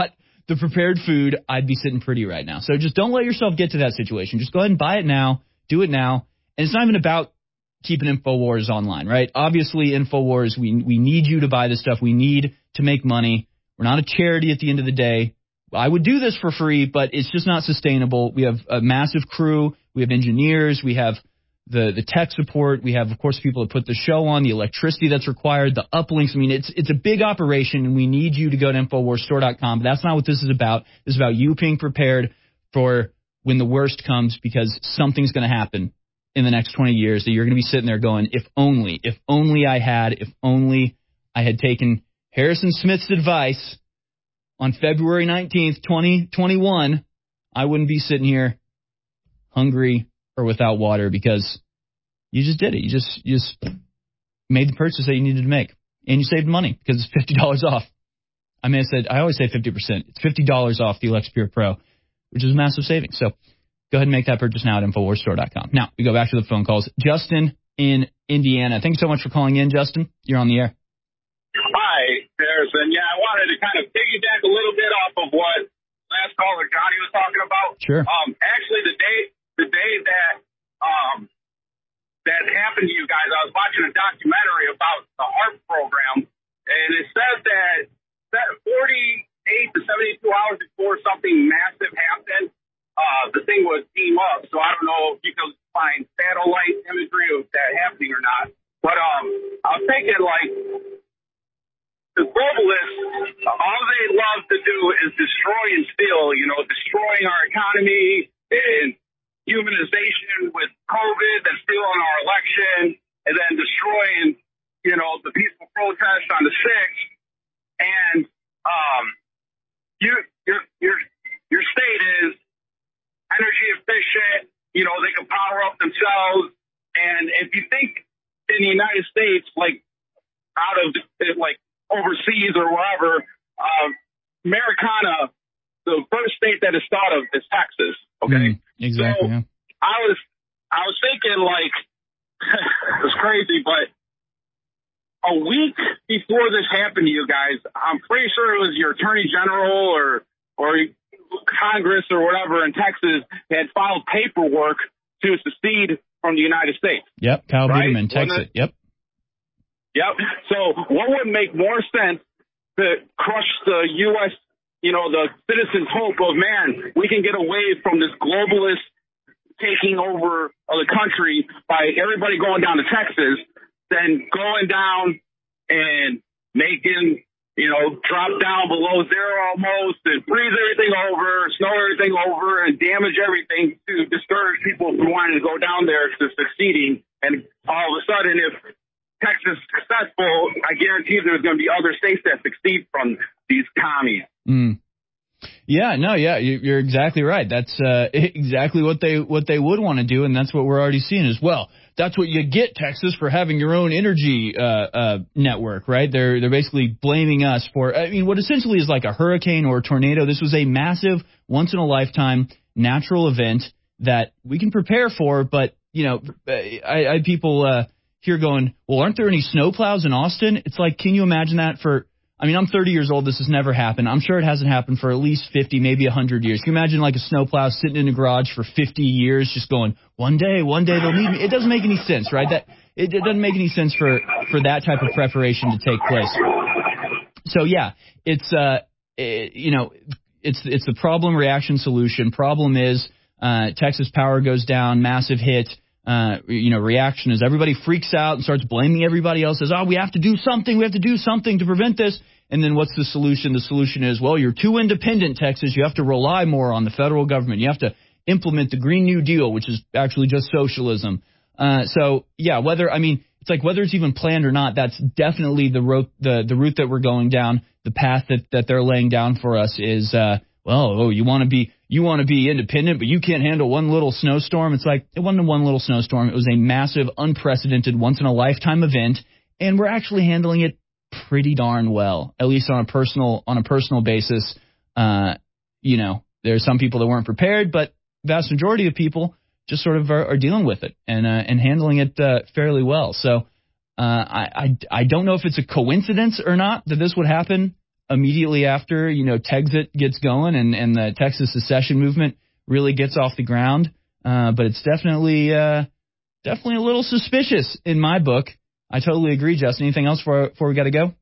the prepared food, I'd be sitting pretty right now. So just don't let yourself get to that situation. Just go ahead and buy it now. Do it now. And it's not even about keeping InfoWars online, right? Obviously, InfoWars, we need you to buy this stuff. We need to make money. We're not a charity at the end of the day. I would do this for free, but it's just not sustainable. We have a massive crew. We have engineers. We have the tech support. We have, of course, people that put the show on, the electricity that's required, the uplinks. I mean, it's a big operation, and we need you to go to InfoWarsStore.com. But that's not what this is about. This is about you being prepared for when the worst comes, because something's going to happen in the next 20 years that you're going to be sitting there going, if only I had taken Harrison Smith's advice on February 19th, 2021, I wouldn't be sitting here hungry or without water, because you just did it. You just made the purchase that you needed to make, and you saved money because it's $50 off. I always say 50%. It's $50 off the Alexa Pure Pro, which is a massive savings. So go ahead and make that purchase now at InfoWarsStore.com. Now, we go back to the phone calls. Justin in Indiana. Thanks so much for calling in, Justin. You're on the air. Hi, Harrison. Yeah, I wanted to kind of piggyback a little bit off of what last caller Johnny was talking about. Sure. Actually, the day that happened to you guys, I was watching a documentary about the HARP program, and it says that 48 to 72 hours before something massive happened, the thing would team up. So I don't know if you can find satellite imagery of that happening or not. But I was thinking, like, the globalists, all they love to do is destroy and steal, destroying our economy and humanization with COVID, then stealing our election, and then destroying, the peaceful protest on the 6th. And your state is energy efficient, they can power up themselves. And if you think in the United States, out of overseas or wherever, Americana, the first state that is thought of is Texas. Okay. Exactly. So I was thinking, it's crazy, but a week before this happened to you guys, I'm pretty sure it was your attorney general or Congress or whatever in Texas had filed paperwork to secede from the United States. Yep. Kyle Biederman, Texas. Yep. So what would make more sense to crush the U.S., the citizens' hope of, man, we can get away from this globalist taking over of the country by everybody going down to Texas, than going down and making, drop down below zero almost and freeze everything over, snow everything over, and damage everything to discourage people from wanting to go down there to succeeding. And all of a sudden, if Texas is successful, I guarantee there's going to be other states that succeed from these commies. You're exactly right. That's exactly what they would want to do, and that's what we're already seeing as well. That's what you get, Texas, for having your own energy network, right? They're basically blaming us for, what essentially is like a hurricane or a tornado. This was a massive, once-in-a-lifetime natural event that we can prepare for, but, I had people here going, well, aren't there any snowplows in Austin? It's like, can you imagine that I'm 30 years old. This has never happened. I'm sure it hasn't happened for at least 50, maybe 100 years. Can you imagine like a snowplow sitting in a garage for 50 years just going, one day they'll need me? It doesn't make any sense, right? It doesn't make any sense for that type of preparation to take place. So, yeah, it's the problem, reaction, solution. Problem is Texas power goes down, massive hit. Reaction is everybody freaks out and starts blaming everybody else, says, we have to do something to prevent this. And then what's the solution? The solution is, well, you're too independent, Texas. You have to rely more on the federal government. You have to implement the Green New Deal, which is actually just socialism. It's like whether it's even planned or not, that's definitely the route that we're going down. The path that they're laying down for us is, you want to be independent, but you can't handle one little snowstorm. It's like, it wasn't one little snowstorm. It was a massive, unprecedented, once-in-a-lifetime event, and we're actually handling it pretty darn well, at least on a personal basis. There's some people that weren't prepared, but vast majority of people just sort of are dealing with it and handling it fairly well. So I don't know if it's a coincidence or not that this would happen immediately after, Texit gets going and the Texas secession movement really gets off the ground. But it's definitely a little suspicious in my book. I totally agree, Justin. Anything else before we got to go?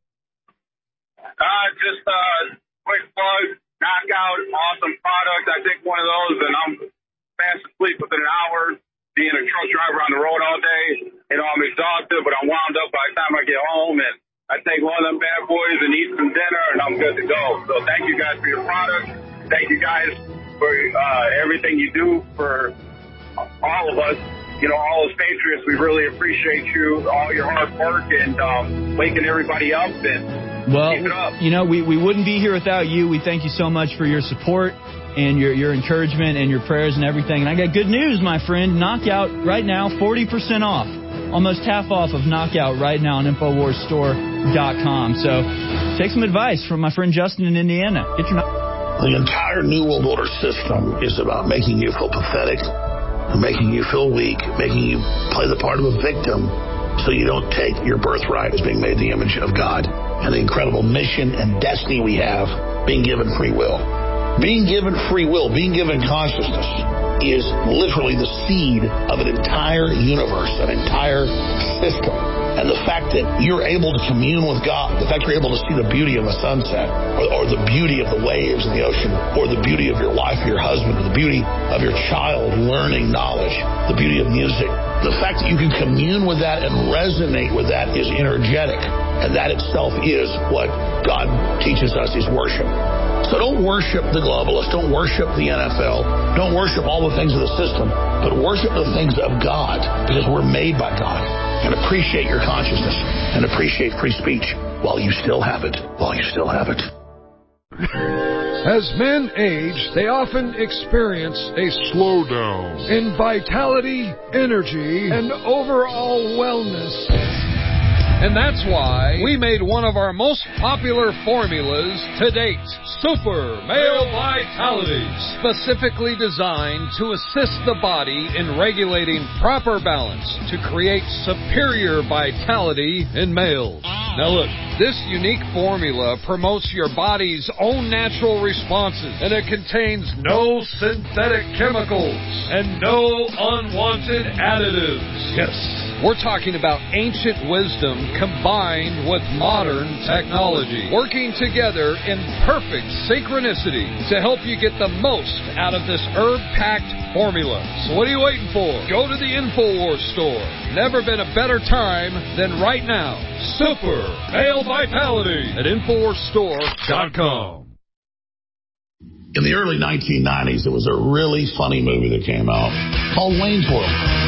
Just quick plug, Knockout, awesome product. I take one of those and I'm fast asleep within an hour. Being a truck driver on the road all day, I'm exhausted, but I'm wound up by the time I get home, and I take one of them bad boys and eat some dinner, and I'm good to go. So thank you guys for your product. Thank you guys for everything you do for all of us. All as patriots, we really appreciate you, all your hard work, and waking everybody up. And keep it up. We wouldn't be here without you. We thank you so much for your support and your encouragement and your prayers and everything. And I got good news, my friend. Knockout right now, 40% off. Almost half off of Knockout right now on InfoWarsStore.com. So take some advice from my friend Justin in Indiana. Get your The entire New World Order system is about making you feel pathetic, making you feel weak, making you play the part of a victim so you don't take your birthright as being made in the image of God and the incredible mission and destiny we have, being given free will. Being given free will, being given consciousness is literally the seed of an entire universe, an entire system. And the fact that you're able to commune with God, the fact you're able to see the beauty of a sunset, or the beauty of the waves in the ocean, or the beauty of your wife or your husband, or the beauty of your child learning knowledge, the beauty of music, the fact that you can commune with that and resonate with that is energetic. And that itself is what God teaches us is worship. So don't worship the globalists, don't worship the NFL, don't worship all the things of the system, but worship the things of God, because we're made by God. And appreciate your consciousness and appreciate free speech while you still have it, As men age, they often experience a slowdown in vitality, energy, and overall wellness. And that's why we made one of our most popular formulas to date, Super Male Vitality, specifically designed to assist the body in regulating proper balance to create superior vitality in males. Now look, this unique formula promotes your body's own natural responses, and it contains no synthetic chemicals and no unwanted additives. Yes, we're talking about ancient wisdom combined with modern technology, working together in perfect synchronicity to help you get the most out of this herb-packed formula. So what are you waiting for? Go to the InfoWars store. Never been a better time than right now. Super Male Vitality at InfoWarsStore.com. In the early 1990s, there was a really funny movie that came out called Wayne's World.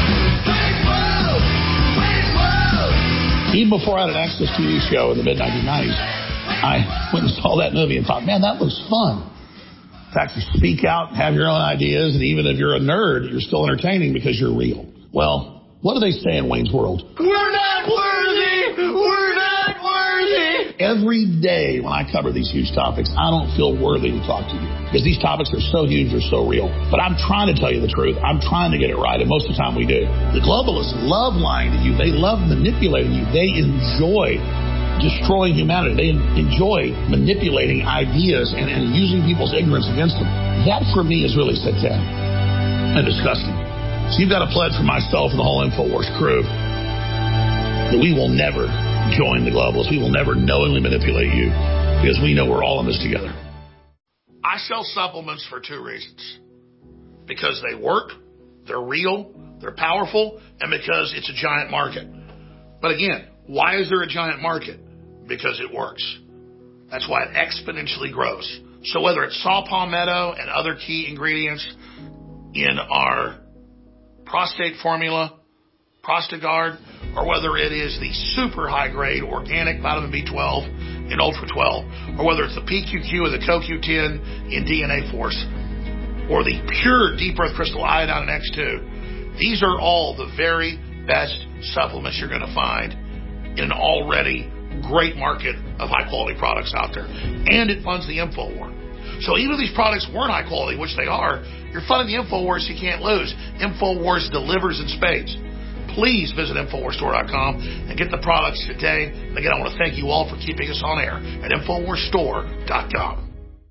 Even before I had an Access TV show in the mid-1990s, I went and saw that movie and thought, man, that looks fun. In fact, you speak out, have your own ideas, and even if you're a nerd, you're still entertaining because you're real. Well, what do they say in Wayne's World? We're not worthy! We're not worthy! Every day when I cover these huge topics, I don't feel worthy to talk to you because these topics are so huge, they're so real. But I'm trying to tell you the truth. I'm trying to get it right, and most of the time we do. The globalists love lying to you. They love manipulating you. They enjoy destroying humanity. They enjoy manipulating ideas and using people's ignorance against them. That, for me, is really satanic and disgusting. So you've got a pledge for myself and the whole InfoWars crew that we will never join the globalists. We will never knowingly manipulate you because we know we're all in this together. I sell supplements for two reasons. Because they work, they're real, they're powerful, and because it's a giant market. But again, why is there a giant market? Because it works. That's why it exponentially grows. So whether it's saw palmetto and other key ingredients in our prostate formula, Prostagard, or whether it is the super high-grade organic vitamin B12 in Ultra 12, or whether it's the PQQ or the CoQ10 in DNA Force, or the pure deep earth crystal iodine in X2, these are all the very best supplements you're going to find in an already great market of high-quality products out there. And it funds the InfoWar. So even if these products weren't high quality, which they are, you're funding the InfoWars you can't lose. InfoWars delivers in spades. please visit InfoWarsStore.com and get the products today. And again, I want to thank you all for keeping us on air at InfoWarsStore.com.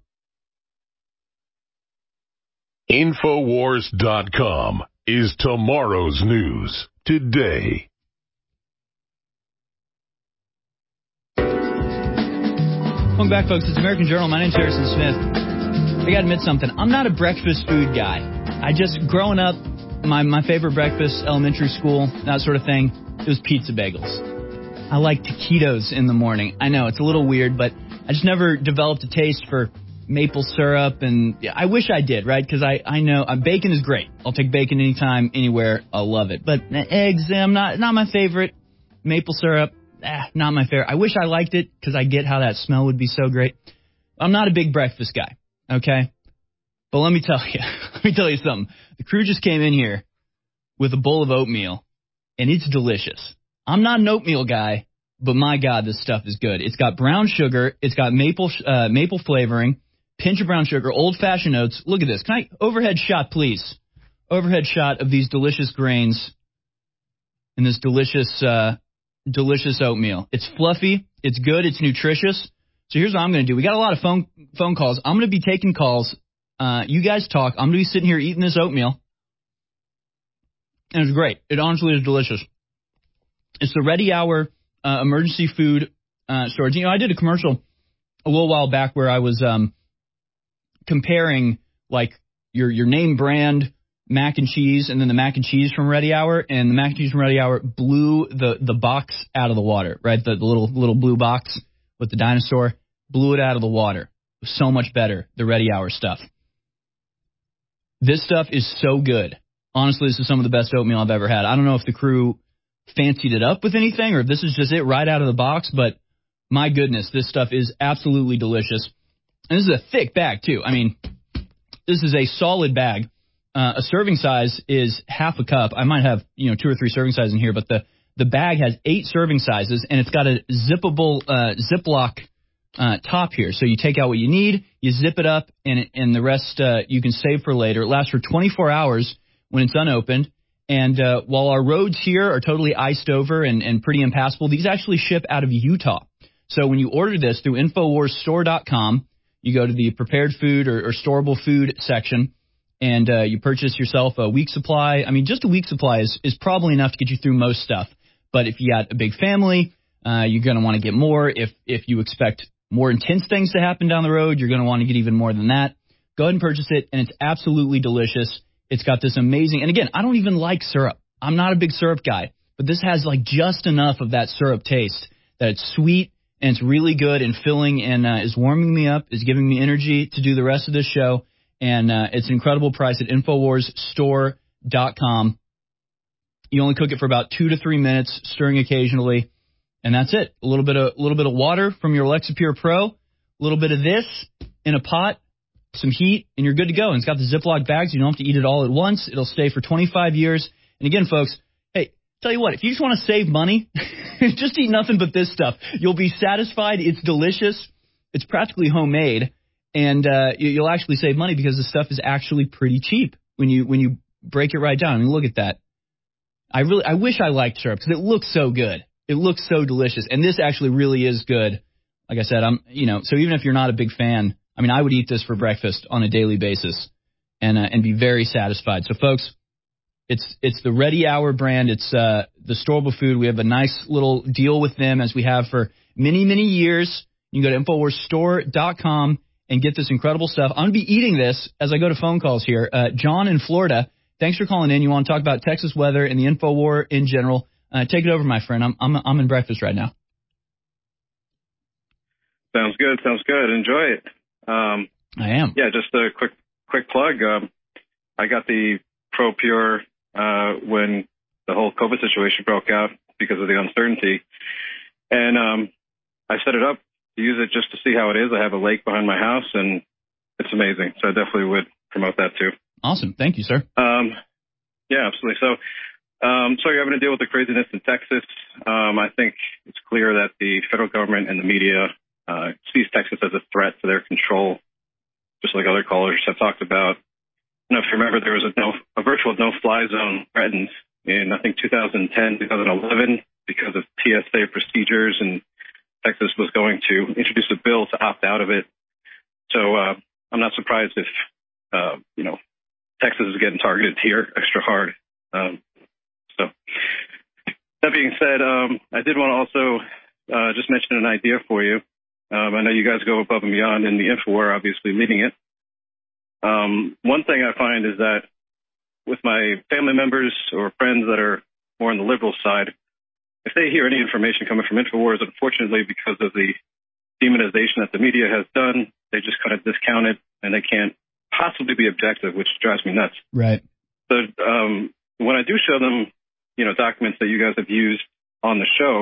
Infowars.com is tomorrow's news today. Welcome back, folks. It's American Journal. My name's Harrison Smith. I got to admit something. I'm not a breakfast food guy. Growing up, my favorite breakfast, elementary school, that sort of thing, it was pizza bagels. I like taquitos in the morning. I know, it's a little weird, but I just never developed a taste for maple syrup, and I wish I did, right? Because I know bacon is great. I'll take bacon anytime, anywhere. I'll love it. But eggs, not my favorite. Maple syrup, not my favorite. I wish I liked it because I get how that smell would be so great. I'm not a big breakfast guy, okay? But let me tell you something. The crew just came in here with a bowl of oatmeal, and it's delicious. I'm not an oatmeal guy, but my God, this stuff is good. It's got brown sugar. It's got maple flavoring, pinch of brown sugar, old-fashioned oats. Look at this. Can I overhead shot, please? Overhead shot of these delicious grains and this delicious oatmeal. It's fluffy. It's good. It's nutritious. So here's what I'm going to do. We got a lot of phone calls. I'm going to be taking calls. You guys talk. I'm going to be sitting here eating this oatmeal. And it's great. It honestly is delicious. It's the Ready Hour emergency food storage. You know, I did a commercial a little while back where I was comparing like your name brand mac and cheese and then the mac and cheese from Ready Hour, and the mac and cheese from Ready Hour blew the box out of the water, right? The little blue box with the dinosaur blew it out of the water. It was so much better, the Ready Hour stuff. This stuff is so good. Honestly, this is some of the best oatmeal I've ever had. I don't know if the crew fancied it up with anything or if this is just it right out of the box, but my goodness, this stuff is absolutely delicious. And this is a thick bag, too. I mean, this is a solid bag. A serving size is half a cup. I might have, 2 or 3 serving sizes in here, but the bag has 8 serving sizes, and it's got a zippable Ziploc top here. So you take out what you need, you zip it up, and the rest you can save for later. It lasts for 24 hours when it's unopened. And while our roads here are totally iced over and pretty impassable, these actually ship out of Utah. So when you order this through InfoWarsStore.com, you go to the prepared food or storable food section, and you purchase yourself a week supply. I mean, just a week supply is probably enough to get you through most stuff. But if you got a big family, you're going to want to get more. If you expect more intense things to happen down the road, you're going to want to get even more than that. Go ahead and purchase it, and it's absolutely delicious. It's got this amazing, and again, I don't even like syrup. I'm not a big syrup guy, but this has like just enough of that syrup taste that it's sweet and it's really good and filling and is warming me up, is giving me energy to do the rest of this show. And it's an incredible price at InfoWarsStore.com. You only cook it for about 2 to 3 minutes, stirring occasionally, and that's it. A little bit of water from your Alexa Pure Pro, a little bit of this in a pot, some heat, and you're good to go. And it's got the Ziploc bags. You don't have to eat it all at once. It'll stay for 25 years. And again, folks, hey, tell you what, if you just want to save money, just eat nothing but this stuff. You'll be satisfied. It's delicious. It's practically homemade, and you'll actually save money because the stuff is actually pretty cheap when you break it right down. I mean, look at that. I wish I liked syrup because it looks so good. It looks so delicious, and this actually really is good. Like I said, so even if you're not a big fan, I mean, I would eat this for breakfast on a daily basis and be very satisfied. So, folks, it's the Ready Hour brand. It's the storable food. We have a nice little deal with them as we have for many, many years. You can go to InfoWarsStore.com and get this incredible stuff. I'm going to be eating this as I go to phone calls here. John in Florida, thanks for calling in. You want to talk about Texas weather and the InfoWar in general. Take it over, my friend. I'm in breakfast right now. Sounds good. Enjoy it. I am. Yeah, just a quick plug. I got the Pro Pure when the whole COVID situation broke out because of the uncertainty. And I set it up to use it just to see how it is. I have a lake behind my house, and it's amazing. So I definitely would promote that too. Awesome. Thank you, sir. Yeah, absolutely. So you're having to deal with the craziness in Texas. I think it's clear that the federal government and the media sees Texas as a threat to their control, just like other callers have talked about. If you remember, there was a virtual no-fly zone threatened in, I think, 2010, 2011 because of TSA procedures, and Texas was going to introduce a bill to opt out of it. So I'm not surprised if, Texas is getting targeted here extra hard. So that being said, I did want to also just mention an idea for you. I know you guys go above and beyond in the InfoWar, obviously leading it. One thing I find is that with my family members or friends that are more on the liberal side, if they hear any information coming from InfoWars, unfortunately, because of the demonization that the media has done, they just kind of discount it, and they can't possibly be objective, which drives me nuts. Right. So when I do show them, documents that you guys have used on the show,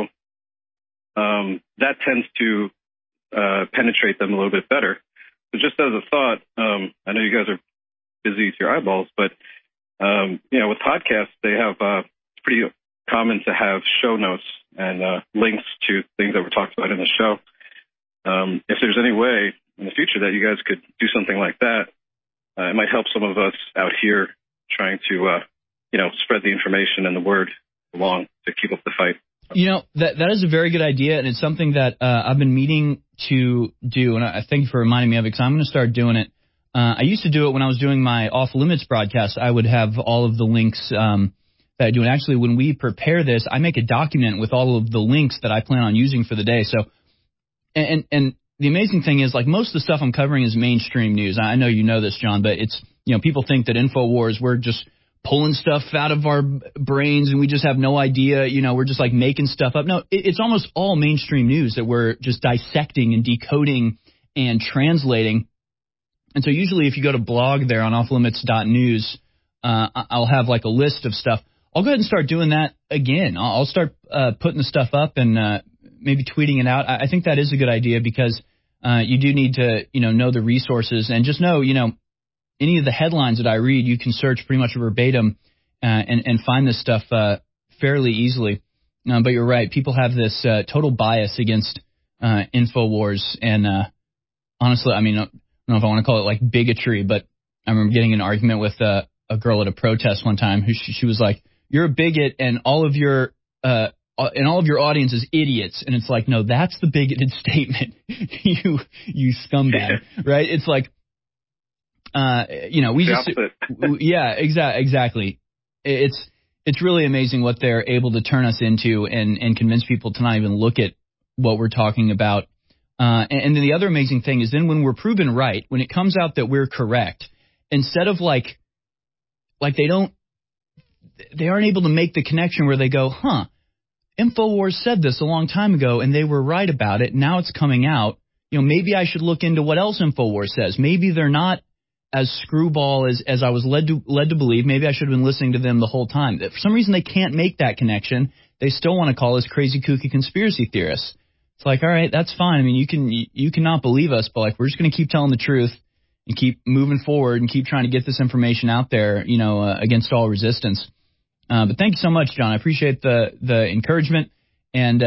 that tends to penetrate them a little bit better. So just as a thought, I know you guys are busy to your eyeballs, but with podcasts, they have it's pretty common to have show notes and links to things that were talked about in the show. If there's any way in the future that you guys could do something like that, it might help some of us out here trying to, spread the information and the word along to keep up the fight. That is a very good idea, and it's something that I've been meaning to do, and I thank you for reminding me of it, because I'm going to start doing it. I used to do it when I was doing my Off Limits broadcast. I would have all of the links that I do, and actually when we prepare this, I make a document with all of the links that I plan on using for the day. So, and the amazing thing is, like, most of the stuff I'm covering is mainstream news. I know you know this, John, but it's, people think that InfoWars, we're just pulling stuff out of our brains and we just have no idea, we're just like making stuff up. No, it's almost all mainstream news that we're just dissecting and decoding and translating. And so usually if you go to blog there on offlimits.news, I'll have like a list of stuff. I'll go ahead and start doing that again. I'll start putting the stuff up and maybe tweeting it out. I think that is a good idea, because you do need to, know the resources, and just know, any of the headlines that I read, you can search pretty much verbatim and find this stuff fairly easily. But you're right. People have this total bias against InfoWars. And honestly, I don't know if I want to call it like bigotry, but I remember getting in an argument with a girl at a protest one time who she was like, "You're a bigot, and all of your audience is idiots." And it's like, no, that's the bigoted statement. you scumbag, right? It's like, we just, yeah, exactly. It's really amazing what they're able to turn us into and convince people to not even look at what we're talking about. And then the other amazing thing is then when we're proven right, when it comes out that we're correct, instead of like they aren't able to make the connection where they go, InfoWars said this a long time ago and they were right about it. Now it's coming out. Maybe I should look into what else InfoWars says. Maybe they're not as screwball as I was led to believe. Maybe I should have been listening to them the whole time. For some reason, they can't make that connection. They still want to call us crazy, kooky conspiracy theorists. It's like, all right, that's fine. You cannot believe us, but like, we're just going to keep telling the truth and keep moving forward and keep trying to get this information out there, against all resistance. But thank you so much, John. I appreciate the encouragement. And,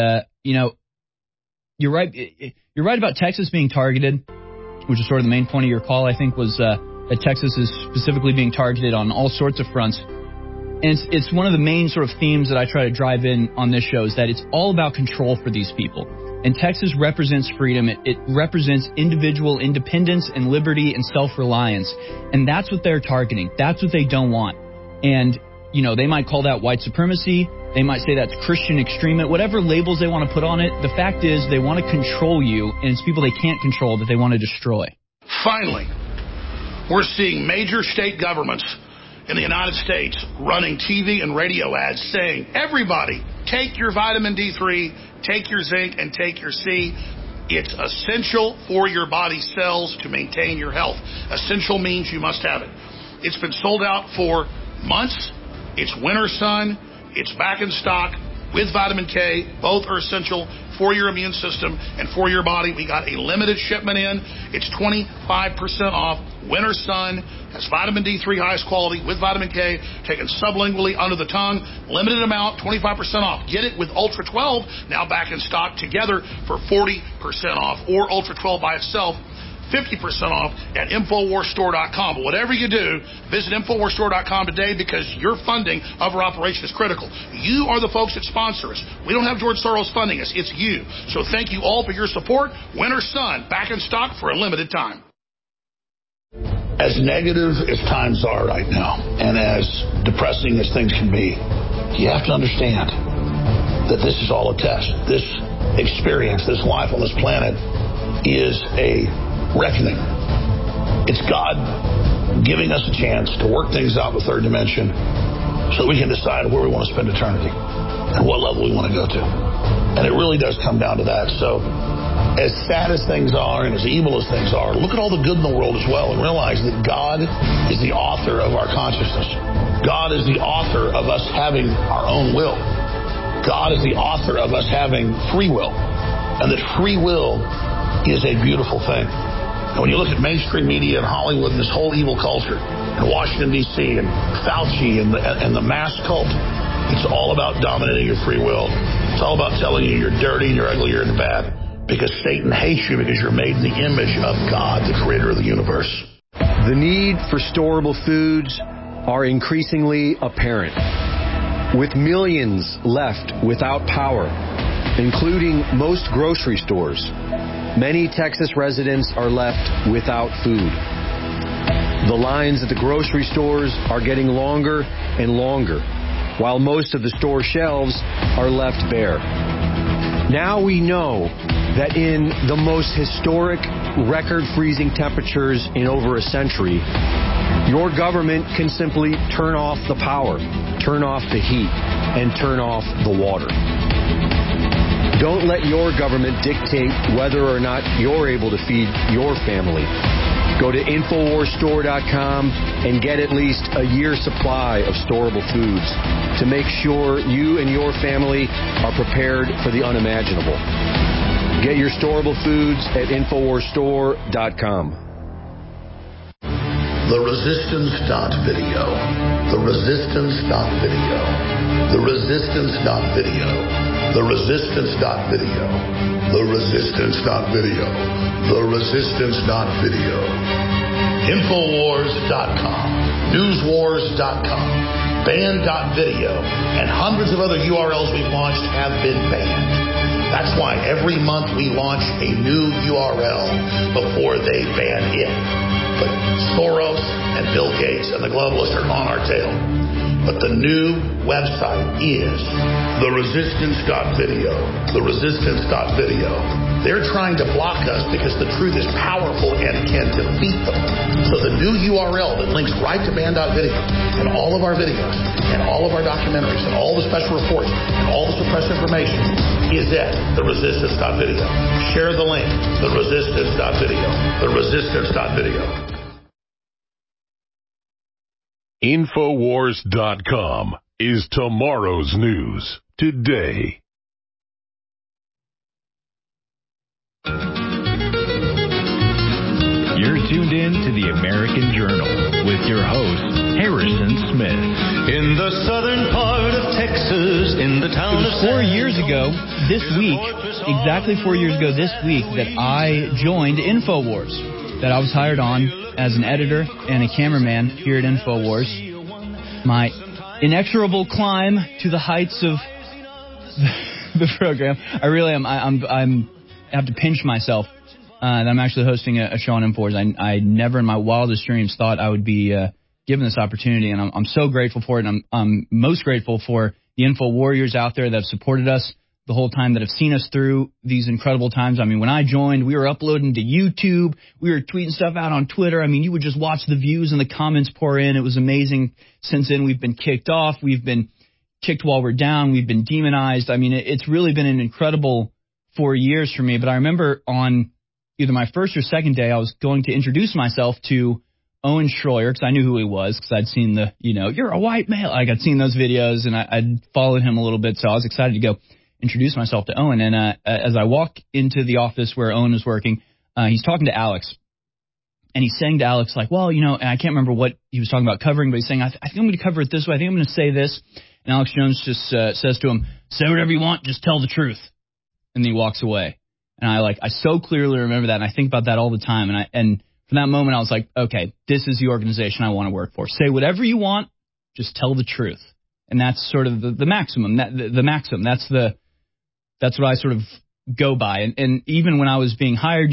you're right. You're right about Texas being targeted, which is sort of the main point of your call, I think, was that Texas is specifically being targeted on all sorts of fronts. And it's one of the main sort of themes that I try to drive in on this show, is that it's all about control for these people. And Texas represents freedom. It represents individual independence and liberty and self-reliance. And that's what they're targeting. That's what they don't want. And, they might call that white supremacy. They might say that's Christian extremism, whatever labels they want to put on it. The fact is they want to control you, and it's people they can't control that they want to destroy. Finally, we're seeing major state governments in the United States running TV and radio ads saying, everybody, take your vitamin D3, take your zinc, and take your C. It's essential for your body cells to maintain your health. Essential means you must have it. It's been sold out for months. It's Winter Sun. It's back in stock with vitamin K. Both are essential for your immune system and for your body. We got a limited shipment in. It's 25% off. Winter Sun has vitamin D3, highest quality, with vitamin K, taken sublingually under the tongue. Limited amount, 25% off. Get it with Ultra 12, now back in stock together for 40% off. Or Ultra 12 by itself, 50% off at InfoWarsStore.com. But whatever you do, visit InfoWarsStore.com today because your funding of our operation is critical. You are the folks that sponsor us. We don't have George Soros funding us. It's you. So thank you all for your support. Winter Sun, back in stock for a limited time. As negative as times are right now, and as depressing as things can be, you have to understand that this is all a test. This experience, this life on this planet, is a reckoning. It's God giving us a chance to work things out with third dimension so we can decide where we want to spend eternity and what level we want to go to. And it really does come down to that. So as sad as things are and as evil as things are, look at all the good in the world as well and realize that God is the author of our consciousness. God is the author of us having our own will. God is the author of us having free will. And that free will is a beautiful thing. And when you look at mainstream media and Hollywood and this whole evil culture and Washington, D.C. and Fauci and the mass cult, it's all about dominating your free will. It's all about telling you you're dirty and you're ugly, you're bad. Because Satan hates you because you're made in the image of God, the creator of the universe. The need for storable foods are increasingly apparent. With millions left without power, including most grocery stores, many Texas residents are left without food. The lines at the grocery stores are getting longer and longer, while most of the store shelves are left bare. Now we know that in the most historic record-freezing temperatures in over a century, your government can simply turn off the power, turn off the heat, and turn off the water. Don't let your government dictate whether or not you're able to feed your family. Go to InfoWarsStore.com and get at least a year's supply of storable foods to make sure you and your family are prepared for the unimaginable. Get your storable foods at InfoWarsStore.com. The resistance.video. The resistance.video. The resistance.video. The resistance.video. The resistance.video. The resistance.video. Infowars.com. Newswars.com. Banned.video. And hundreds of other URLs we've launched have been banned. That's why every month we launch a new URL before they ban it. But Soros and Bill Gates and the globalists are on our tail. But the new website is theresistance.video. Theresistance.video. They're trying to block us because the truth is powerful and can defeat them. So the new URL that links right to band.video and all of our videos and all of our documentaries and all the special reports and all the suppressed information is at theresistance.video. Share the link, theresistance.video. Theresistance.video. Infowars.com is tomorrow's news today. You're tuned in to the American Journal with your host, Harrison Smith. In the southern part of Texas, in the town of 4 years ago this week, exactly 4 years ago this week, that I joined InfoWars, that I was hired on as an editor and a cameraman here at InfoWars. My inexorable climb to the heights of the program. I really am. I have to pinch myself that I'm actually hosting a show on InfoWars. I never in my wildest dreams thought I would be given this opportunity, and I'm so grateful for it. And I'm most grateful for the Info Warriors out there that have supported us the whole time, that have seen us through these incredible times. I mean, when I joined, we were uploading to YouTube. We were tweeting stuff out on Twitter. I mean, you would just watch the views and the comments pour in. It was amazing. Since then, we've been kicked off. We've been kicked while we're down. We've been demonized. I mean, it's really been an incredible 4 years for me. But I remember on either my first or second day, I was going to introduce myself to Owen Schroyer, because I knew who he was, because I'd seen the, you're a white male. Like, I'd seen those videos, and I'd followed him a little bit, so I was excited to go introduce myself to Owen. And as I walk into the office where Owen was working, he's talking to Alex. And he's saying to Alex, like, well, and I can't remember what he was talking about covering, but he's saying, I think I'm going to cover it this way. I think I'm going to say this. And Alex Jones just says to him, say whatever you want, just tell the truth. And then he walks away. And I so clearly remember that, and I think about that all the time. And from that moment, I was like, okay, this is the organization I want to work for. Say whatever you want, just tell the truth. And that's sort of the maximum. The maxim. That's what I sort of go by. And even when I was being hired,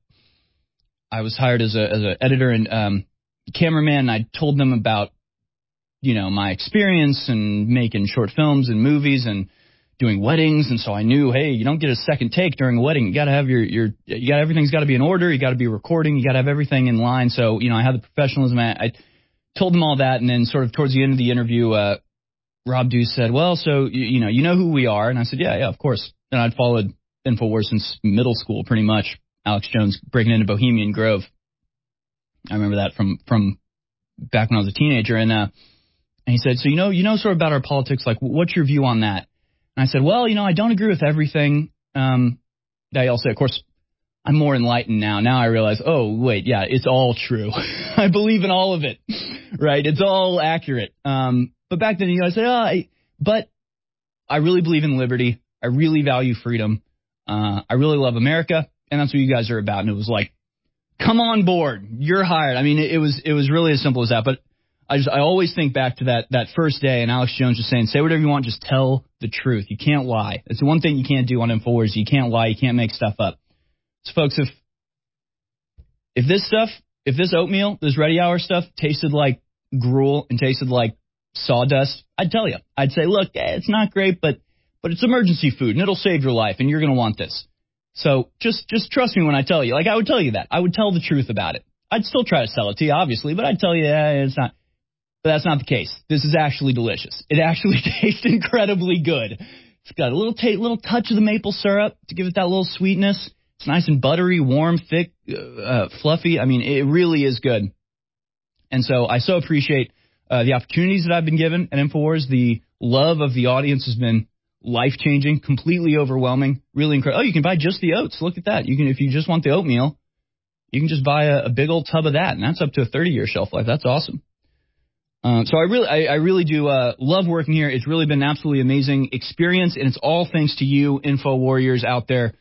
I was hired as a editor and cameraman. And I told them about my experience and making short films and movies and doing weddings, and so I knew, hey, you don't get a second take during a wedding. You got to have everything's got to be in order. You got to be recording. You got to have everything in line. So I had the professionalism. I told them all that, and then sort of towards the end of the interview, Rob Deuce said, "Well, so you know who we are," and I said, "Yeah, of course." And I'd followed InfoWars since middle school, pretty much. Alex Jones breaking into Bohemian Grove. I remember that from back when I was a teenager, and he said, "So sort of about our politics. Like, what's your view on that?" And I said, well, I don't agree with everything that y'all say. Of course, I'm more enlightened now. Now I realize, oh, wait, yeah, it's all true. I believe in all of it, right? It's all accurate. But back then, I said, but I really believe in liberty. I really value freedom. I really love America, and that's what you guys are about. And it was like, come on board. You're hired. I mean, it was really as simple as that. But I always think back to that first day, and Alex Jones just saying, say whatever you want, just tell the truth. You can't lie. It's the one thing you can't do on InfoWars. You can't lie. You can't make stuff up. So, folks, if this oatmeal, this Ready Hour stuff tasted like gruel and tasted like sawdust, I'd tell you. I'd say, look, it's not great, but it's emergency food, and it'll save your life, and you're going to want this. So just trust me when I tell you. Like, I would tell you that. I would tell the truth about it. I'd still try to sell it to you, obviously, but I'd tell you, it's not. But that's not the case. This is actually delicious. It actually tastes incredibly good. It's got a little touch of the maple syrup to give it that little sweetness. It's nice and buttery, warm, thick, fluffy. I mean, it really is good. And so I so appreciate the opportunities that I've been given at InfoWars. The love of the audience has been life-changing, completely overwhelming, really incredible. Oh, you can buy just the oats. Look at that. You can, if you just want the oatmeal, you can just buy a big old tub of that, and that's up to a 30-year shelf life. That's awesome. So I really do love working here. It's really been an absolutely amazing experience, and it's all thanks to you, Info Warriors out there,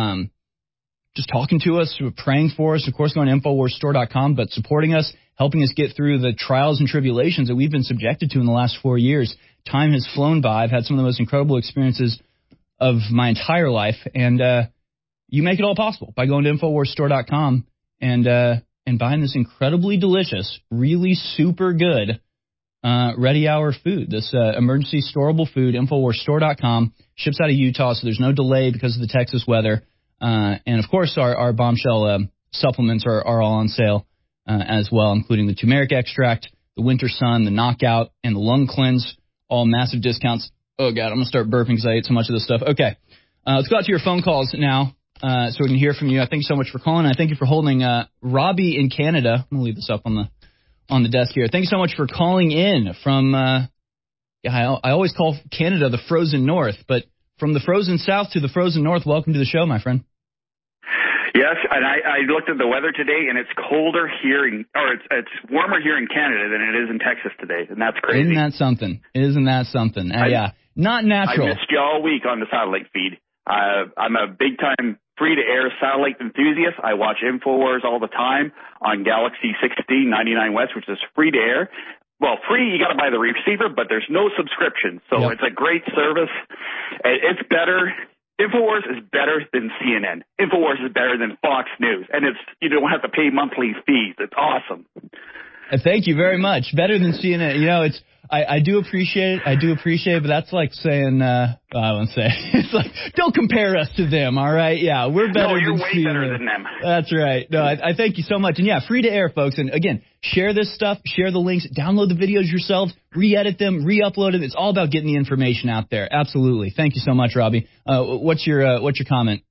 just talking to us, praying for us, of course, going to InfoWarsStore.com, but supporting us, helping us get through the trials and tribulations that we've been subjected to in the last 4 years. Time has flown by. I've had some of the most incredible experiences of my entire life, and you make it all possible by going to InfoWarsStore.com and buying this incredibly delicious, really super good Ready Hour food, this emergency storable food. InfoWarsStore.com, ships out of Utah, so there's no delay because of the Texas weather. And, of course, our bombshell supplements are all on sale as well, including the turmeric extract, the winter sun, the knockout, and the lung cleanse, all massive discounts. Oh, God, I'm going to start burping because I ate so much of this stuff. Okay, let's go out to your phone calls now so we can hear from you. I thank you so much for calling. I thank you for holding Robbie in Canada. I'm going to leave this up on the desk here. Thank you so much for calling in from, I always call Canada the frozen north, but from the frozen south to the frozen north, welcome to the show, my friend. Yes, and I looked at the weather today, and it's colder here, it's warmer here in Canada than it is in Texas today, and that's crazy. Isn't that something? Yeah, not natural. I missed you all week on the satellite feed. I'm a big-time free-to-air satellite enthusiast. I watch InfoWars all the time on Galaxy 1699 West, which is free-to-air. Well, free, you got to buy the receiver, but there's no subscription. So It's a great service. It's better. InfoWars is better than CNN. InfoWars is better than Fox News. And you don't have to pay monthly fees. It's awesome. Thank you very much. Better than CNN. I do appreciate it, but that's like saying, I won't say. It's like, don't compare us to them, all right? Yeah, we're better than CNN. No, you're way better than them. That's right. No, I thank you so much. And, yeah, free to air, folks. And, again, share this stuff, share the links, download the videos yourselves, re-edit them, re-upload them. It's all about getting the information out there. Absolutely. Thank you so much, Robbie. What's your comment?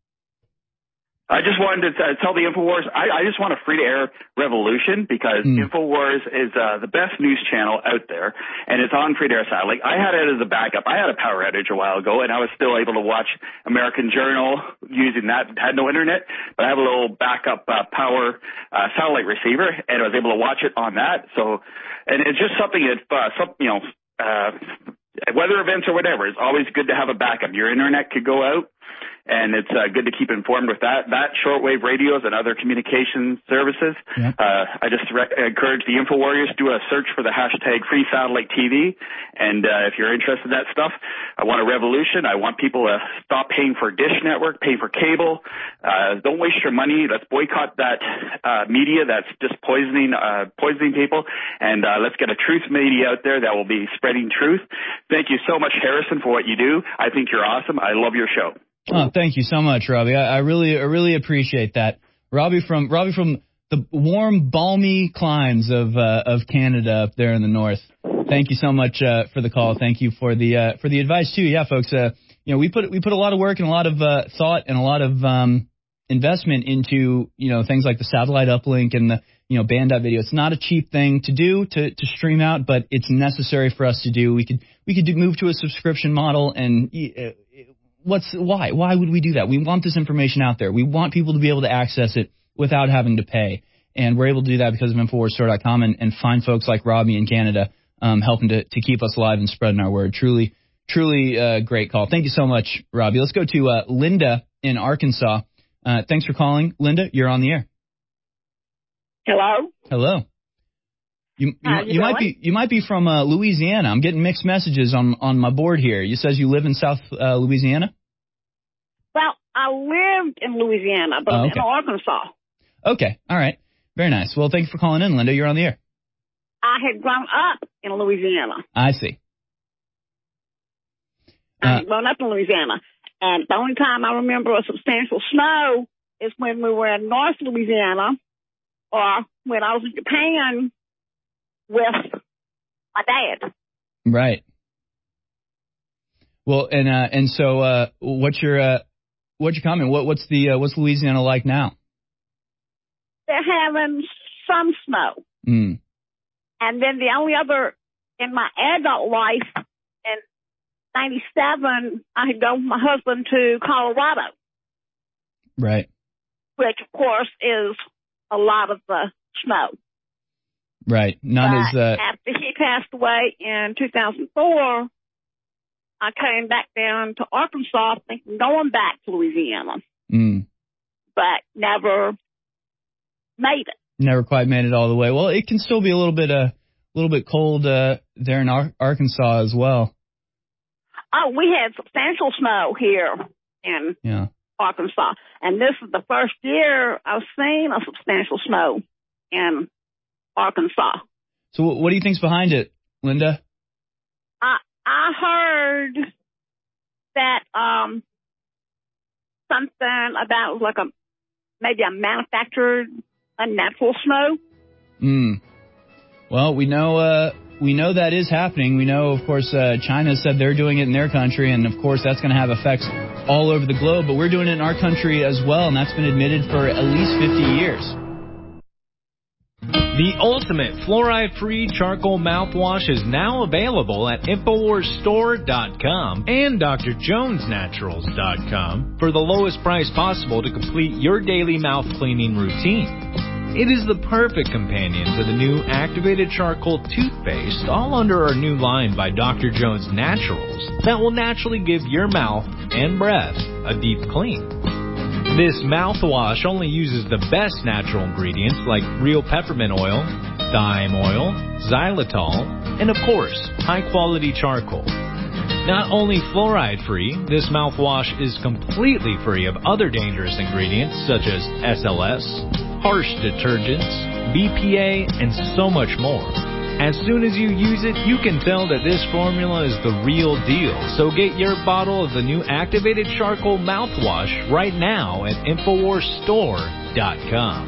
I just wanted to tell the InfoWars, I just want a free-to-air revolution because InfoWars is the best news channel out there, and it's on free-to-air satellite. I had it as a backup. I had a power outage a while ago, and I was still able to watch American Journal using that. Had no internet, but I have a little backup power satellite receiver, and I was able to watch it on that. So, and it's just something that, weather events or whatever, it's always good to have a backup. Your internet could go out. and it's good to keep informed with that shortwave radios and other communication services. Yep. I just encourage the Info Warriors to do a search for the hashtag Free Satellite TV, and if you're interested in that stuff, I want a revolution. I want people to stop paying for Dish Network, pay for cable. Don't waste your money. Let's boycott that media that's just poisoning people, and let's get a truth media out there that will be spreading truth. Thank you so much, Harrison, for what you do. I think you're awesome. I love your show. Oh, thank you so much, Robbie. I really appreciate that. Robbie from the warm, balmy climes of Canada up there in the north. Thank you so much for the call. Thank you for the advice too. Yeah, folks. We put a lot of work and a lot of thought and a lot of investment into things like the satellite uplink and the band video. It's not a cheap thing to do to stream out, but it's necessary for us to do. We could move to a subscription model, and why would we do that? We want this information out there. We want people to be able to access it without having to pay, and we're able to do that because of InfoWarsStore.com and find folks like Robbie in Canada helping to keep us alive and spreading our word. Truly great call. Thank you so much, Robbie. Let's go to Linda in Arkansas. Thanks for calling, Linda. You're on the air. Hello. Hello. You might be from Louisiana. I'm getting mixed messages on my board here. You says you live in South Louisiana? Well, I lived in Louisiana, but I'm in Arkansas. Okay. All right. Very nice. Well, thank you for calling in, Linda. You're on the air. I had grown up in Louisiana. I see. I had grown up in Louisiana. And the only time I remember a substantial snow is when we were in North Louisiana or when I was in Japan with my dad. Right. Well, and so what's your comment? What's Louisiana like now? They're having some snow. Mm. And then the only other in my adult life, in 97, I had gone with my husband to Colorado. Right. Which, of course, is a lot of the snow. Right. After he passed away in 2004, I came back down to Arkansas thinking going back to Louisiana. Mm. But never made it. Never quite made it all the way. Well, it can still be a little bit cold there in Arkansas as well. Oh, we had substantial snow here in Arkansas. And this is the first year I've seen a substantial snow in Arkansas. So what do you think's behind it, Linda? I heard that something about like maybe a manufactured unnatural snow. Well, we know that is happening. We know, of course, China said they're doing it in their country, and of course that's going to have effects all over the globe. But we're doing it in our country as well, and that's been admitted for at least 50 years. The ultimate fluoride-free charcoal mouthwash is now available at InfoWarsStore.com and DrJonesNaturals.com for the lowest price possible to complete your daily mouth cleaning routine. It is the perfect companion to the new activated charcoal toothpaste, all under our new line by Dr. Jones Naturals, that will naturally give your mouth and breath a deep clean. This mouthwash only uses the best natural ingredients like real peppermint oil, thyme oil, xylitol, and of course, high-quality charcoal. Not only fluoride-free, this mouthwash is completely free of other dangerous ingredients such as SLS, harsh detergents, BPA, and so much more. As soon as you use it, you can tell that this formula is the real deal. So get your bottle of the new activated charcoal mouthwash right now at InfoWarsStore.com.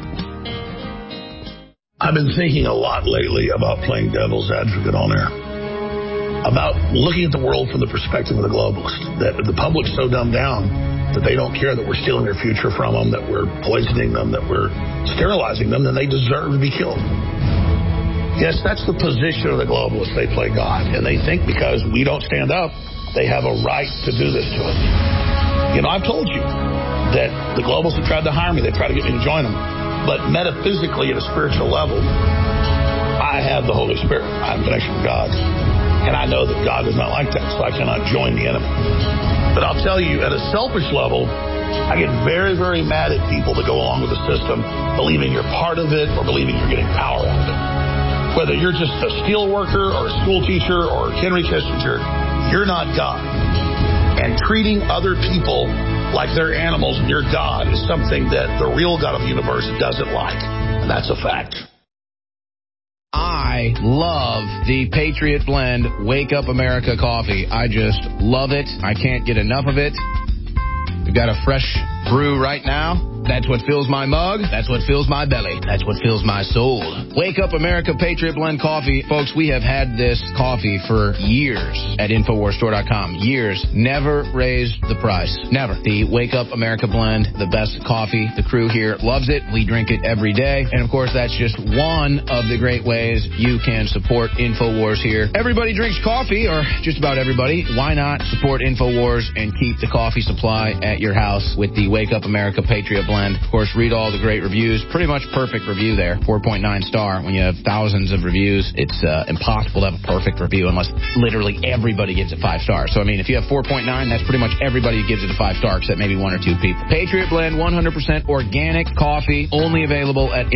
I've been thinking a lot lately about playing devil's advocate on air. About looking at the world from the perspective of the globalist. That the public's so dumbed down that they don't care that we're stealing their future from them, that we're poisoning them, that we're sterilizing them, then they deserve to be killed. Yes, that's the position of the globalists. They play God. And they think because we don't stand up, they have a right to do this to us. You know, I've told you that the globalists have tried to hire me. They've tried to get me to join them. But metaphysically, at a spiritual level, I have the Holy Spirit. I have a connection with God. And I know that God does not like that, so I cannot join the enemy. But I'll tell you, at a selfish level, I get very, very mad at people that go along with the system, believing you're part of it or believing you're getting power out of it. Whether you're just a steel worker or a school teacher or Henry Kissinger, you're not God. And treating other people like they're animals and you're God is something that the real God of the universe doesn't like. And that's a fact. I love the Patriot Blend Wake Up America coffee. I just love it. I can't get enough of it. We've got a fresh brew right now. That's what fills my mug. That's what fills my belly. That's what fills my soul. Wake Up America Patriot Blend coffee. Folks, we have had this coffee for years at InfoWarsStore.com. Years. Never raised the price. Never. The Wake Up America Blend, the best coffee. The crew here loves it. We drink it every day. And, of course, that's just one of the great ways you can support InfoWars here. Everybody drinks coffee, or just about everybody. Why not support InfoWars and keep the coffee supply at your house with the Wake Up America Patriot Blend? Of course, read all the great reviews. Pretty much perfect review there. 4.9 star. When you have thousands of reviews, it's impossible to have a perfect review unless literally everybody gives it 5 stars. So, I mean, if you have 4.9, that's pretty much everybody who gives it a 5 star except maybe 1 or 2 people. Patriot Blend, 100% organic coffee, only available at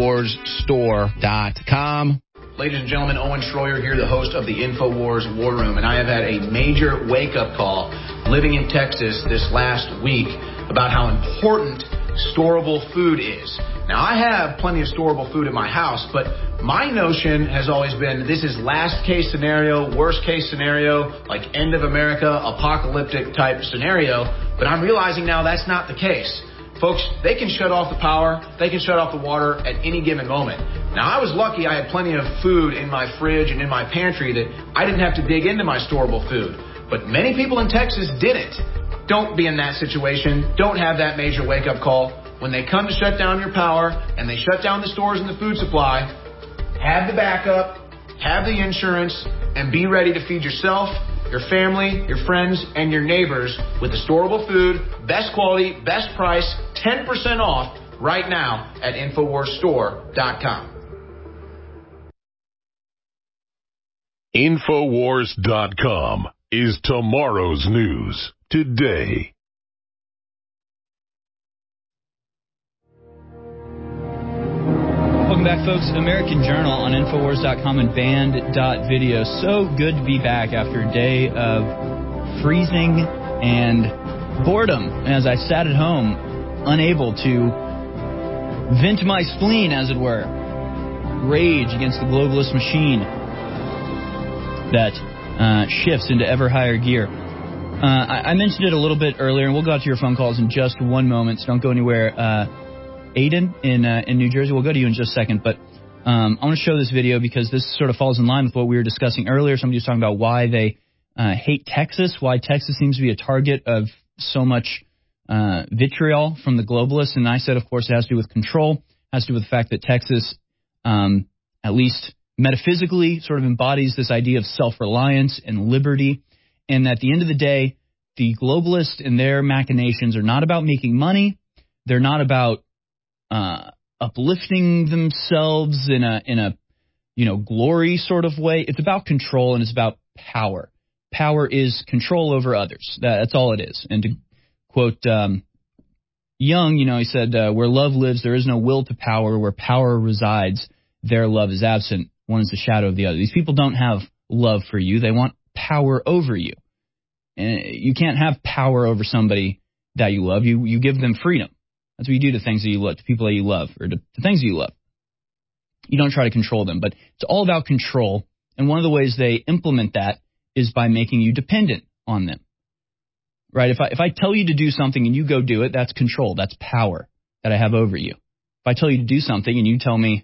InfoWarsStore.com. Ladies and gentlemen, Owen Schroyer here, the host of the InfoWars War Room, and I have had a major wake-up call living in Texas this last week about how important storable food is. Now, I have plenty of storable food at my house, but my notion has always been this is last case scenario, worst case scenario, like end of America, apocalyptic type scenario, but I'm realizing now that's not the case. Folks, they can shut off the power, they can shut off the water at any given moment. Now, I was lucky I had plenty of food in my fridge and in my pantry that I didn't have to dig into my storable food. But many people in Texas didn't. Don't be in that situation. Don't have that major wake-up call. When they come to shut down your power and they shut down the stores and the food supply, have the backup, have the insurance, and be ready to feed yourself, your family, your friends, and your neighbors with the storable food, best quality, best price, 10% off right now at InfoWarsStore.com. InfoWars.com is tomorrow's news today. Welcome back, folks. American Journal on Infowars.com and Band.video. So good to be back after a day of freezing and boredom as I sat at home, unable to vent my spleen, as it were. Rage against the globalist machine that shifts into ever higher gear. I mentioned it a little bit earlier, and we'll go out to your phone calls in just one moment, so don't go anywhere. Aiden in New Jersey, we'll go to you in just a second, but I want to show this video because this sort of falls in line with what we were discussing earlier. Somebody was talking about why they hate Texas, why Texas seems to be a target of so much vitriol from the globalists, and I said, of course, it has to do with control, has to do with the fact that Texas, at least metaphysically, sort of embodies this idea of self-reliance and liberty, and at the end of the day, the globalists and their machinations are not about making money. They're not about uplifting themselves in a glory sort of way. It's about control, and it's about power. Power is control over others. That's all it is. And to quote Young, he said, where love lives, there is no will to power. Where power resides, there love is absent. One is the shadow of the other. These people don't have love for you. They want power over you. And you can't have power over somebody that you love. You give them freedom. That's what you do to things that you love, to people that you love, or to things that you love. You don't try to control them, but it's all about control. And one of the ways they implement that is by making you dependent on them. Right? If I tell you to do something and you go do it, that's control. That's power that I have over you. If I tell you to do something and you tell me,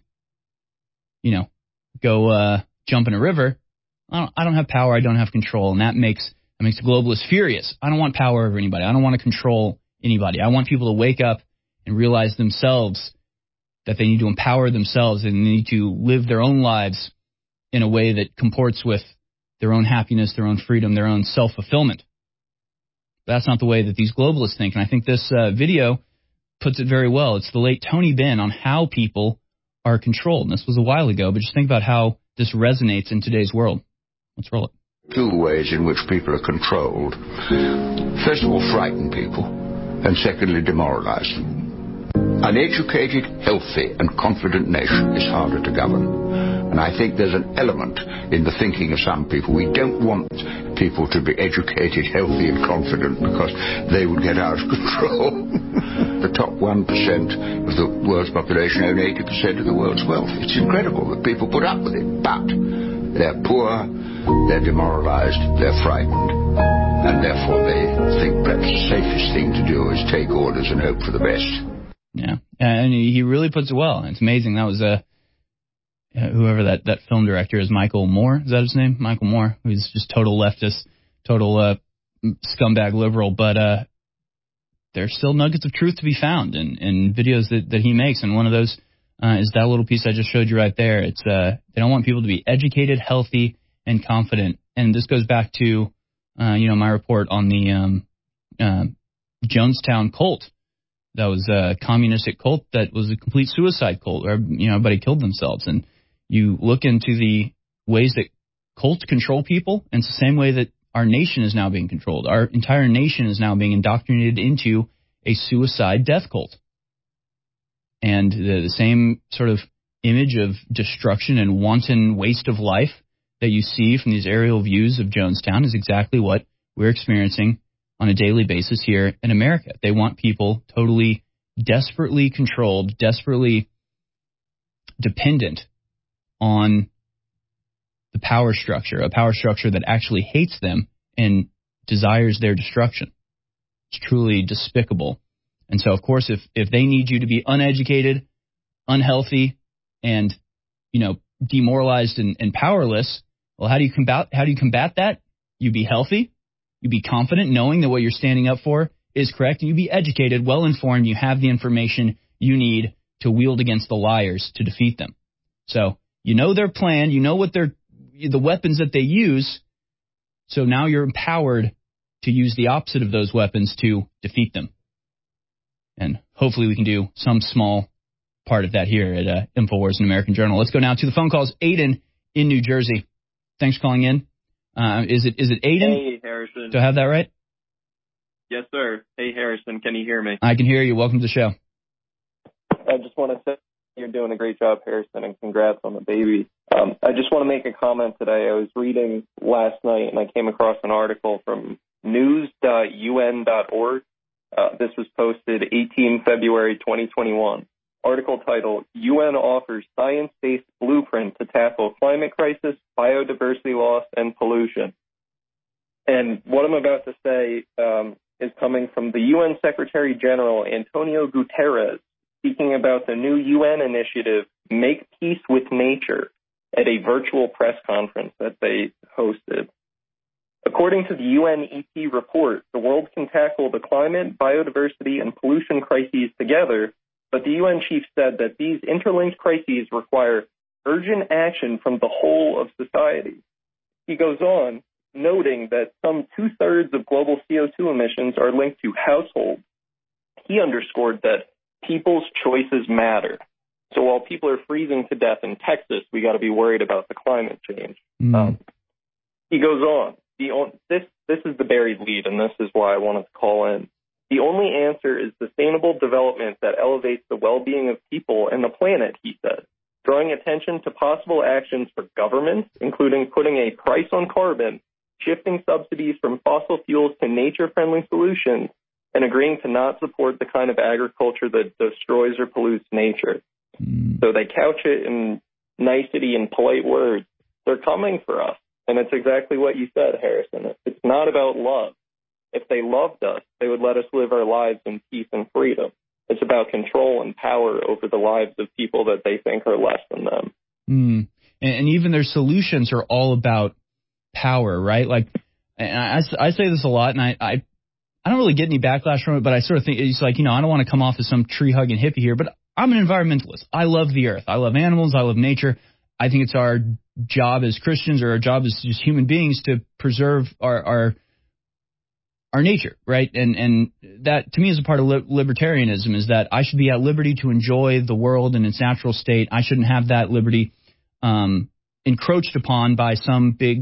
go jump in a river, I don't have power. I don't have control, and that makes the globalists furious. I don't want power over anybody. I don't want to control anybody. I want people to wake up and realize themselves that they need to empower themselves and they need to live their own lives in a way that comports with their own happiness, their own freedom, their own self-fulfillment. But that's not the way that these globalists think, and I think this video puts it very well. It's the late Tony Benn on how people are controlled. And this was a while ago, but just think about how this resonates in today's world. Let's roll it. Two ways in which people are controlled. First of all, frighten people, and secondly, demoralize them. An educated, healthy, and confident nation is harder to govern. And I think there's an element in the thinking of some people. We don't want people to be educated, healthy, and confident because they would get out of control. The top 1% of the world's population own 80% of the world's wealth. It's incredible that people put up with it. But they're poor, they're demoralized, they're frightened, and therefore they think perhaps the safest thing to do is take orders and hope for the best. Yeah, and he really puts it well. It's amazing. That was whoever that film director is, Michael Moore. Is that his name? Michael Moore, who's just total leftist, total scumbag liberal. But there's still nuggets of truth to be found in videos that he makes. And one of those is that little piece I just showed you right there. It's they don't want people to be educated, healthy, and confident. And this goes back to my report on the Jonestown cult. That was a communistic cult that was a complete suicide cult, where everybody killed themselves. And you look into the ways that cults control people, and it's the same way that our nation is now being controlled. Our entire nation is now being indoctrinated into a suicide death cult. And the same sort of image of destruction and wanton waste of life that you see from these aerial views of Jonestown is exactly what we're experiencing on a daily basis here in America. They want people totally, desperately controlled, desperately dependent on the power structure, a power structure that actually hates them and desires their destruction. It's truly despicable. And so, of course, if they need you to be uneducated, unhealthy, and demoralized and powerless, well, how do you combat that? You be healthy. You be confident, knowing that what you're standing up for is correct, and you be educated, well-informed, you have the information you need to wield against the liars to defeat them. So you know their plan, you know what the weapons that they use, so now you're empowered to use the opposite of those weapons to defeat them. And hopefully we can do some small part of that here at InfoWars and American Journal. Let's go now to the phone calls. Aiden in New Jersey. Thanks for calling in. Is it Aiden? Hey, Harrison. Do I have that right? Yes, sir. Hey, Harrison, can you hear me? I can hear you. Welcome to the show. I just want to say you're doing a great job, Harrison, and congrats on the baby. I just want to make a comment today. I was reading last night, and I came across an article from news.un.org. This was posted 18 February 2021. Article titled, UN offers science-based blueprint to tackle climate crisis, biodiversity loss, and pollution. And what I'm about to say is coming from the UN Secretary General Antonio Guterres, speaking about the new UN initiative, Make Peace with Nature, at a virtual press conference that they hosted. According to the UNEP report, the world can tackle the climate, biodiversity, and pollution crises together, but the UN chief said that these interlinked crises require urgent action from the whole of society. He goes on, noting that some 2/3 of global CO2 emissions are linked to households. He underscored that people's choices matter. So while people are freezing to death in Texas, we got to be worried about the climate change. He goes on, this is the buried lead, and this is why I wanted to call in. The only answer is sustainable development that elevates the well-being of people and the planet, he said, drawing attention to possible actions for governments, including putting a price on carbon, shifting subsidies from fossil fuels to nature-friendly solutions, and agreeing to not support the kind of agriculture that destroys or pollutes nature. So they couch it in nicety and polite words. They're coming for us, and it's exactly what you said, Harrison. It's not about love. If they loved us, they would let us live our lives in peace and freedom. It's about control and power over the lives of people that they think are less than them. And even their solutions are all about power, right? Like, and I say this a lot, and I don't really get any backlash from it, but I sort of think it's like, I don't want to come off as some tree-hugging hippie here, but I'm an environmentalist. I love the earth. I love animals. I love nature. I think it's our job as Christians, or our job as just human beings, to preserve our nature, right? And that, to me, is a part of libertarianism, is that I should be at liberty to enjoy the world in its natural state. I shouldn't have that liberty encroached upon by some big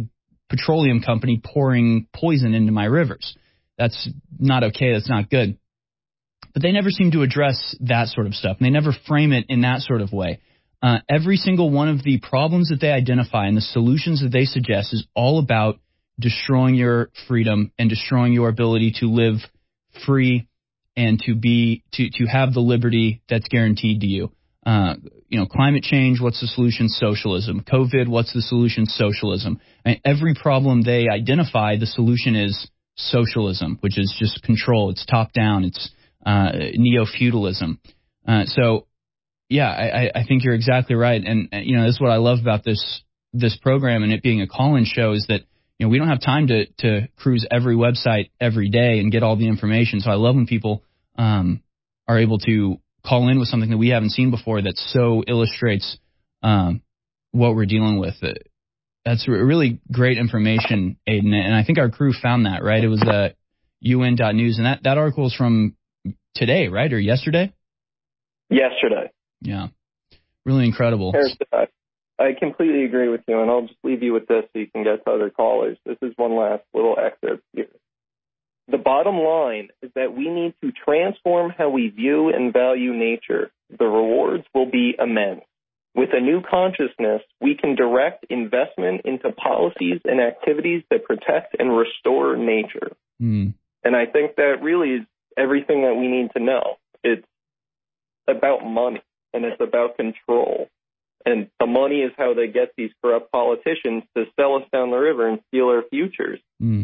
petroleum company pouring poison into my rivers. That's not okay. That's not good. But they never seem to address that sort of stuff, and they never frame it in that sort of way. Every single one of the problems that they identify and the solutions that they suggest is all about destroying your freedom and destroying your ability to live free and to have the liberty that's guaranteed to you. Climate change, what's the solution? Socialism. COVID, what's the solution? Socialism. And every problem they identify, the solution is socialism, which is just control. It's top down. It's neo-feudalism. I think you're exactly right. And this is what I love about this program and it being a call-in show is that we don't have time to cruise every website every day and get all the information. So I love when people are able to call in with something that we haven't seen before that so illustrates what we're dealing with. That's really great information, Aiden. And I think our crew found that, right? It was UN.news. And that article is from today, right? Or yesterday? Yesterday. Yeah. Really incredible. I completely agree with you, and I'll just leave you with this so you can get to other callers. This is one last little excerpt here. The bottom line is that we need to transform how we view and value nature. The rewards will be immense. With a new consciousness, we can direct investment into policies and activities that protect and restore nature. And I think that really is everything that we need to know. It's about money, and it's about control. And the money is how they get these corrupt politicians to sell us down the river and steal our futures.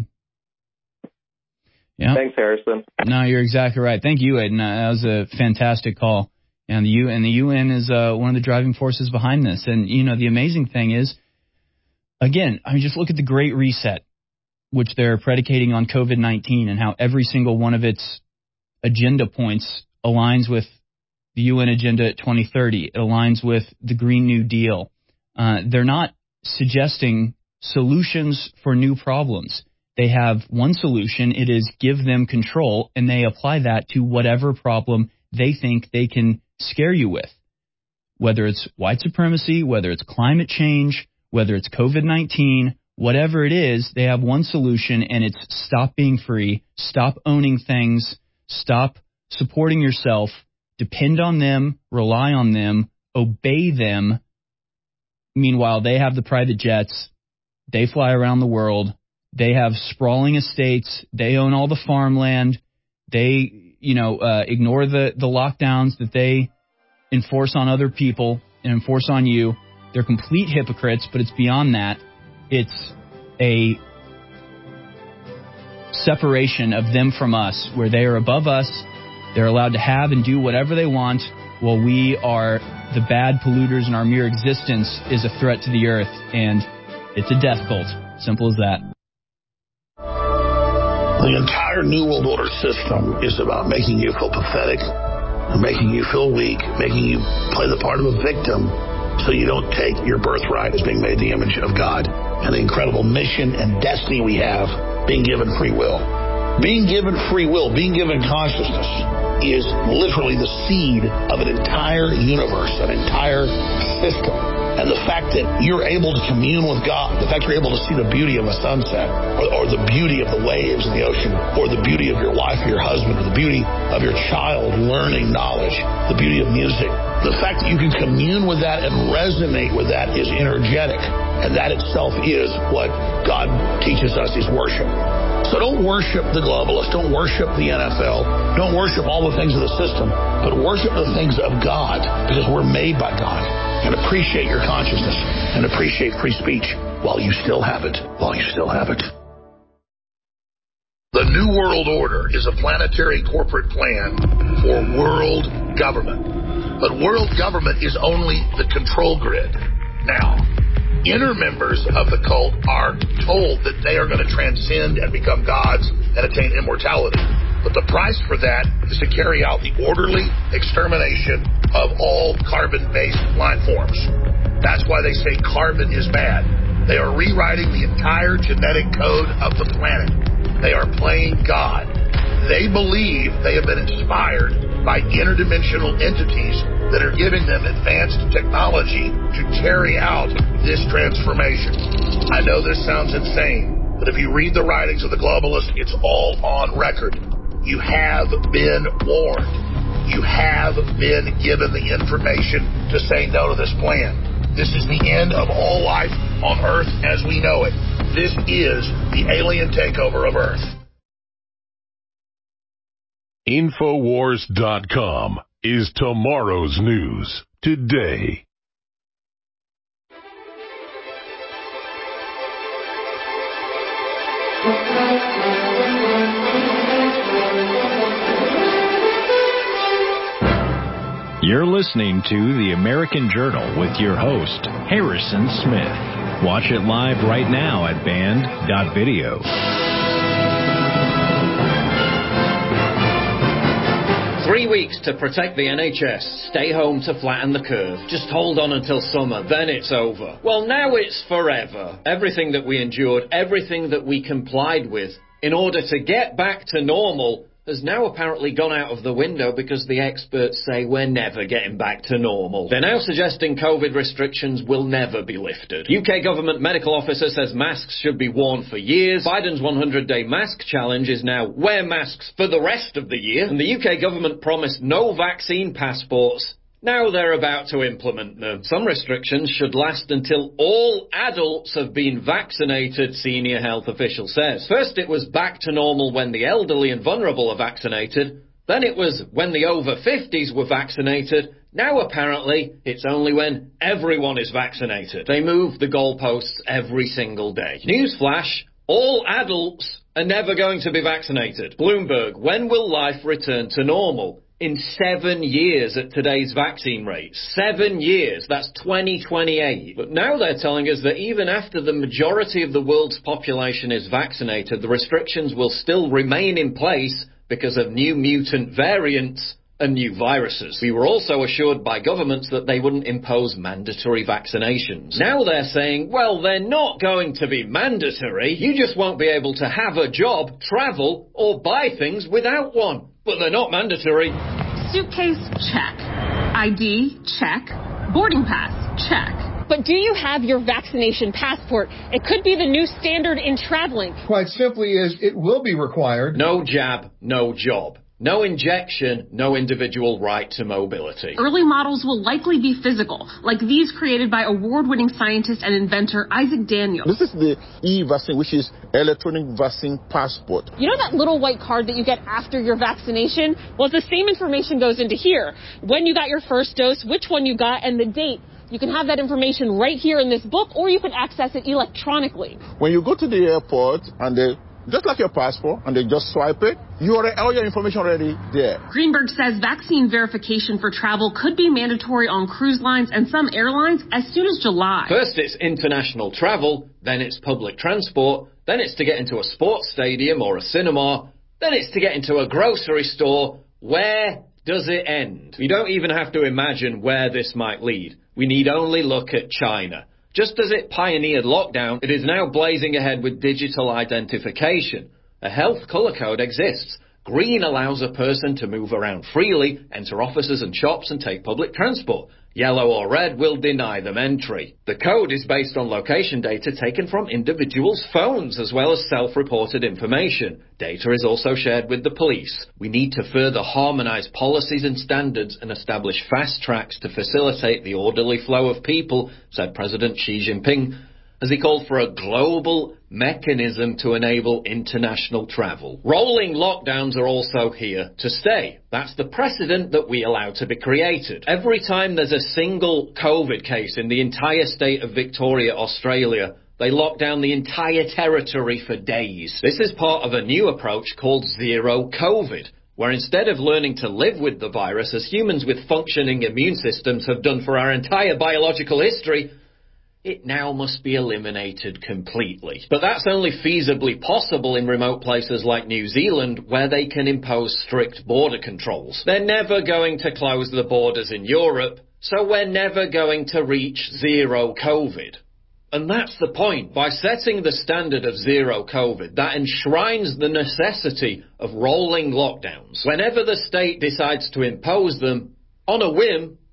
Yeah. Thanks, Harrison. No, you're exactly right. Thank you, Aiden. That was a fantastic call. And the UN is one of the driving forces behind this. And, the amazing thing is, again, just look at the Great Reset, which they're predicating on COVID-19 and how every single one of its agenda points aligns with the UN Agenda 2030. It aligns with the Green New Deal. They're not suggesting solutions for new problems. They have one solution. It is give them control, and they apply that to whatever problem they think they can scare you with, whether it's white supremacy, whether it's climate change, whether it's COVID-19, whatever it is, they have one solution, and it's stop being free, stop owning things, stop supporting yourself, depend on them, rely on them, obey them. Meanwhile, they have the private jets. They fly around the world. They have sprawling estates. They own all the farmland. They, ignore the lockdowns that they enforce on other people and enforce on you. They're complete hypocrites, but it's beyond that. It's a separation of them from us, where they are above us. They're allowed to have and do whatever they want, while we are the bad polluters, and our mere existence is a threat to the earth, and it's a death cult. Simple as that. The entire New World Order system is about making you feel pathetic, making you feel weak, making you play the part of a victim so you don't take your birthright as being made in the image of God and the incredible mission and destiny we have, being given free will. Being given free will, being given consciousness is literally the seed of an entire universe, an entire system. And the fact that you're able to commune with God, the fact you're able to see the beauty of a sunset, or the beauty of the waves in the ocean, or the beauty of your wife or your husband, or the beauty of your child learning knowledge, the beauty of music, the fact that you can commune with that and resonate with that is energetic. And that itself is what God teaches us is worship. So don't worship the globalists, don't worship the NFL, don't worship all the things of the system, but worship the things of God, because we're made by God. And appreciate your consciousness and appreciate free speech while you still have it, The New World Order is a planetary corporate plan for world government. But world government is only the control grid. Now, inner members of the cult are told that they are going to transcend and become gods and attain immortality. But the price for that is to carry out the orderly extermination of all carbon-based life forms. That's why they say carbon is bad. They are rewriting the entire genetic code of the planet. They are playing God. They believe they have been inspired by interdimensional entities that are giving them advanced technology to carry out this transformation. I know this sounds insane, but if you read the writings of the globalists, it's all on record. You have been warned. You have been given the information to say no to this plan. This is the end of all life on Earth as we know it. This is the alien takeover of Earth. Infowars.com is tomorrow's news today. You're listening to The American Journal with your host, Harrison Smith. Watch it live right now at band.video. 3 weeks to protect the NHS. Stay home to flatten the curve. Just hold on until summer, then it's over. Well, now it's forever. Everything that we endured, everything that we complied with in order to get back to normal has now apparently gone out of the window because the experts say we're never getting back to normal. They're now suggesting COVID restrictions will never be lifted. UK government medical officer says masks should be worn for years. Biden's 100-day mask challenge is now wear masks for the rest of the year. And the UK government promised no vaccine passports. Now they're about to implement them. Some restrictions should last until all adults have been vaccinated, senior health official says. First it was back to normal when the elderly and vulnerable are vaccinated. Then it was when the over 50s were vaccinated. Now apparently it's only when everyone is vaccinated. They move the goalposts every single day. Newsflash, all adults are never going to be vaccinated. Bloomberg, when will life return to normal? In 7 years at today's vaccine rate. 7 years. That's 2028. But now they're telling us that even after the majority of the world's population is vaccinated, the restrictions will still remain in place because of new mutant variants and new viruses. We were also assured by governments that they wouldn't impose mandatory vaccinations. Now they're saying, well, they're not going to be mandatory. You just won't be able to have a job, travel, or buy things without one. But they're not mandatory. Suitcase, check. ID, check. Boarding pass, check. But do you have your vaccination passport? It could be the new standard in traveling. Quite simply is it will be required. No jab, no job. No injection, no individual right to mobility. Early models will likely be physical, like these created by award-winning scientist and inventor Isaac Daniels. This is the e-vaccine, which is electronic vaccine passport. You know that little white card that you get after your vaccination? Well, the same information goes into here. When you got your first dose, which one you got, and the date. You can have that information right here in this book, or you can access it electronically. When you go to the airport and just like your passport, and they just swipe it, all your information already there. Greenberg says vaccine verification for travel could be mandatory on cruise lines and some airlines as soon as July. First it's international travel, then it's public transport, then it's to get into a sports stadium or a cinema, then it's to get into a grocery store. Where does it end? We don't even have to imagine where this might lead. We need only look at China. Just as it pioneered lockdown, it is now blazing ahead with digital identification. A health colour code exists. Green allows a person to move around freely, enter offices and shops and take public transport. Yellow or red will deny them entry. The code is based on location data taken from individuals' phones as well as self-reported information. Data is also shared with the police. We need to further harmonise policies and standards and establish fast tracks to facilitate the orderly flow of people, said President Xi Jinping, as he called for a global mechanism to enable international travel. Rolling lockdowns are also here to stay. That's the precedent that we allow to be created. Every time there's a single COVID case in the entire state of Victoria, Australia, they lock down the entire territory for days. This is part of a new approach called Zero COVID, where instead of learning to live with the virus as humans with functioning immune systems have done for our entire biological history, it now must be eliminated completely. But that's only feasibly possible in remote places like New Zealand, where they can impose strict border controls. They're never going to close the borders in Europe, so we're never going to reach zero COVID. And that's the point. By setting the standard of zero COVID, that enshrines the necessity of rolling lockdowns. Whenever the state decides to impose them, on a whim,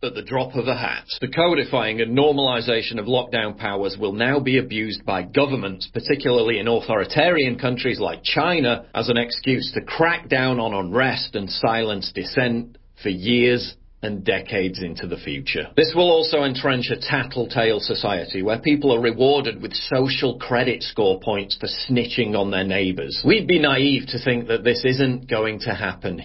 at the drop of a hat. The codifying and normalization of lockdown powers will now be abused by governments, particularly in authoritarian countries like China, as an excuse to crack down on unrest and silence dissent for years and decades into the future. This will also entrench a tattletale society where people are rewarded with social credit score points for snitching on their neighbours. We'd be naive to think that this isn't going to happen.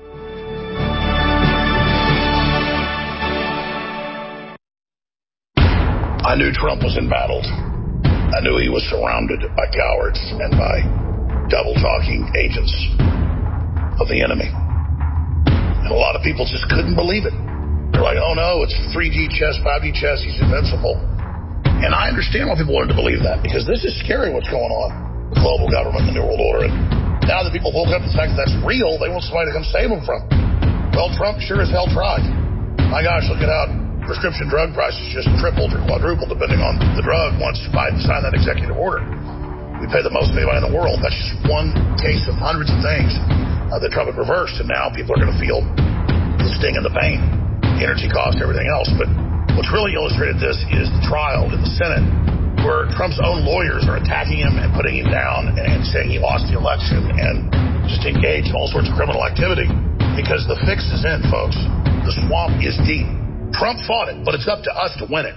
I knew Trump was embattled. I knew he was surrounded by cowards and by double-talking agents of the enemy. And a lot of people just couldn't believe it. They're like, oh no, it's 3G chess, 5G chess, he's invincible. And I understand why people wanted to believe that, because this is scary what's going on with global government and the New World Order. And now that people woke up to the fact that that's real, they want somebody to come save them from it. Well, Trump sure as hell tried. My gosh, look at how prescription drug prices just tripled or quadrupled depending on the drug once Biden signed that executive order. We pay the most of anybody in the world. That's just one case of hundreds of things that Trump had reversed, and now people are going to feel the sting and the pain, energy cost, everything else. But what's really illustrated this is the trial in the Senate where Trump's own lawyers are attacking him and putting him down and saying he lost the election and just engaged in all sorts of criminal activity because the fix is in, folks. The swamp is deep. Trump fought it, but it's up to us to win it.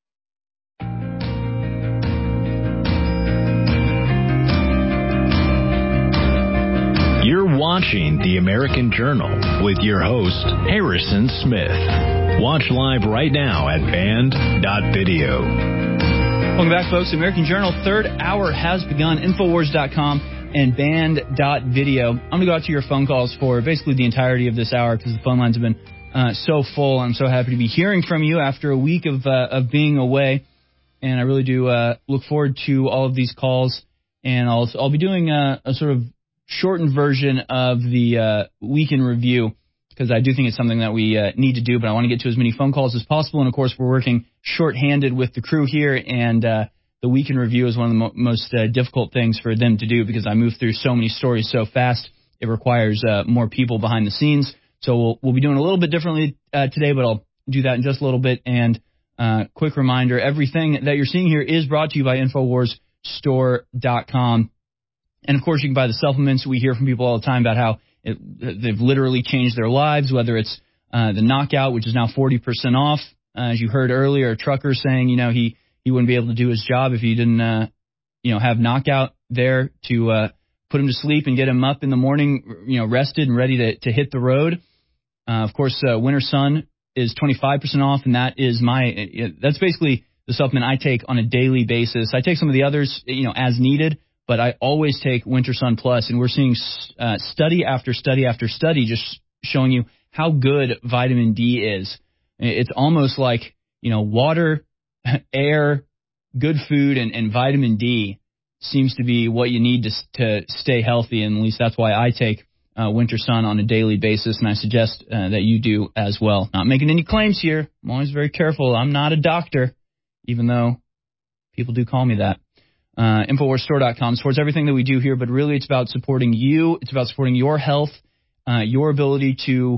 You're watching The American Journal with your host, Harrison Smith. Watch live right now at band.video. Welcome back, folks. The American Journal, third hour has begun. Infowars.com and band.video. I'm going to go out to your phone calls for basically the entirety of this hour because the phone lines have been so full. I'm so happy to be hearing from you after a week of being away. And I really do look forward to all of these calls. And I'll be doing a sort of shortened version of the week in review because I do think it's something that we need to do, but I want to get to as many phone calls as possible. And, of course, we're working shorthanded with the crew here, and the week in review is one of the most difficult things for them to do because I move through so many stories so fast. It requires more people behind the scenes. So we'll be doing a little bit differently today, but I'll do that in just a little bit. And quick reminder, everything that you're seeing here is brought to you by InfoWarsStore.com. And, of course, you can buy the supplements. We hear from people all the time about how they've literally changed their lives, whether it's the Knockout, which is now 40% off. As you heard earlier, a trucker saying, he wouldn't be able to do his job if he didn't, have Knockout there to put him to sleep and get him up in the morning, rested and ready to hit the road. Of course, Winter Sun is 25% off, and that is that's basically the supplement I take on a daily basis. I take some of the others, as needed. But I always take Winter Sun Plus, and we're seeing study after study after study just showing you how good vitamin D is. It's almost like, water, air, good food, and vitamin D seems to be what you need to stay healthy, and at least that's why I take Winter Sun on a daily basis, and I suggest that you do as well. Not making any claims here. I'm always very careful. I'm not a doctor, even though people do call me that. InfoWarsStore.com supports everything that we do here, but really it's about supporting you. It's about supporting your health, your ability to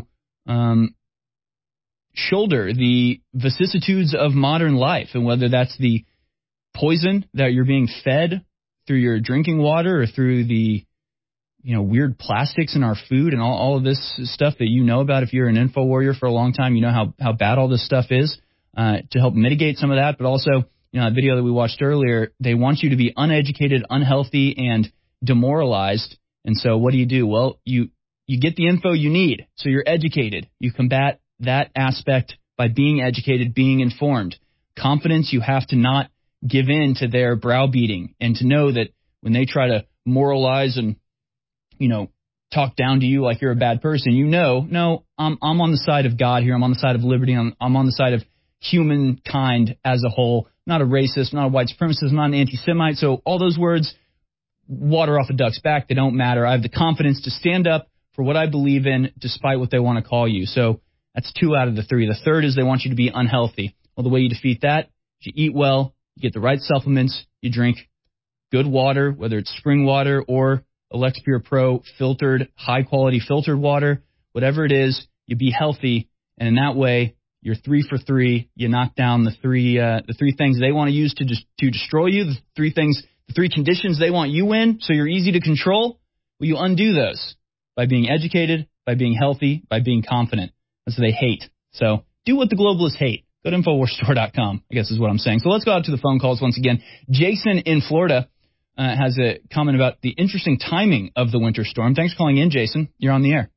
shoulder the vicissitudes of modern life, and whether that's the poison that you're being fed through your drinking water or through the weird plastics in our food and all of this stuff that you know about. If you're an info warrior for a long time, you know how bad all this stuff is, to help mitigate some of that, but also a video that we watched earlier, they want you to be uneducated, unhealthy, and demoralized. And so what do? Well, you get the info you need, so you're educated. You combat that aspect by being educated, being informed. Confidence, you have to not give in to their browbeating, and to know that when they try to moralize and, talk down to you like you're a bad person, no, I'm on the side of God here. I'm on the side of liberty. I'm on the side of humankind as a whole. Not a racist, not a white supremacist, not an anti-Semite. So all those words, water off a duck's back. They don't matter. I have the confidence to stand up for what I believe in, despite what they want to call you. So that's 2 out of the 3. The third is they want you to be unhealthy. Well, the way you defeat that is you eat well, you get the right supplements, you drink good water, whether it's spring water or Electpure Pro filtered, high-quality filtered water. Whatever it is, you be healthy, and in that way, You're 3 for 3. You knock down the three things they want to use to destroy you, the three conditions they want you in, so you're easy to control. Well, you undo those by being educated, by being healthy, by being confident. That's what they hate. So do what the globalists hate. Go to InfoWarsStore.com, I guess is what I'm saying. So let's go out to the phone calls once again. Jason in Florida has a comment about the interesting timing of the winter storm. Thanks for calling in, Jason. You're on the air.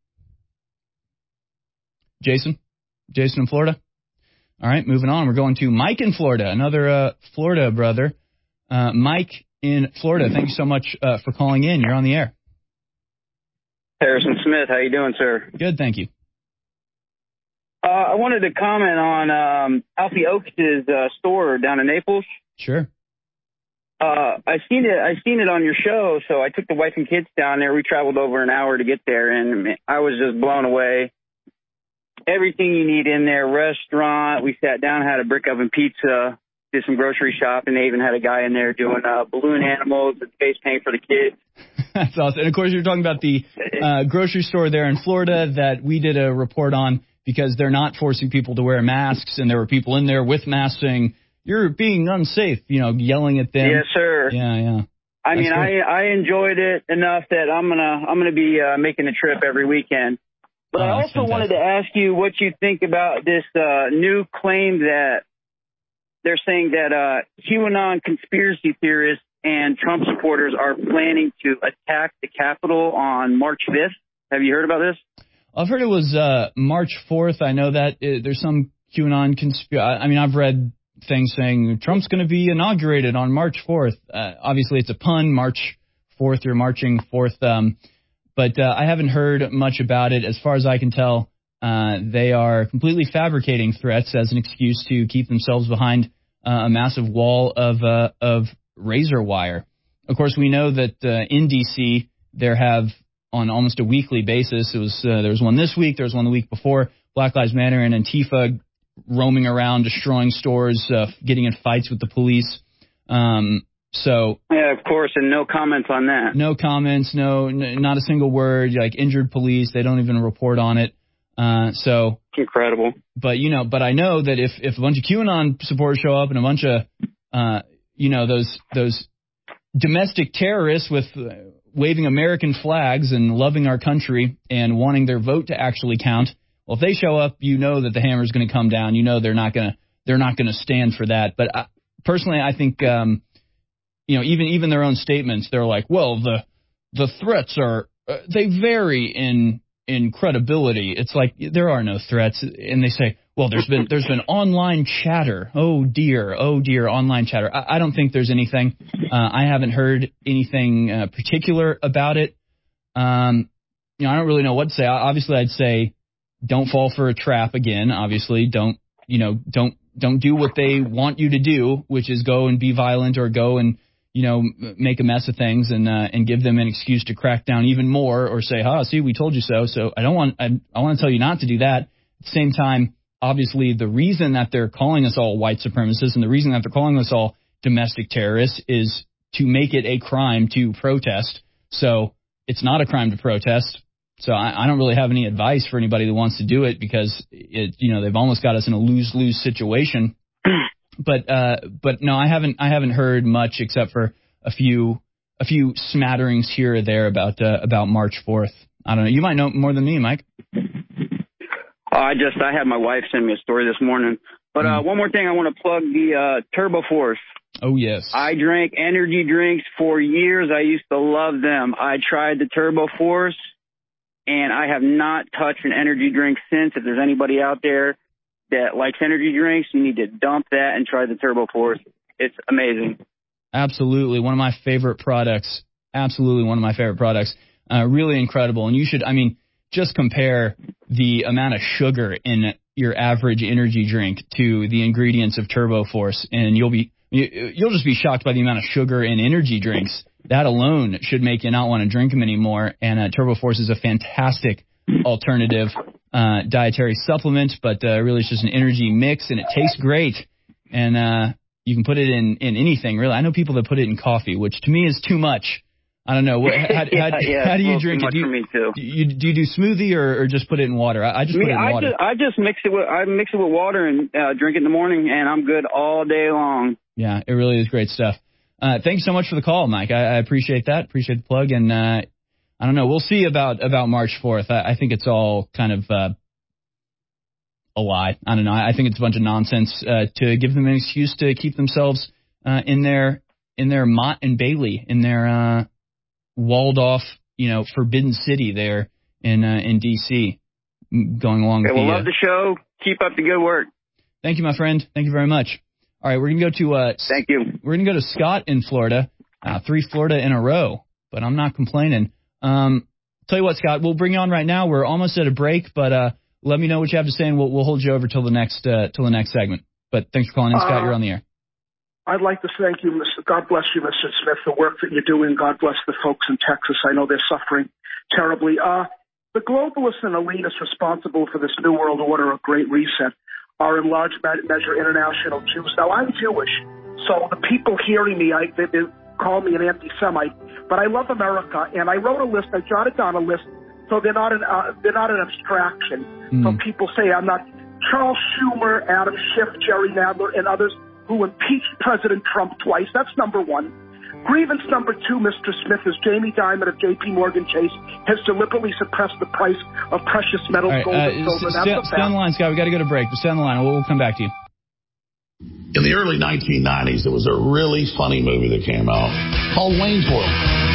Jason in Florida. All right, moving on. We're going to Mike in Florida, another Florida brother. Mike in Florida, thank you so much for calling in. You're on the air. Harrison Smith, how you doing, sir? Good, thank you. I wanted to comment on Alfie Oaks' store down in Naples. Sure. I seen it on your show, so I took the wife and kids down there. We traveled over an hour to get there, and I was just blown away. Everything you need in there, restaurant. We sat down, had a brick oven pizza, did some grocery shopping. They even had a guy in there doing balloon animals and face paint for the kids. That's awesome. And, of course, you're talking about the grocery store there in Florida that we did a report on because they're not forcing people to wear masks, and there were people in there with masks saying, you're being unsafe, yelling at them. Yes, sir. Yeah. I mean, I enjoyed it enough that I'm gonna be making a trip every weekend. But I also wanted to ask you what you think about this new claim that they're saying that QAnon conspiracy theorists and Trump supporters are planning to attack the Capitol on March 5th. Have you heard about this? I've heard it was March 4th. I know that there's some QAnon conspiracy. I mean, I've read things saying Trump's going to be inaugurated on March 4th. Obviously, it's a pun, March 4th, you're marching 4th. But I haven't heard much about it. As far as I can tell, they are completely fabricating threats as an excuse to keep themselves behind a massive wall of razor wire. Of course, we know that in D.C., there have, on almost a weekly basis, there was one this week, there was one the week before, Black Lives Matter and Antifa roaming around, destroying stores, getting in fights with the police. Yeah, of course, and no comments on that. No comments, not a single word. Like injured police, they don't even report on it. So incredible. But I know that if a bunch of QAnon supporters show up and a bunch of those domestic terrorists with waving American flags and loving our country and wanting their vote to actually count, well, if they show up, that the hammer's going to come down. They're not going to stand for that. But personally, I think even their own statements, they're like, well, the threats are they vary in credibility. It's like there are no threats, and they say, well, there's been online chatter. Oh dear, online chatter. I don't think there's anything. I haven't heard anything particular about it. I don't really know what to say. Obviously, I'd say don't fall for a trap again. Obviously, don't do what they want you to do, which is go and be violent or go and make a mess of things and give them an excuse to crack down even more or say, see, we told you so. So I want to tell you not to do that. At the same time, obviously, the reason that they're calling us all white supremacists and the reason that they're calling us all domestic terrorists is to make it a crime to protest. So it's not a crime to protest. So I don't really have any advice for anybody that wants to do it because they've almost got us in a lose-lose situation. But no, I haven't heard much except for a few smatterings here or there about March 4th. I don't know. You might know more than me, Mike. I had my wife send me a story this morning. But one more thing, I want to plug the Turbo Force. Oh, yes. I drank energy drinks for years. I used to love them. I tried the Turbo Force, and I have not touched an energy drink since. If there's anybody out there that likes energy drinks, you need to dump that and try the Turbo Force. It's amazing. Absolutely. One of my favorite products. Really incredible. And you should, just compare the amount of sugar in your average energy drink to the ingredients of Turbo Force, and you'll just be shocked by the amount of sugar in energy drinks. That alone should make you not want to drink them anymore. And Turbo Force is a fantastic alternative dietary supplement, but really it's just an energy mix, and it tastes great. And you can put it in anything, really. I know people that put it in coffee, which to me is too much. I don't know. How do you drink it? Do you do smoothie or just put it in water? I just put it in water. I just mix it with water and drink it in the morning, and I'm good all day long. Yeah, it really is great stuff. Thank you so much for the call, Mike. I appreciate that. Appreciate the plug. And I don't know. We'll see about March 4th. I think it's all kind of a lie. I don't know. I think it's a bunch of nonsense to give them an excuse to keep themselves in their Mott and Bailey, in their walled off, forbidden city there in D.C. Going along with love the show. Keep up the good work. Thank you, my friend. Thank you very much. All right, we're gonna go to thank you. We're gonna go to Scott in Florida. 3 Florida in a row, but I'm not complaining. Tell you what, Scott, we'll bring you on right now. We're almost at a break, but let me know what you have to say, and we'll hold you over till the next segment. But thanks for calling in, Scott. You're on the air. I'd like to thank you, God bless you, Mr. Smith, the work that you're doing. God bless the folks in Texas. I know they're suffering terribly. The globalists and elitists responsible for this New World Order of Great Reset are in large measure international Jews. Now, I'm Jewish, so the people hearing me, they call me an anti-Semite, but I love America, and I wrote a list. I jotted down a list, so they're not an abstraction. So people say I'm not. Charles Schumer, Adam Schiff, Jerry Nadler, and others who impeached President Trump twice. That's number one. Grievance number 2, Mr. Smith, is Jamie Dimon of J.P. Morgan Chase has deliberately suppressed the price of precious metals, gold and silver. Stay on the line, Scott. We got to go to break. But stay on the line. We'll come back to you. In the early 1990s, there was a really funny movie that came out called Wayne's World.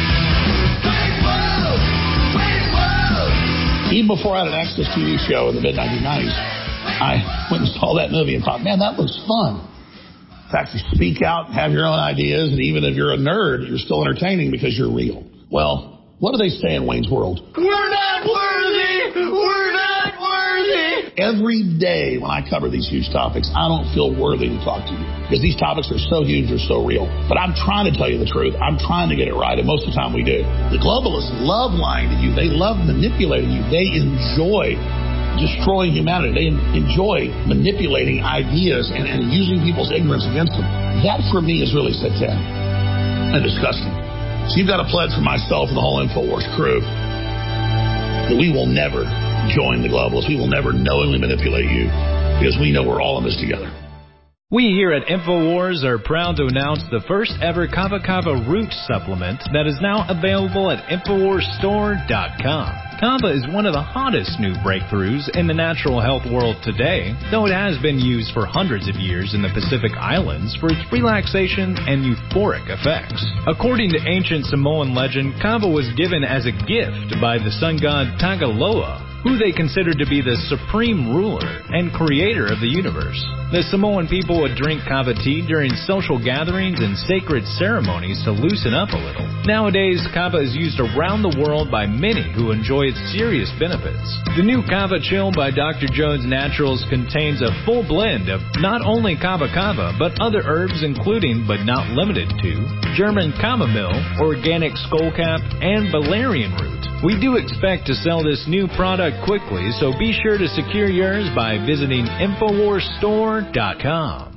Even before I had an Access TV show in the mid-1990s, I went and saw that movie and thought, man, that looks fun. To actually speak out, have your own ideas, and even if you're a nerd, you're still entertaining because you're real. Well, what do they say in Wayne's World? We're not worthy! We're not worthy! Every day when I cover these huge topics, I don't feel worthy to talk to you because these topics are so huge, they're so real. But I'm trying to tell you the truth. I'm trying to get it right, and most of the time we do. The globalists love lying to you. They love manipulating you. They enjoy destroying humanity. They enjoy manipulating ideas and using people's ignorance against them. That, for me, is really satanic and disgusting. So you've got a pledge for myself and the whole InfoWars crew that we will never join the globalists. We will never knowingly manipulate you because we know we're all in this together. We here at InfoWars are proud to announce the first ever Kava Kava Root supplement that is now available at InfoWarsStore.com. Kava is one of the hottest new breakthroughs in the natural health world today, though it has been used for hundreds of years in the Pacific Islands for its relaxation and euphoric effects. According to ancient Samoan legend, Kava was given as a gift by the sun god Tagaloa, who they considered to be the supreme ruler and creator of the universe. The Samoan people would drink kava tea during social gatherings and sacred ceremonies to loosen up a little. Nowadays, kava is used around the world by many who enjoy its serious benefits. The new Kava Chill by Dr. Jones Naturals contains a full blend of not only kava kava, but other herbs including, but not limited to, German chamomile, organic skullcap, and valerian root. We do expect to sell this new product quickly, so be sure to secure yours by visiting InfoWarsStore.com.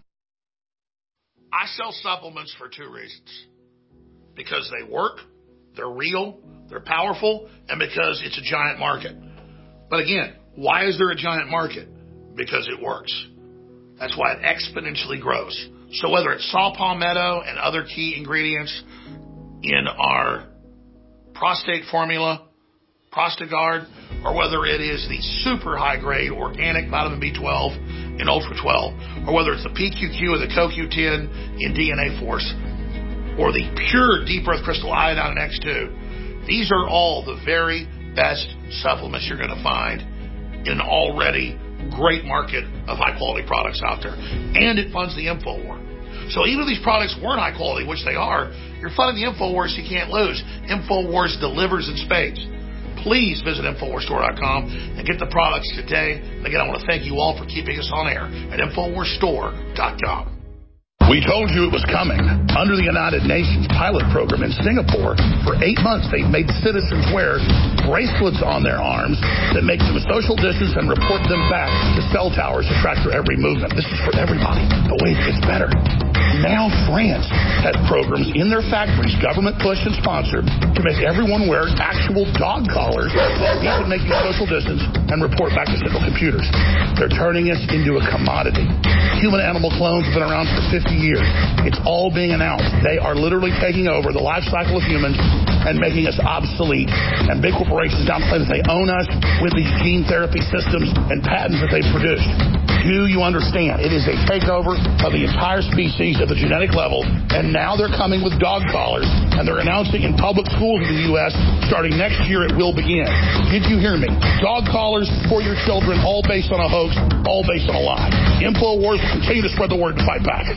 I sell supplements for 2 reasons. Because they work, they're real, they're powerful, and because it's a giant market. But again, why is there a giant market? Because it works. That's why it exponentially grows. So whether it's saw palmetto and other key ingredients in our prostate formula, Prostagard, or whether it is the super high-grade organic vitamin B12 in Ultra 12, or whether it's the PQQ or the CoQ10 in DNA Force, or the pure deep earth crystal iodine in X2, these are all the very best supplements you're going to find in an already great market of high-quality products out there. And it funds the InfoWar. So even if these products weren't high quality, which they are, you're funding the InfoWars you can't lose. InfoWars delivers in spades. Please visit InfoWarsStore.com and get the products today. And again, I want to thank you all for keeping us on air at InfoWarsStore.com. We told you it was coming. Under the United Nations pilot program in Singapore, for 8 months, they've made citizens wear bracelets on their arms that make them social distance and report them back to cell towers to track their every movement. This is for everybody. But wait, it gets better. Now France has programs in their factories, government pushed and sponsored, to make everyone wear actual dog collars, even making social distance and report back to central computers. They're turning us into a commodity. Human-animal clones have been around for 50 years. It's all being announced. They are literally taking over the life cycle of humans and making us obsolete. And big corporations now claim that they own us with these gene therapy systems and patents that they've produced. Do you understand? It is a takeover of the entire species at the genetic level, and now they're coming with dog collars, and they're announcing in public schools in the U.S. starting next year it will begin. Did you hear me? Dog collars for your children, all based on a hoax, all based on a lie. InfoWars will continue to spread the word to fight back.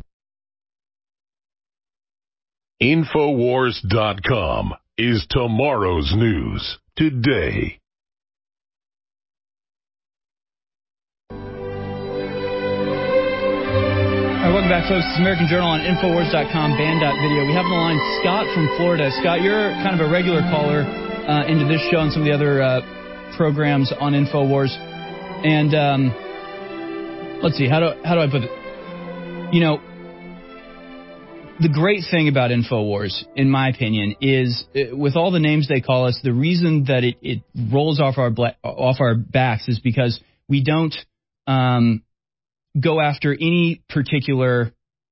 Infowars.com is tomorrow's news today. All right, welcome back, folks. It's American Journal on Infowars.com, band.video. We have on the line Scott from Florida. Scott, you're kind of a regular caller into this show and some of the other programs on Infowars. And let's see, how do I put it? You know, the great thing about Infowars, in my opinion, is with all the names they call us, the reason that it rolls off our backs is because we don't go after any particular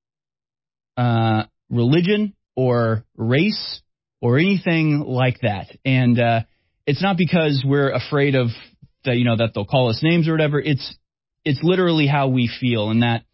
religion or race or anything like that. And it's not because we're afraid of that, that they'll call us names or whatever. It's literally how we feel, and that,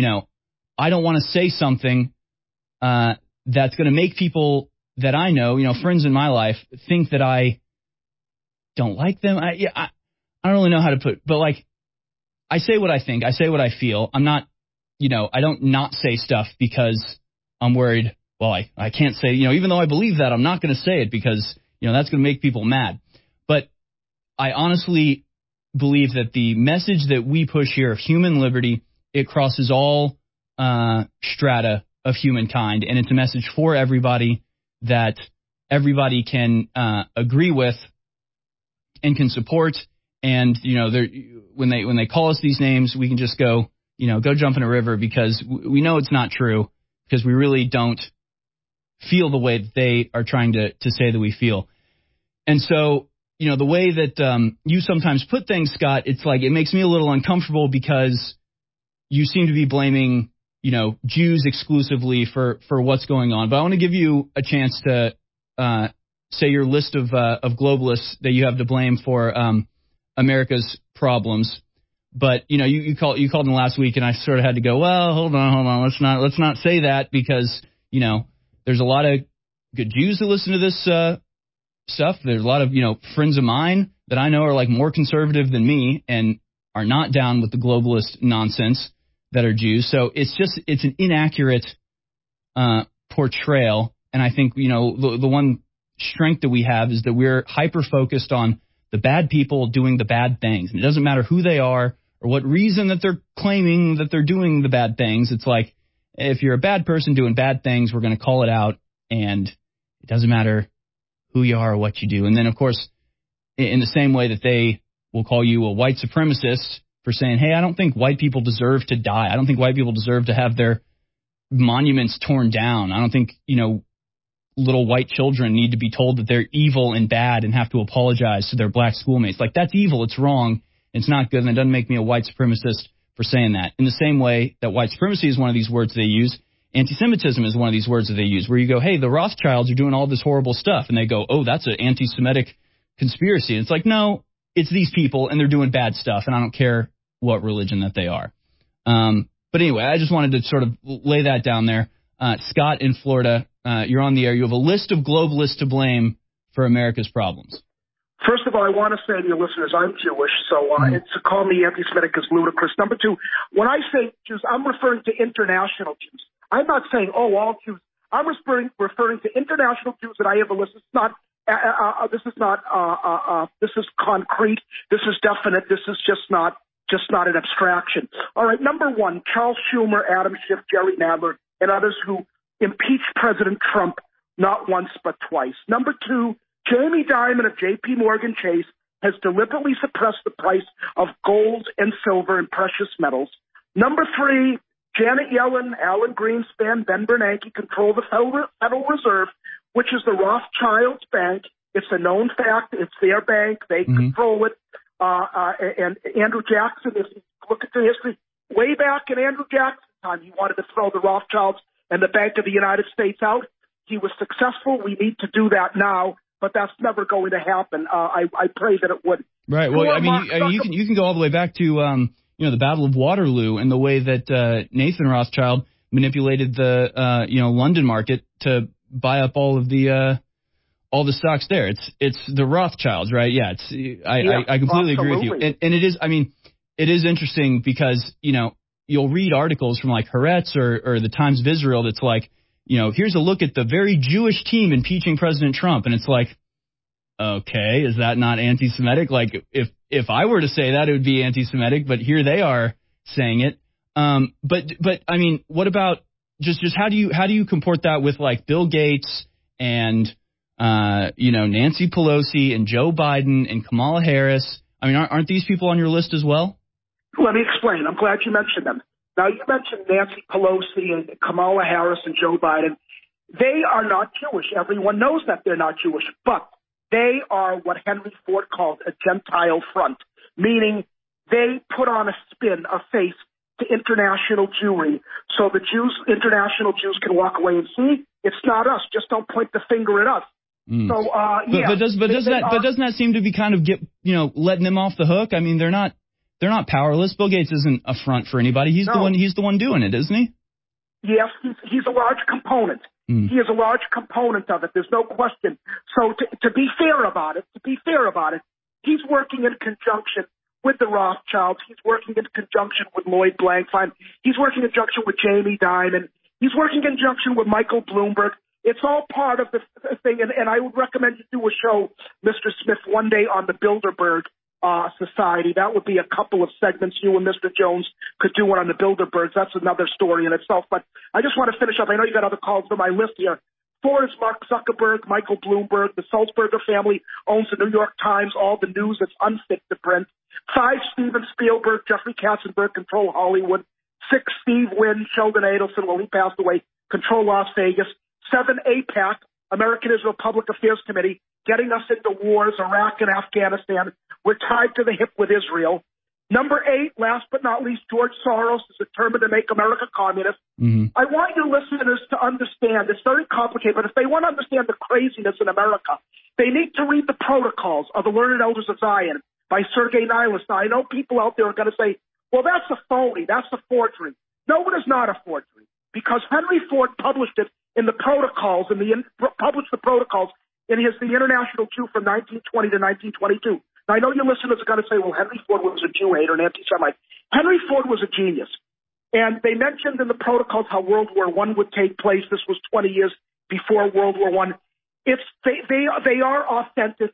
I don't want to say something that's going to make people that I know, friends in my life, think that I don't like them. I don't really know how to put, but like, I say what I think. I say what I feel. I'm not, I don't not say stuff because I'm worried. Well, I can't say, even though I believe that, I'm not going to say it because, that's going to make people mad. But I honestly believe that the message that we push here of human liberty, it crosses all strata of humankind, and it's a message for everybody that everybody can agree with and can support. And when they call us these names, we can just go jump in a river, because we know it's not true, because we really don't feel the way that they are trying to say that we feel. And so, the way that you sometimes put things, Scott, it's like it makes me a little uncomfortable, because you seem to be blaming Jews exclusively for what's going on. But I want to give you a chance to say your list of globalists that you have to blame for America's problems. But you called them last week, and I sort of had to go, well, hold on, let's not say that, because there's a lot of good Jews that listen to this stuff. There's a lot of friends of mine that I know are like more conservative than me and are not down with the globalist nonsense that are Jews. So it's an inaccurate portrayal. And I think the one strength that we have is that we're hyper focused on the bad people doing the bad things. And it doesn't matter who they are or what reason that they're claiming that they're doing the bad things. It's like, if you're a bad person doing bad things, we're going to call it out, and it doesn't matter who you are or what you do. And then, of course, in the same way that they will call you a white supremacist for saying, hey, I don't think white people deserve to die. I don't think white people deserve to have their monuments torn down. I don't think, little white children need to be told that they're evil and bad and have to apologize to their black schoolmates. Like, that's evil. It's wrong. It's not good. And it doesn't make me a white supremacist for saying that. In the same way that white supremacy is one of these words they use, anti-Semitism is one of these words that they use, where you go, hey, the Rothschilds are doing all this horrible stuff. And they go, oh, that's an anti-Semitic conspiracy. And it's like, no, it's these people, and they're doing bad stuff. And I don't care what religion that they are. But anyway, I just wanted to sort of lay that down there. Scott in Florida, you're on the air. You have a list of globalists to blame for America's problems. First of all, I want to say to your listeners, I'm Jewish, so to call me anti-Semitic is ludicrous. Number two, when I say Jews, I'm referring to international Jews. I'm not saying, all Jews. I'm referring to international Jews that I have a list. This is concrete. This is definite. This is just not an abstraction. All right, number one, Charles Schumer, Adam Schiff, Jerry Nadler, and others who impeached President Trump not once but twice. Number two, Jamie Dimon of J.P. Morgan Chase has deliberately suppressed the price of gold and silver and precious metals. Number three, Janet Yellen, Alan Greenspan, Ben Bernanke control the Federal Reserve, which is the Rothschilds bank. It's a known fact. It's their bank. They control it. And Andrew Jackson, if you look at the history, way back in Andrew Jackson's time, he wanted to throw the Rothschilds and the Bank of the United States out. He was successful. We need to do that now, but that's never going to happen. I pray that it would. Right. Well, I mean, you can go all the way back to the Battle of Waterloo and the way that Nathan Rothschild manipulated the London market to buy up all the stocks there. It's the Rothschilds, right? Yeah. I completely agree with you. And it is. I mean, it is interesting because you'll read articles from like Haaretz or the Times of Israel that's like, here's a look at the very Jewish team impeaching President Trump, and it's like, okay, is that not anti-Semitic? Like, if I were to say that, it would be anti-Semitic, but here they are saying it. But I mean, what about just how do you comport that with like Bill Gates and Nancy Pelosi and Joe Biden and Kamala Harris? I mean, aren't these people on your list as well? Let me explain. I'm glad you mentioned them. Now, you mentioned Nancy Pelosi and Kamala Harris and Joe Biden. They are not Jewish. Everyone knows that they're not Jewish, but they are what Henry Ford called a Gentile front, meaning they put on a spin, a face to international Jewry, so the international Jews can walk away and see, it's not us. Just don't point the finger at us. So, doesn't that seem to be kind of letting them off the hook? I mean, they're not powerless. Bill Gates isn't a front for anybody. He's the one doing it, isn't he? Yes, he's a large component. He is a large component of it. There's no question. So to be fair about it, he's working in conjunction with the Rothschilds. He's working in conjunction with Lloyd Blankfein. He's working in conjunction with Jamie Dimon. He's working in conjunction with Michael Bloomberg. It's all part of the thing, and I would recommend you do a show, Mr. Smith, one day on the Bilderberg Society. That would be a couple of segments you and Mr. Jones could do one on the Bilderbergs. That's another story in itself. But I just want to finish up. I know you got other calls on my list here. 4 is Mark Zuckerberg, Michael Bloomberg. The Sulzberger family owns the New York Times, all the news that's unfit to print. 5, Steven Spielberg, Jeffrey Katzenberg control Hollywood. 6, Steve Wynn, Sheldon Adelson, well, he passed away, control Las Vegas. 7, AIPAC, American Israel Public Affairs Committee, getting us into wars, Iraq and Afghanistan. We're tied to the hip with Israel. Number 8, last but not least, George Soros is determined to make America communist. I want your listeners to understand, it's very complicated, but if they want to understand the craziness in America, they need to read the Protocols of the Learned Elders of Zion by Sergei Nihilus. Now, I know people out there are going to say, well, that's a phony, that's a forgery. No, it is not a forgery, because Henry Ford published it in the Protocols, published the Protocols in the International Jew from 1920 to 1922. Now, I know your listeners are going to say, well, Henry Ford was a Jew hater, an anti-Semite. Henry Ford was a genius. And they mentioned in the Protocols how World War I would take place. This was 20 years before World War I. They are authentic.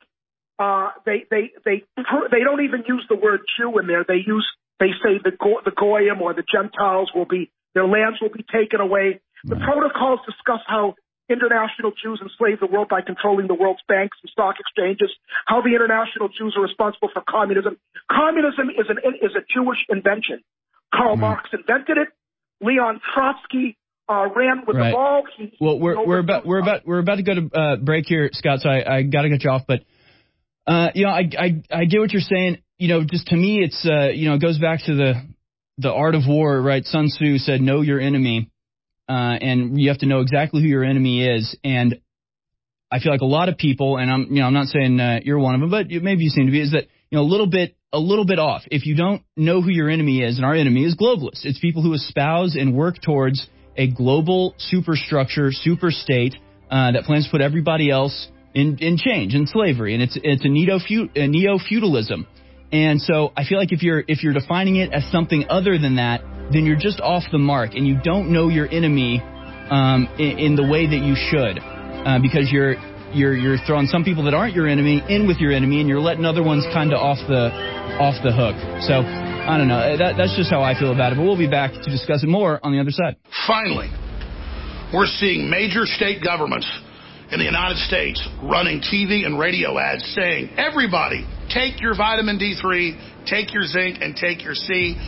They don't even use the word Jew in there. They say the Goyim or the Gentiles their lands will be taken away. The Protocols discuss how international Jews enslaved the world by controlling the world's banks and stock exchanges, how the international Jews are responsible for communism. Communism is a Jewish invention. Karl Marx invented it. Leon Trotsky ran with the ball. We're about to go to break here, Scott, so I got to get you off. But I get what you're saying. Just to me, it's it goes back to the art of war, right? Sun Tzu said, "Know your enemy." And you have to know exactly who your enemy is. And I feel like a lot of people, and I'm not saying you're one of them, but maybe you seem to be, is that a little bit off. If you don't know who your enemy is, and our enemy is globalists. It's people who espouse and work towards a global superstructure, super state that plans to put everybody else in change, in slavery, and it's a neo-feudalism. And so I feel like if you're defining it as something other than that, then you're just off the mark, and you don't know your enemy in the way that you should, because you're throwing some people that aren't your enemy in with your enemy, and you're letting other ones kind of off the hook. So I don't know. That's just how I feel about it. But we'll be back to discuss it more on the other side. Finally, we're seeing major state governments in the United States running TV and radio ads saying, everybody, take your vitamin D3, take your zinc, and take your C.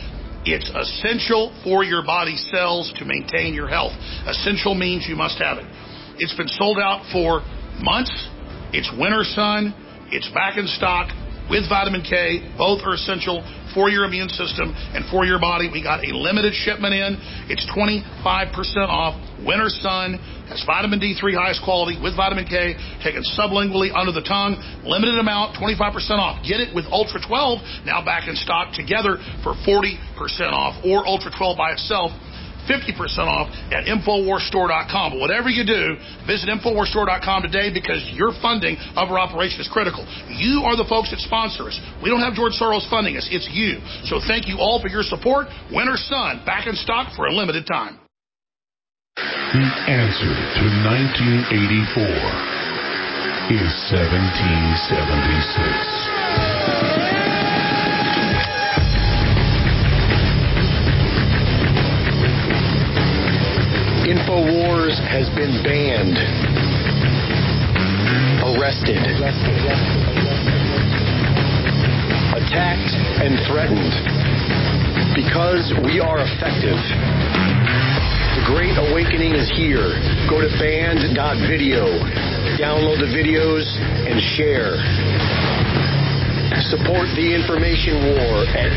It's essential for your body cells to maintain your health. Essential means you must have it. It's been sold out for months. It's Winter Sun. It's back in stock with vitamin K. Both are essential for your immune system and for your body. We got a limited shipment in. It's 25% off. Winter Sun has vitamin D3, highest quality, with vitamin K, taken sublingually under the tongue. Limited amount, 25% off. Get it with Ultra 12, now back in stock together for 40% off. Or Ultra 12 by itself, 50% off at InfoWarsStore.com. But whatever you do, visit InfoWarsStore.com today because your funding of our operation is critical. You are the folks that sponsor us. We don't have George Soros funding us. It's you. So thank you all for your support. Winter Sun, back in stock for a limited time. The answer to 1984 is 1776. InfoWars has been banned, arrested, attacked, and threatened because we are effective. The Great Awakening is here. Go to banned.video, download the videos, and share. Support the information war at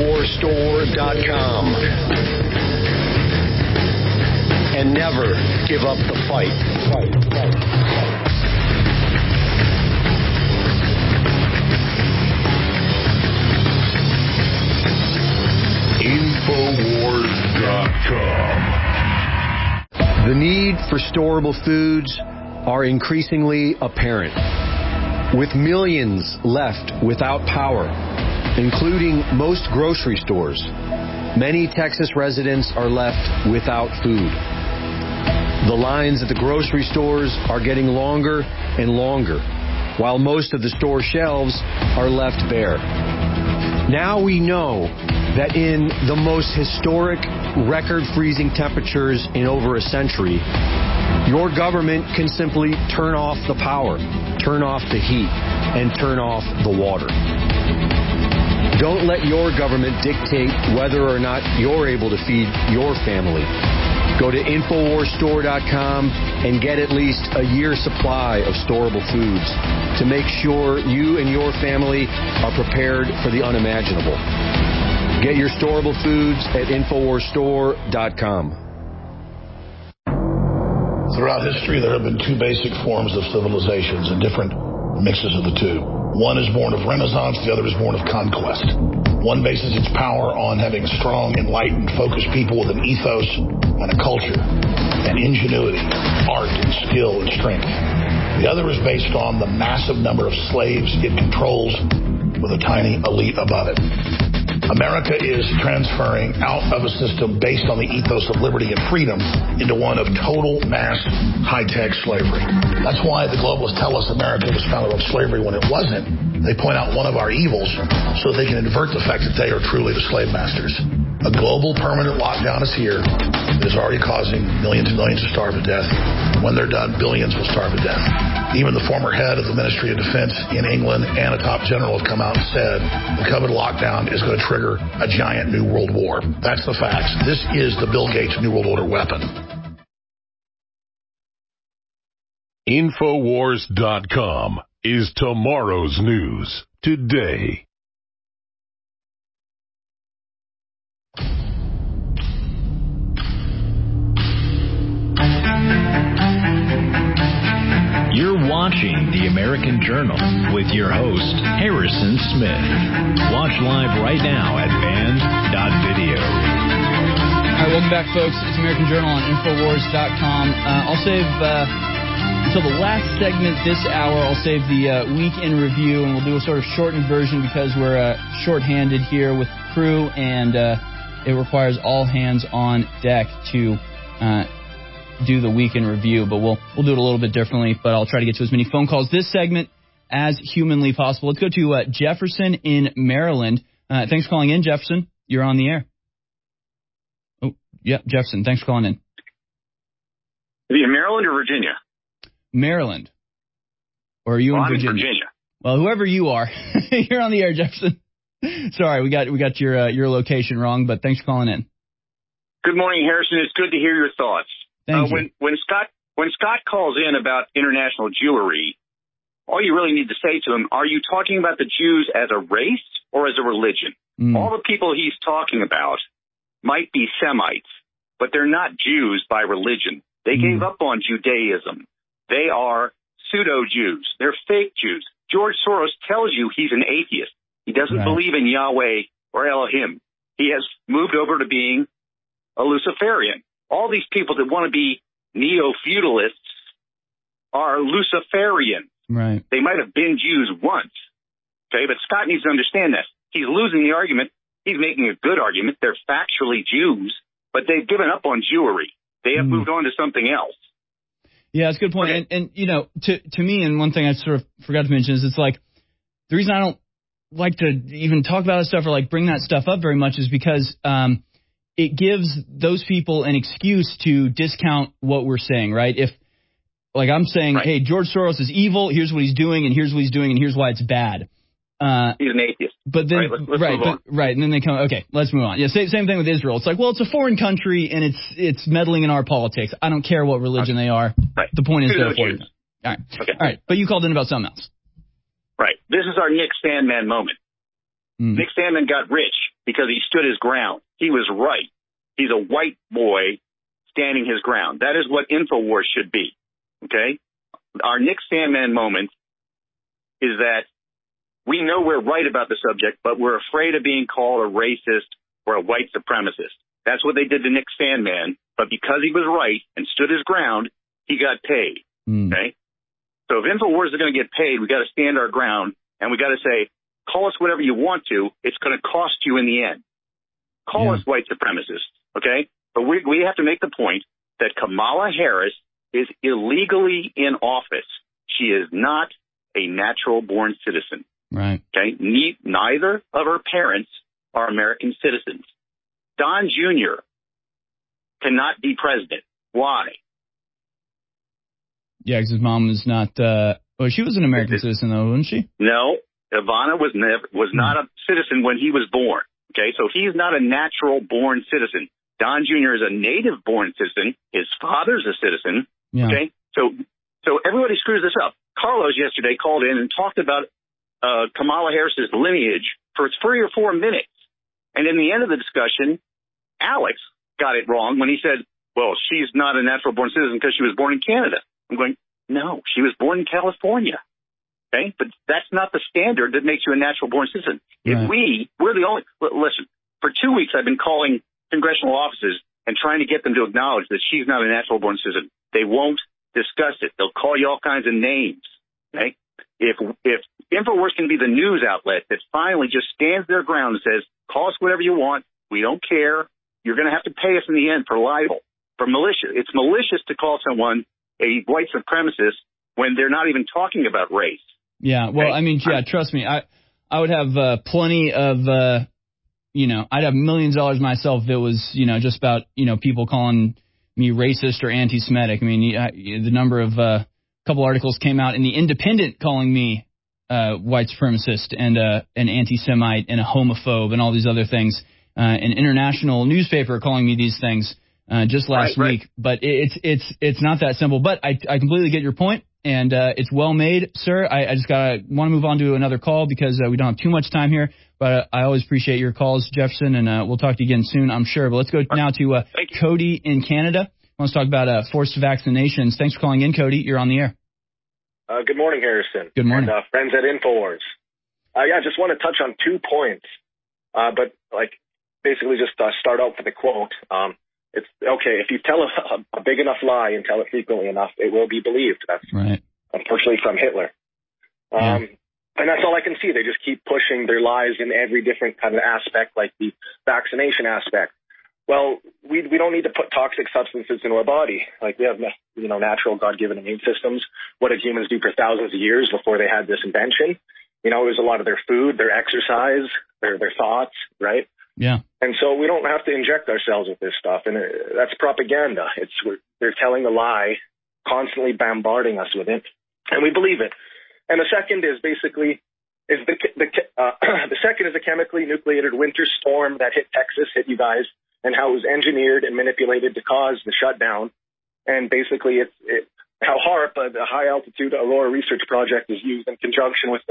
InfoWarsStore.com. And never give up the fight. Infowars.com. The need for storable foods are increasingly apparent. With millions left without power, including most grocery stores, many Texas residents are left without food. The lines at the grocery stores are getting longer and longer, while most of the store shelves are left bare. Now we know that in the most historic record-freezing temperatures in over a century, your government can simply turn off the power, turn off the heat, and turn off the water. Don't let your government dictate whether or not you're able to feed your family. Go to InfoWarsStore.com and get at least a year's supply of storable foods to make sure you and your family are prepared for the unimaginable. Get your storable foods at InfoWarsStore.com. Throughout history, there have been two basic forms of civilizations and different mixes of the two. One is born of Renaissance, the other is born of conquest. One bases its power on having strong, enlightened, focused people with an ethos and a culture, and ingenuity, art, and skill, and strength. The other is based on the massive number of slaves it controls with a tiny elite above it. America is transferring out of a system based on the ethos of liberty and freedom into one of total mass high-tech slavery. That's why the globalists tell us America was founded on slavery when it wasn't. They point out one of our evils so they can invert the fact that they are truly the slave masters. A global permanent lockdown is here. It is already causing millions and millions to starve to death. When they're done, billions will starve to death. Even the former head of the Ministry of Defense in England and a top general have come out and said the COVID lockdown is going to trigger a giant new world war. That's the facts. This is the Bill Gates New World Order weapon. Infowars.com is tomorrow's news today. You're watching The American Journal with your host, Harrison Smith. Watch live right now at band.video. All right, welcome back, folks. It's American Journal on Infowars.com. I'll save, until the last segment this hour, I'll save the week in review, and we'll do a sort of shortened version because we're shorthanded here with the crew, and it requires all hands on deck to do the week in review, but we'll do it a little bit differently, but I'll try to get to as many phone calls this segment as humanly possible. Let's go to Jefferson in Maryland. Thanks for calling in, Jefferson. You're on the air. Oh, yeah, Jefferson, thanks for calling in. Are you in Maryland or Virginia? Maryland. Or are you in I'm Virginia? in Virginia. Well, whoever you are, you're on the air, Jefferson. Sorry, we got your location wrong, but thanks for calling in. Good morning, Harrison. It's good to hear your thoughts. Thank you. When Scott calls in about international Jewry, all you really need to say to him, are you talking about the Jews as a race or as a religion? All the people he's talking about might be Semites, but they're not Jews by religion. They gave up on Judaism. They are pseudo-Jews. They're fake Jews. George Soros tells you he's an atheist. He doesn't believe in Yahweh or Elohim. He has moved over to being a Luciferian. All these people that want to be neo-feudalists are Luciferian. Right. They might have been Jews once. Okay, but Scott needs to understand this. He's losing the argument. He's making a good argument. They're factually Jews, but they've given up on Jewry. They have moved on to something else. Yeah, it's a good point. Okay. And you know, to me, and one thing I sort of forgot to mention is it's like the reason I don't like to even talk about this stuff or like bring that stuff up very much is because it gives those people an excuse to discount what we're saying, right? If like I'm saying, hey, George Soros is evil, here's what he's doing, and here's what he's doing, and here's why it's bad. He's an atheist. But then, let's move on. And then they come, okay, let's move on. Yeah, same thing with Israel. It's like, well, it's a foreign country, and it's meddling in our politics. I don't care what religion they are. Right. The point is they're Jews. All right. Okay. All right. But you called in about something else. Right. This is our Nick Sandmann moment. Nick Sandmann got rich because he stood his ground. He was right. He's a white boy standing his ground. That is what InfoWars should be. Okay? Our Nick Sandmann moment is that we know we're right about the subject, but we're afraid of being called a racist or a white supremacist. That's what they did to Nick Sandmann. But because he was right and stood his ground, he got paid. Okay? So if InfoWars is going to get paid, we got to stand our ground, and we got to say, call us whatever you want to. It's going to cost you in the end. Call us white supremacists. Okay? But we have to make the point that Kamala Harris is illegally in office. She is not a natural-born citizen. Right. Okay. Neither of her parents are American citizens. Don Jr. cannot be president. Why? Yeah, because his mom was not. Well, she was an American citizen, though, wasn't she? No, Ivana was not a citizen when he was born. Okay, so he's not a natural-born citizen. Don Jr. is a native-born citizen. His father's a citizen. Yeah. Okay, so everybody screws this up. Carlos yesterday called in and talked about Kamala Harris's lineage for 3 or 4 minutes. And in the end of the discussion, Alex got it wrong when he said, well, she's not a natural-born citizen because she was born in Canada. I'm going, no, she was born in California. Okay? But that's not the standard that makes you a natural-born citizen. Right. If we're the only, listen, for 2 weeks I've been calling congressional offices and trying to get them to acknowledge that she's not a natural-born citizen. They won't discuss it. They'll call you all kinds of names. Okay? If InfoWars can be the news outlet that finally just stands their ground and says, call us whatever you want, we don't care, you're going to have to pay us in the end for libel, for malicious. It's malicious to call someone a white supremacist when they're not even talking about race. Yeah, well, I mean, yeah, trust me, I would have plenty of, I'd have millions of dollars myself if it was, just about, people calling me racist or anti-Semitic. I mean, the number of couple articles came out in the Independent calling me white supremacist and an anti-Semite and a homophobe and all these other things. An international newspaper calling me these things just last week. But it's not that simple. But I completely get your point, and it's well made, sir. I just want to move on to another call because we don't have too much time here. But I always appreciate your calls, Jefferson, and we'll talk to you again soon, I'm sure. But let's go now to Cody in Canada. Wants to talk about forced vaccinations. Thanks for calling in, Cody. You're on the air. Good morning, Harrison. Good morning. And, friends at InfoWars. I just want to touch on 2 points, but basically just start out with a quote. It's okay, if you tell a big enough lie and tell it frequently enough, it will be believed. That's unfortunately from Hitler. And that's all I can see. They just keep pushing their lies in every different kind of aspect, like the vaccination aspect. Well, we don't need to put toxic substances into our body. Like we have, natural God-given immune systems. What did humans do for thousands of years before they had this invention? It was a lot of their food, their exercise, their thoughts, right? Yeah. And so we don't have to inject ourselves with this stuff. And that's propaganda. They're telling a lie, constantly bombarding us with it, and we believe it. And the second is basically is the second is a chemically nucleated winter storm that hit Texas, hit you guys, and how it was engineered and manipulated to cause the shutdown. And basically, it's how HAARP, the High Altitude Aurora Research Project, is used in conjunction with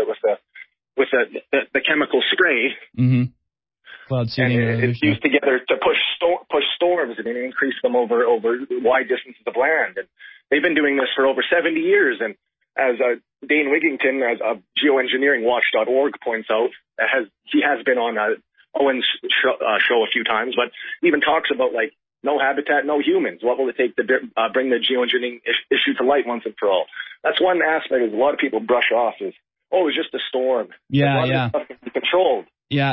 the chemical spray. Mm-hmm. Cloud seeding. It's used together to push storms and increase them over wide distances of land. And they've been doing this for over 70 years. And as Dane Wigington, as geoengineeringwatch.org points out, he has been on Owen's show a few times, but even talks about like no habitat, no humans. What will it take to bring the geoengineering issue to light once and for all? That's one aspect that a lot of people brush off is, oh, it's just a storm. Yeah. Stuff can be controlled. Yeah,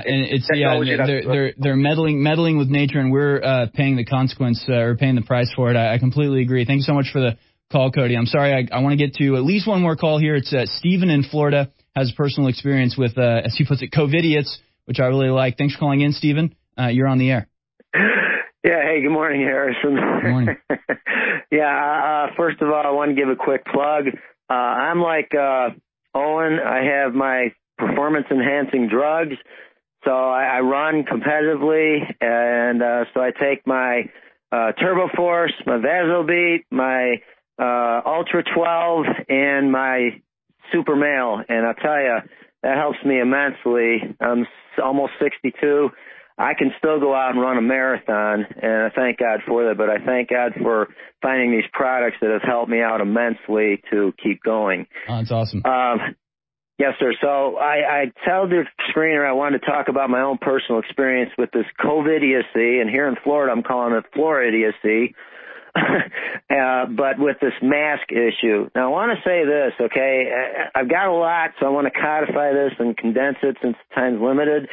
and they're meddling with nature, and we're paying the consequence or paying the price for it. I completely agree. Thank you so much for the call, Cody. I'm sorry, I want to get to at least one more call here. It's Stephen in Florida, has personal experience with, as he puts it, COVIDiots, which I really like. Thanks for calling in, Stephen. You're on the air. Yeah, hey, good morning, Harrison. Good morning. First of all, I want to give a quick plug. I'm like Owen. I have my performance-enhancing drugs, so I run competitively, and so I take my TurboForce, my VasoBeat, my Ultra 12, and my Super Male, and I'll tell you, that helps me immensely. I'm almost 62. I can still go out and run a marathon, and I thank God for that, but I thank God for finding these products that have helped me out immensely to keep going. Oh, that's awesome. Yes, sir. So I tell the screener I wanted to talk about my own personal experience with this COVIDiocy, and here in Florida I'm calling it Floridiocy, but with this mask issue. Now I want to say this, okay? I've got a lot, so I want to codify this and condense it since time's limited.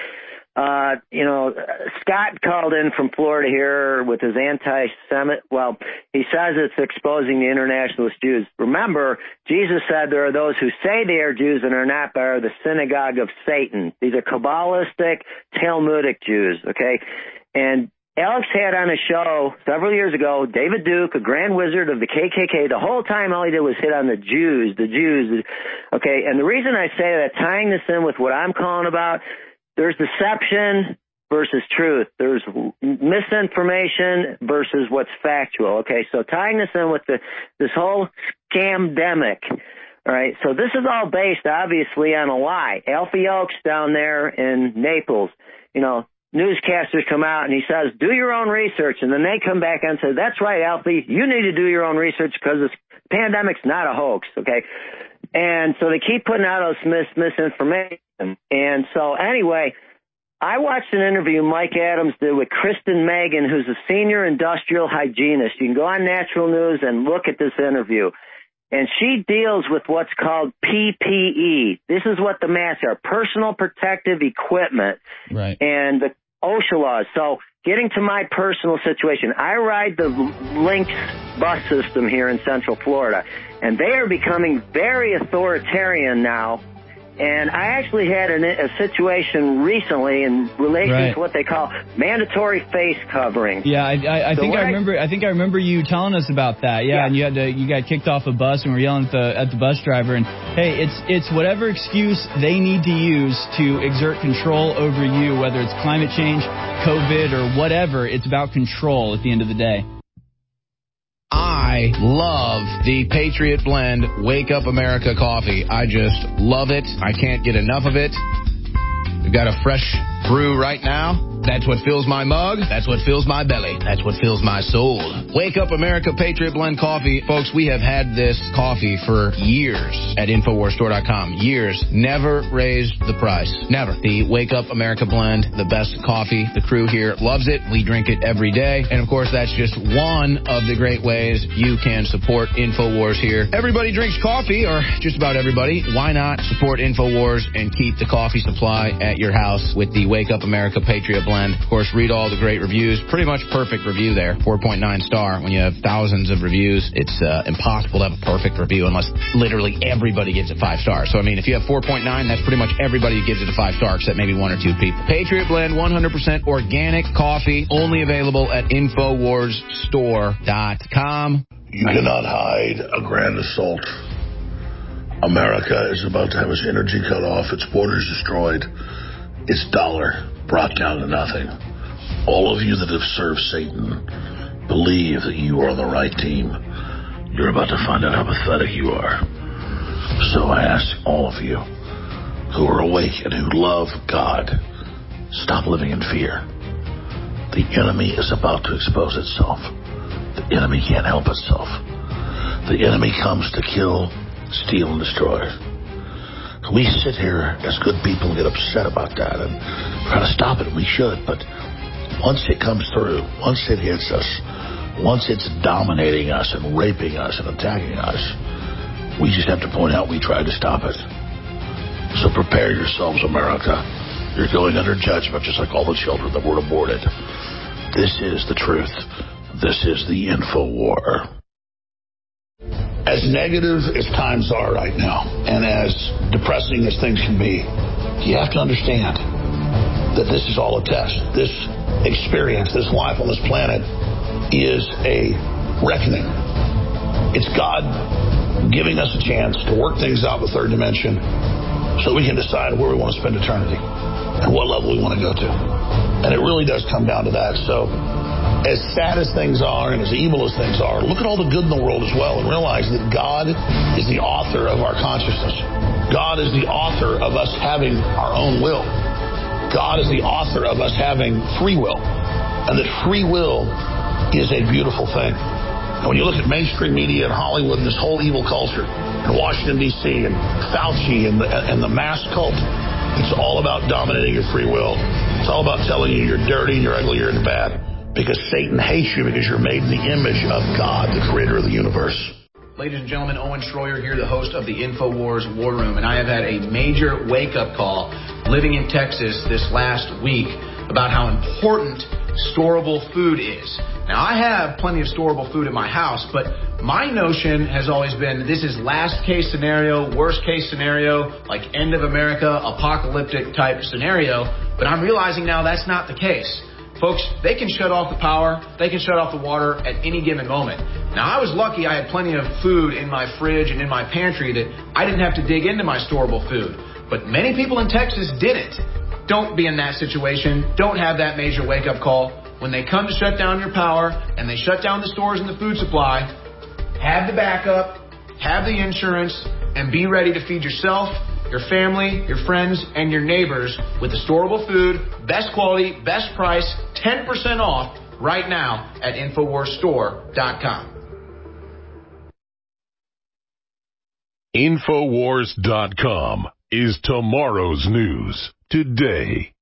Scott called in from Florida here with his anti-Semitic. Well, he says it's exposing the internationalist Jews. Remember, Jesus said there are those who say they are Jews and are not, but are the synagogue of Satan. These are Kabbalistic, Talmudic Jews, okay? And Alex had on a show several years ago, David Duke, a grand wizard of the KKK. The whole time all he did was hit on the Jews. Okay? And the reason I say that, tying this in with what I'm calling about, there's deception versus truth. There's misinformation versus what's factual. Okay, so tying this in with this whole scamdemic, all right, so this is all based, obviously, on a lie. Alfie Oakes down there in Naples, newscasters come out and he says, do your own research, and then they come back and say, that's right, Alfie, you need to do your own research because this pandemic's not a hoax, okay? And so they keep putting out those misinformation. And so anyway, I watched an interview Mike Adams did with Kristen Megan, who's a senior industrial hygienist. You can go on Natural News and look at this interview. And she deals with what's called PPE. This is what the masks are, personal protective equipment. Right. And the OSHA laws. So getting to my personal situation, I ride the Lynx bus system here in Central Florida, and they are becoming very authoritarian now. And I actually had a situation recently in relation to what they call mandatory face covering. Yeah, I think I remember you telling us about that. Yeah, and you got kicked off a bus and were yelling at the bus driver. And hey, it's whatever excuse they need to use to exert control over you, whether it's climate change, COVID, or whatever. It's about control at the end of the day. I love the Patriot Blend Wake Up America coffee. I just love it. I can't get enough of it. We've got a fresh brew right now. That's what fills my mug. That's what fills my belly. That's what fills my soul. Wake Up America Patriot Blend coffee. Folks, we have had this coffee for years at InfoWarsStore.com. Years. Never raised the price. Never. The Wake Up America Blend, the best coffee. The crew here loves it. We drink it every day. And, of course, that's just one of the great ways you can support InfoWars here. Everybody drinks coffee, or just about everybody. Why not support InfoWars and keep the coffee supply at your house with the Wake Up America Patriot Blend? Of course, read all the great reviews. Pretty much perfect review there. 4.9 star. When you have thousands of reviews, it's impossible to have a perfect review unless literally everybody gives it 5 stars. So, I mean, if you have 4.9, that's pretty much everybody who gives it a 5 star except maybe 1 or 2 people. Patriot Blend, 100% organic coffee, only available at InfoWarsStore.com. You cannot hide a grand assault America is about to have its energy cut off, its borders destroyed, its dollar brought down to nothing. All of you that have served Satan, believe that you are on the right team. You're about to find out how pathetic you are. So I ask all of you who are awake and who love God, stop living in fear. The enemy is about to expose itself. The enemy can't help itself. The enemy comes to kill, steal, and destroy. We sit here as good people and get upset about that and try to stop it. We should, but once it comes through, once it hits us, once it's dominating us and raping us and attacking us, we just have to point out we tried to stop it. So prepare yourselves, America. You're going under judgment just like all the children that were aborted. This is the truth. This is the InfoWar. As negative as times are right now, and as depressing as things can be, you have to understand that this is all a test. This experience, this life on this planet, is a reckoning. It's God giving us a chance to work things out with third dimension so we can decide where we want to spend eternity and what level we want to go to. And it really does come down to that. So as sad as things are and as evil as things are, look at all the good in the world as well and realize that God is the author of our consciousness. God is the author of us having our own will. God is the author of us having free will. And that free will is a beautiful thing. And when you look at mainstream media and Hollywood and this whole evil culture and Washington, D.C. and Fauci and the mass cult, it's all about dominating your free will. It's all about telling you you're dirty, you're ugly, you're bad. Because Satan hates you because you're made in the image of God, the creator of the universe. Ladies and gentlemen, Owen Schroyer here, the host of the InfoWars War Room, and I have had a major wake-up call living in Texas this last week about how important storable food is. Now, I have plenty of storable food at my house, but my notion has always been this is last case scenario, worst case scenario, like end of America, apocalyptic type scenario, but I'm realizing now that's not the case. Folks, they can shut off the power, they can shut off the water at any given moment. Now, I was lucky I had plenty of food in my fridge and in my pantry that I didn't have to dig into my storable food. But many people in Texas didn't. Don't be in that situation. Don't have that major wake-up call. When they come to shut down your power and they shut down the stores and the food supply, have the backup, have the insurance, and be ready to feed yourself, your family, your friends, and your neighbors with the storable food, best quality, best price, 10% off right now at InfoWarsStore.com. InfoWars.com is tomorrow's news today.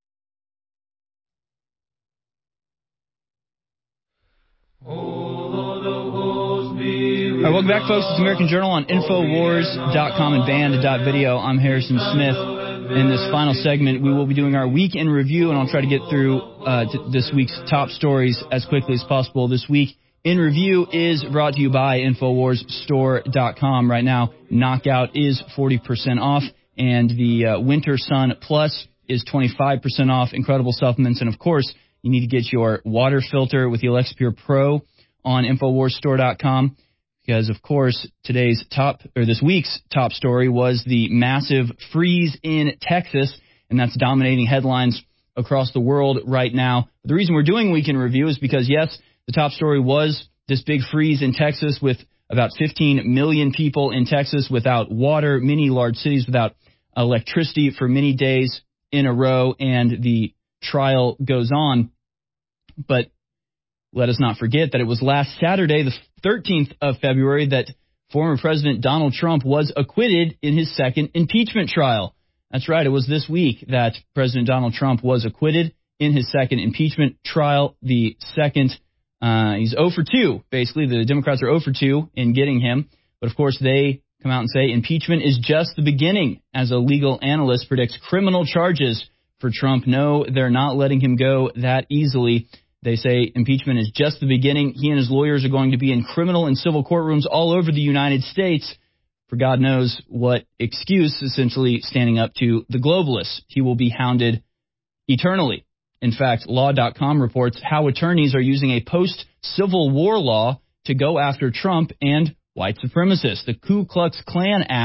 All right, welcome back, folks. It's American Journal on Infowars.com and Band.video. I'm Harrison Smith. In this final segment, we will be doing our week in review, and I'll try to get through this week's top stories as quickly as possible. This week in review is brought to you by InfoWarsStore.com. Right now, Knockout is 40% off, and the Winter Sun Plus is 25% off. Incredible supplements, and of course, you need to get your water filter with the Alexa Pure Pro on InfoWarsStore.com. Because, of course, this week's top story was the massive freeze in Texas, and that's dominating headlines across the world right now. But the reason we're doing Week in Review is because, yes, the top story was this big freeze in Texas with about 15 million people in Texas without water, many large cities without electricity for many days in a row, and the trial goes on. But let us not forget that it was last Saturday, the 13th of February, that former President Donald Trump was acquitted in his second impeachment trial. That's right. It was this week that President Donald Trump was acquitted in his second impeachment trial. The second, he's 0 for 2, basically. The Democrats are 0 for 2 in getting him. But, of course, they come out and say impeachment is just the beginning. As a legal analyst predicts criminal charges for Trump. No, they're not letting him go that easily. They say impeachment is just the beginning. He and his lawyers are going to be in criminal and civil courtrooms all over the United States for God knows what excuse, essentially standing up to the globalists. He will be hounded eternally. In fact, Law.com reports how attorneys are using a post-Civil War law to go after Trump and white supremacists. The Ku Klux Klan Act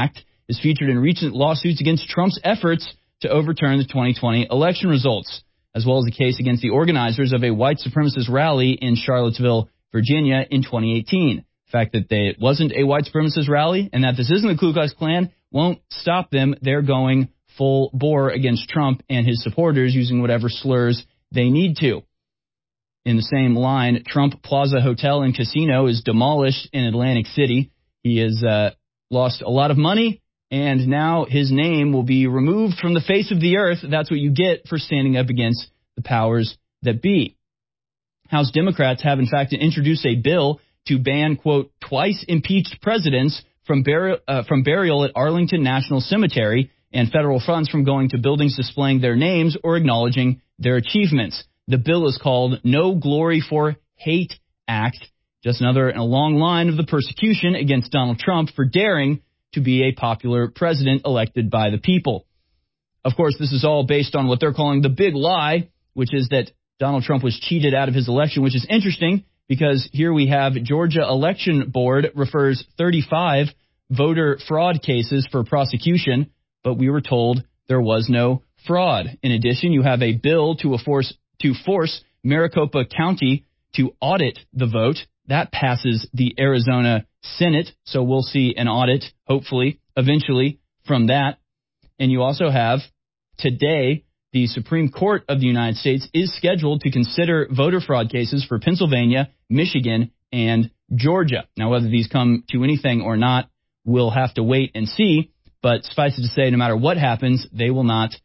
is featured in recent lawsuits against Trump's efforts to overturn the 2020 election results, as well as the case against the organizers of a white supremacist rally in Charlottesville, Virginia in 2018. The fact that it wasn't a white supremacist rally and that this isn't the Ku Klux Klan won't stop them. They're going full bore against Trump and his supporters using whatever slurs they need to. In the same line, Trump Plaza Hotel and Casino is demolished in Atlantic City. He has lost a lot of money, and now his name will be removed from the face of the earth. That's what you get for standing up against the powers that be. House Democrats have, in fact, introduced a bill to ban, quote, twice impeached presidents from burial at Arlington National Cemetery and federal funds from going to buildings displaying their names or acknowledging their achievements. The bill is called No Glory for Hate Act, just another in a long line of the persecution against Donald Trump for daring to be a popular president elected by the people. Of course, this is all based on what they're calling the big lie, which is that Donald Trump was cheated out of his election, which is interesting because here we have Georgia Election Board refers 35 voter fraud cases for prosecution, but we were told there was no fraud. In addition, you have a bill to force Maricopa County to audit the vote. That passes the Arizona Senate, so we'll see an audit, hopefully, eventually, from that. And you also have, today, the Supreme Court of the United States is scheduled to consider voter fraud cases for Pennsylvania, Michigan, and Georgia. Now, whether these come to anything or not, we'll have to wait and see, but suffice it to say, no matter what happens, they will not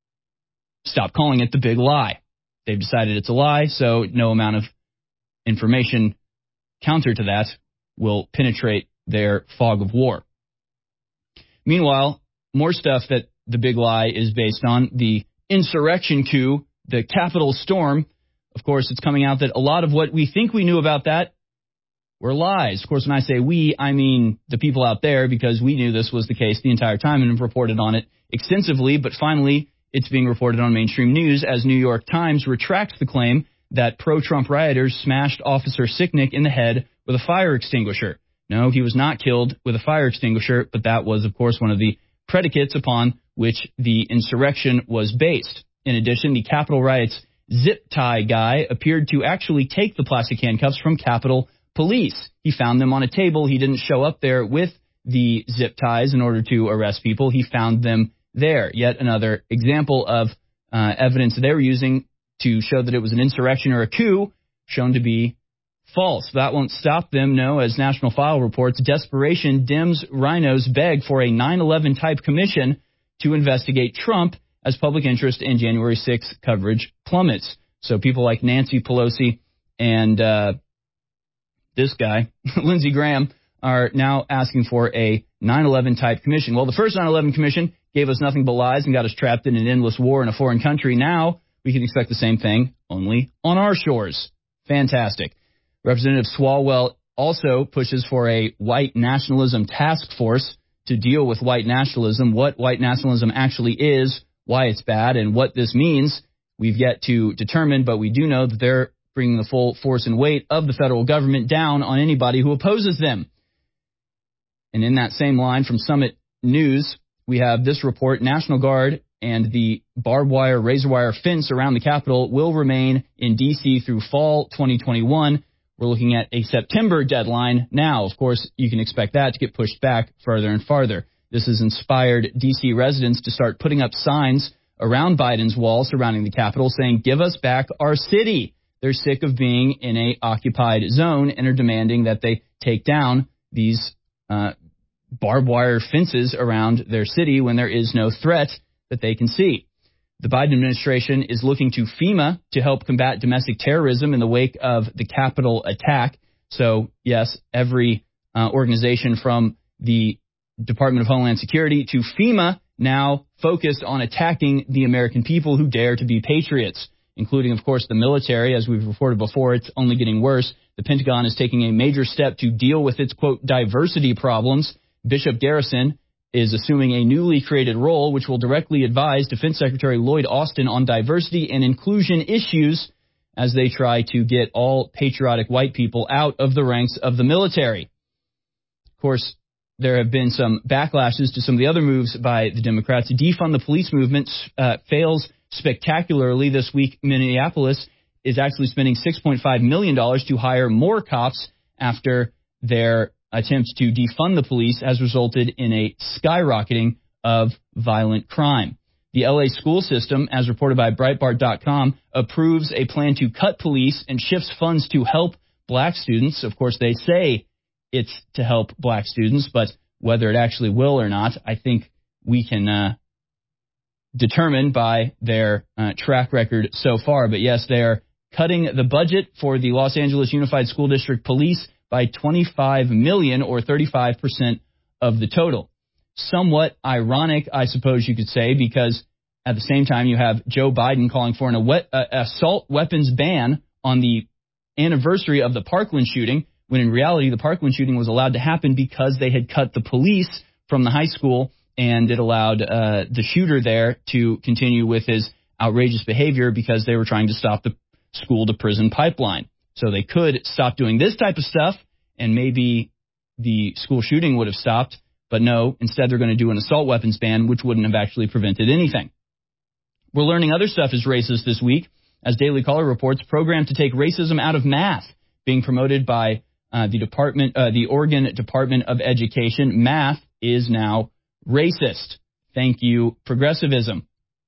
stop calling it the big lie. They've decided it's a lie, so no amount of information counter to that will penetrate their fog of war. Meanwhile, more stuff that the big lie is based on, the insurrection coup, the Capitol storm. Of course, it's coming out that a lot of what we think we knew about that were lies. Of course, when I say we, I mean the people out there, because we knew this was the case the entire time and have reported on it extensively, but finally it's being reported on mainstream news as New York Times retracts the claim that pro-Trump rioters smashed Officer Sicknick in the head with a fire extinguisher. No, he was not killed with a fire extinguisher, but that was, of course, one of the predicates upon which the insurrection was based. In addition, the Capitol riots zip tie guy appeared to actually take the plastic handcuffs from Capitol Police. He found them on a table. He didn't show up there with the zip ties in order to arrest people. He found them there. Yet another example of evidence they were using to show that it was an insurrection or a coup shown to be false. That won't stop them, no, as National File reports, desperation Dems rhinos beg for a 9/11 type commission to investigate Trump as public interest in January 6th coverage plummets. So people like Nancy Pelosi and this guy, Lindsey Graham, are now asking for a 9/11 type commission. Well, the first 9/11 commission gave us nothing but lies and got us trapped in an endless war in a foreign country. Now we can expect the same thing, only on our shores. Fantastic. Representative Swalwell also pushes for a white nationalism task force to deal with white nationalism, what white nationalism actually is, why it's bad, and what this means. We've yet to determine, but we do know that they're bringing the full force and weight of the federal government down on anybody who opposes them. And in that same line from Summit News, we have this report: National Guard and the barbed wire, razor wire fence around the Capitol will remain in D.C. through fall 2021. We're looking at a September deadline now. Of course, you can expect that to get pushed back further and farther. This has inspired D.C. residents to start putting up signs around Biden's wall surrounding the Capitol saying, "Give us back our city." They're sick of being in a occupied zone and are demanding that they take down these barbed wire fences around their city when there is no threat that they can see. The Biden administration is looking to FEMA to help combat domestic terrorism in the wake of the Capitol attack. So, yes, every organization from the Department of Homeland Security to FEMA now focused on attacking the American people who dare to be patriots, including, of course, the military. As we've reported before, it's only getting worse. The Pentagon is taking a major step to deal with its, quote, diversity problems. Bishop Garrison is assuming a newly created role which will directly advise Defense Secretary Lloyd Austin on diversity and inclusion issues as they try to get all patriotic white people out of the ranks of the military. Of course, there have been some backlashes to some of the other moves by the Democrats. Defund the police movement fails spectacularly this week. Minneapolis is actually spending $6.5 million to hire more cops after their attempts to defund the police has resulted in a skyrocketing of violent crime. The LA school system, as reported by Breitbart.com, approves a plan to cut police and shifts funds to help black students. Of course, they say it's to help black students, but whether it actually will or not, I think we can determine by their track record so far. But yes, they are cutting the budget for the Los Angeles Unified School District Police by $25 million, or 35% of the total. Somewhat ironic, I suppose you could say, because at the same time you have Joe Biden calling for an assault weapons ban on the anniversary of the Parkland shooting, when in reality the Parkland shooting was allowed to happen because they had cut the police from the high school, and it allowed the shooter there to continue with his outrageous behavior because they were trying to stop the school-to-prison pipeline. So they could stop doing this type of stuff, and maybe the school shooting would have stopped. But no, instead they're going to do an assault weapons ban, which wouldn't have actually prevented anything. We're learning other stuff is racist this week. As Daily Caller reports, program to take racism out of math being promoted by the Oregon Department of Education. Math is now racist. Thank you, progressivism.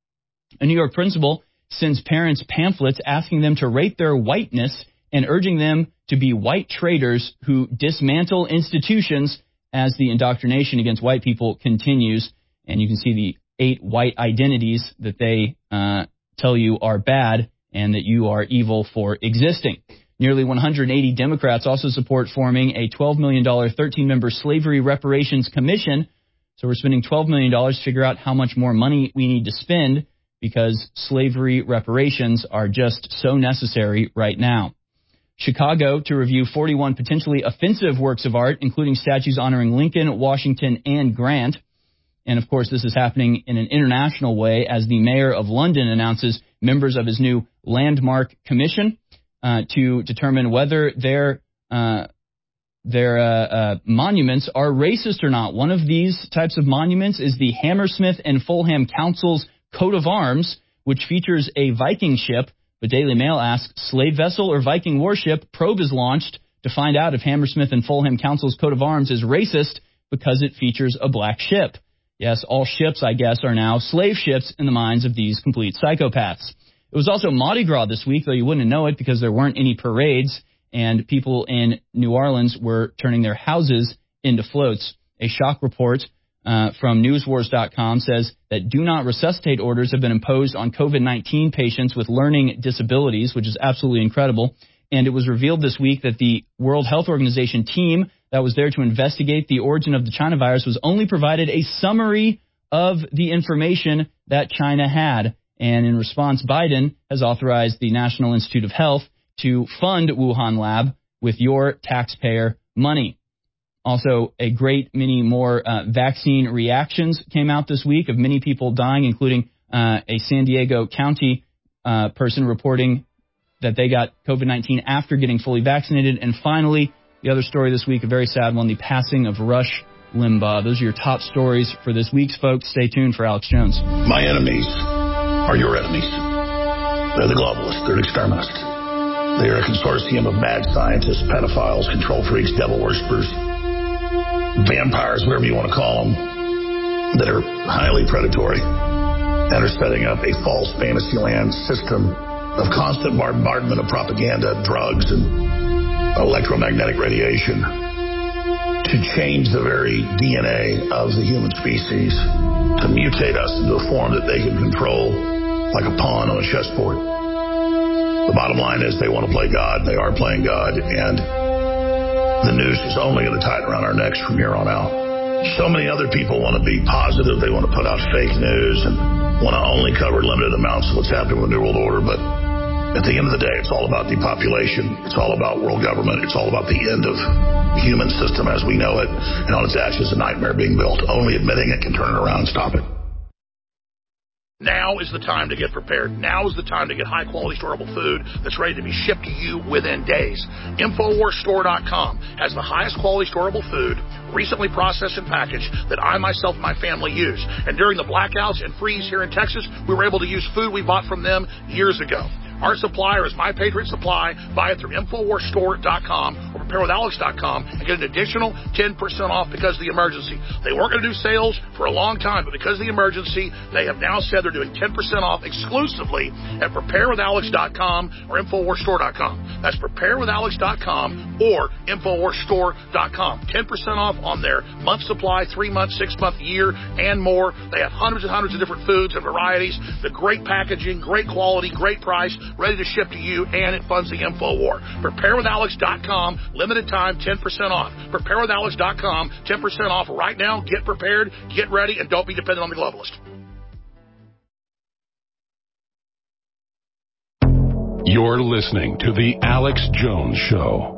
A New York principal sends parents pamphlets asking them to rate their whiteness and urging them to be white traitors who dismantle institutions as the indoctrination against white people continues. And you can see the 8 white identities that they tell you are bad and that you are evil for existing. Nearly 180 Democrats also support forming a $12 million 13-member slavery reparations commission. So we're spending $12 million to figure out how much more money we need to spend, because slavery reparations are just so necessary right now. Chicago to review 41 potentially offensive works of art, including statues honoring Lincoln, Washington, and Grant. And, of course, this is happening in an international way as the mayor of London announces members of his new landmark commission to determine whether their monuments are racist or not. One of these types of monuments is the Hammersmith and Fulham Council's coat of arms, which features a Viking ship. The Daily Mail asks, slave vessel or Viking warship? Probe is launched to find out if Hammersmith and Fulham Council's coat of arms is racist because it features a black ship. Yes, all ships, I guess, are now slave ships in the minds of these complete psychopaths. It was also Mardi Gras this week, though you wouldn't know it because there weren't any parades, and people in New Orleans were turning their houses into floats. A shock report from newswars.com says that do not resuscitate orders have been imposed on COVID-19 patients with learning disabilities, which is absolutely incredible. And it was revealed this week that the World Health Organization team that was there to investigate the origin of the China virus was only provided a summary of the information that China had. And in response, Biden has authorized the National Institute of Health to fund Wuhan lab with your taxpayer money. Also, a great many more vaccine reactions came out this week of many people dying, including a San Diego County person reporting that they got COVID-19 after getting fully vaccinated. And finally, the other story this week, a very sad one, the passing of Rush Limbaugh. Those are your top stories for this week's, folks. Stay tuned for Alex Jones. My enemies are your enemies. They're the globalists. They're extremists. They are a consortium of mad scientists, pedophiles, control freaks, devil worshippers, vampires, whatever you want to call them, that are highly predatory and are setting up a false fantasy land system of constant bombardment of propaganda, drugs, and electromagnetic radiation to change the very DNA of the human species, to mutate us into a form that they can control like a pawn on a chessboard. The bottom line is they want to play God. They are playing God, and the noose is only going to tighten around our necks from here on out. So many other people want to be positive. They want to put out fake news and want to only cover limited amounts of what's happening with the New World Order. But at the end of the day, it's all about depopulation. It's all about world government. It's all about the end of the human system as we know it. And on its ashes, a nightmare being built. Only admitting it can turn it around and stop it. Now is the time to get prepared. Now is the time to get high-quality, storable food that's ready to be shipped to you within days. InfoWarsStore.com has the highest quality storable food, recently processed and packaged, that I, myself, and my family use. And during the blackouts and freeze here in Texas, we were able to use food we bought from them years ago. Our supplier is My Patriot Supply. Buy it through InfoWarsStore.com or PrepareWithAlex.com and get an additional 10% off because of the emergency. They weren't going to do sales for a long time, but because of the emergency, they have now said they're doing 10% off exclusively at PrepareWithAlex.com or InfoWarsStore.com. That's PrepareWithAlex.com or InfoWarsStore.com. 10% off on their month supply, 3-month, 6-month, year, and more. They have hundreds and hundreds of different foods and varieties. The great packaging, great quality, great price, ready to ship to you, and it funds the InfoWar. PrepareWithAlex.com, limited time, 10% off. PrepareWithAlex.com, 10% off right now. Get prepared, get ready, and don't be dependent on the globalist. You're listening to The Alex Jones Show.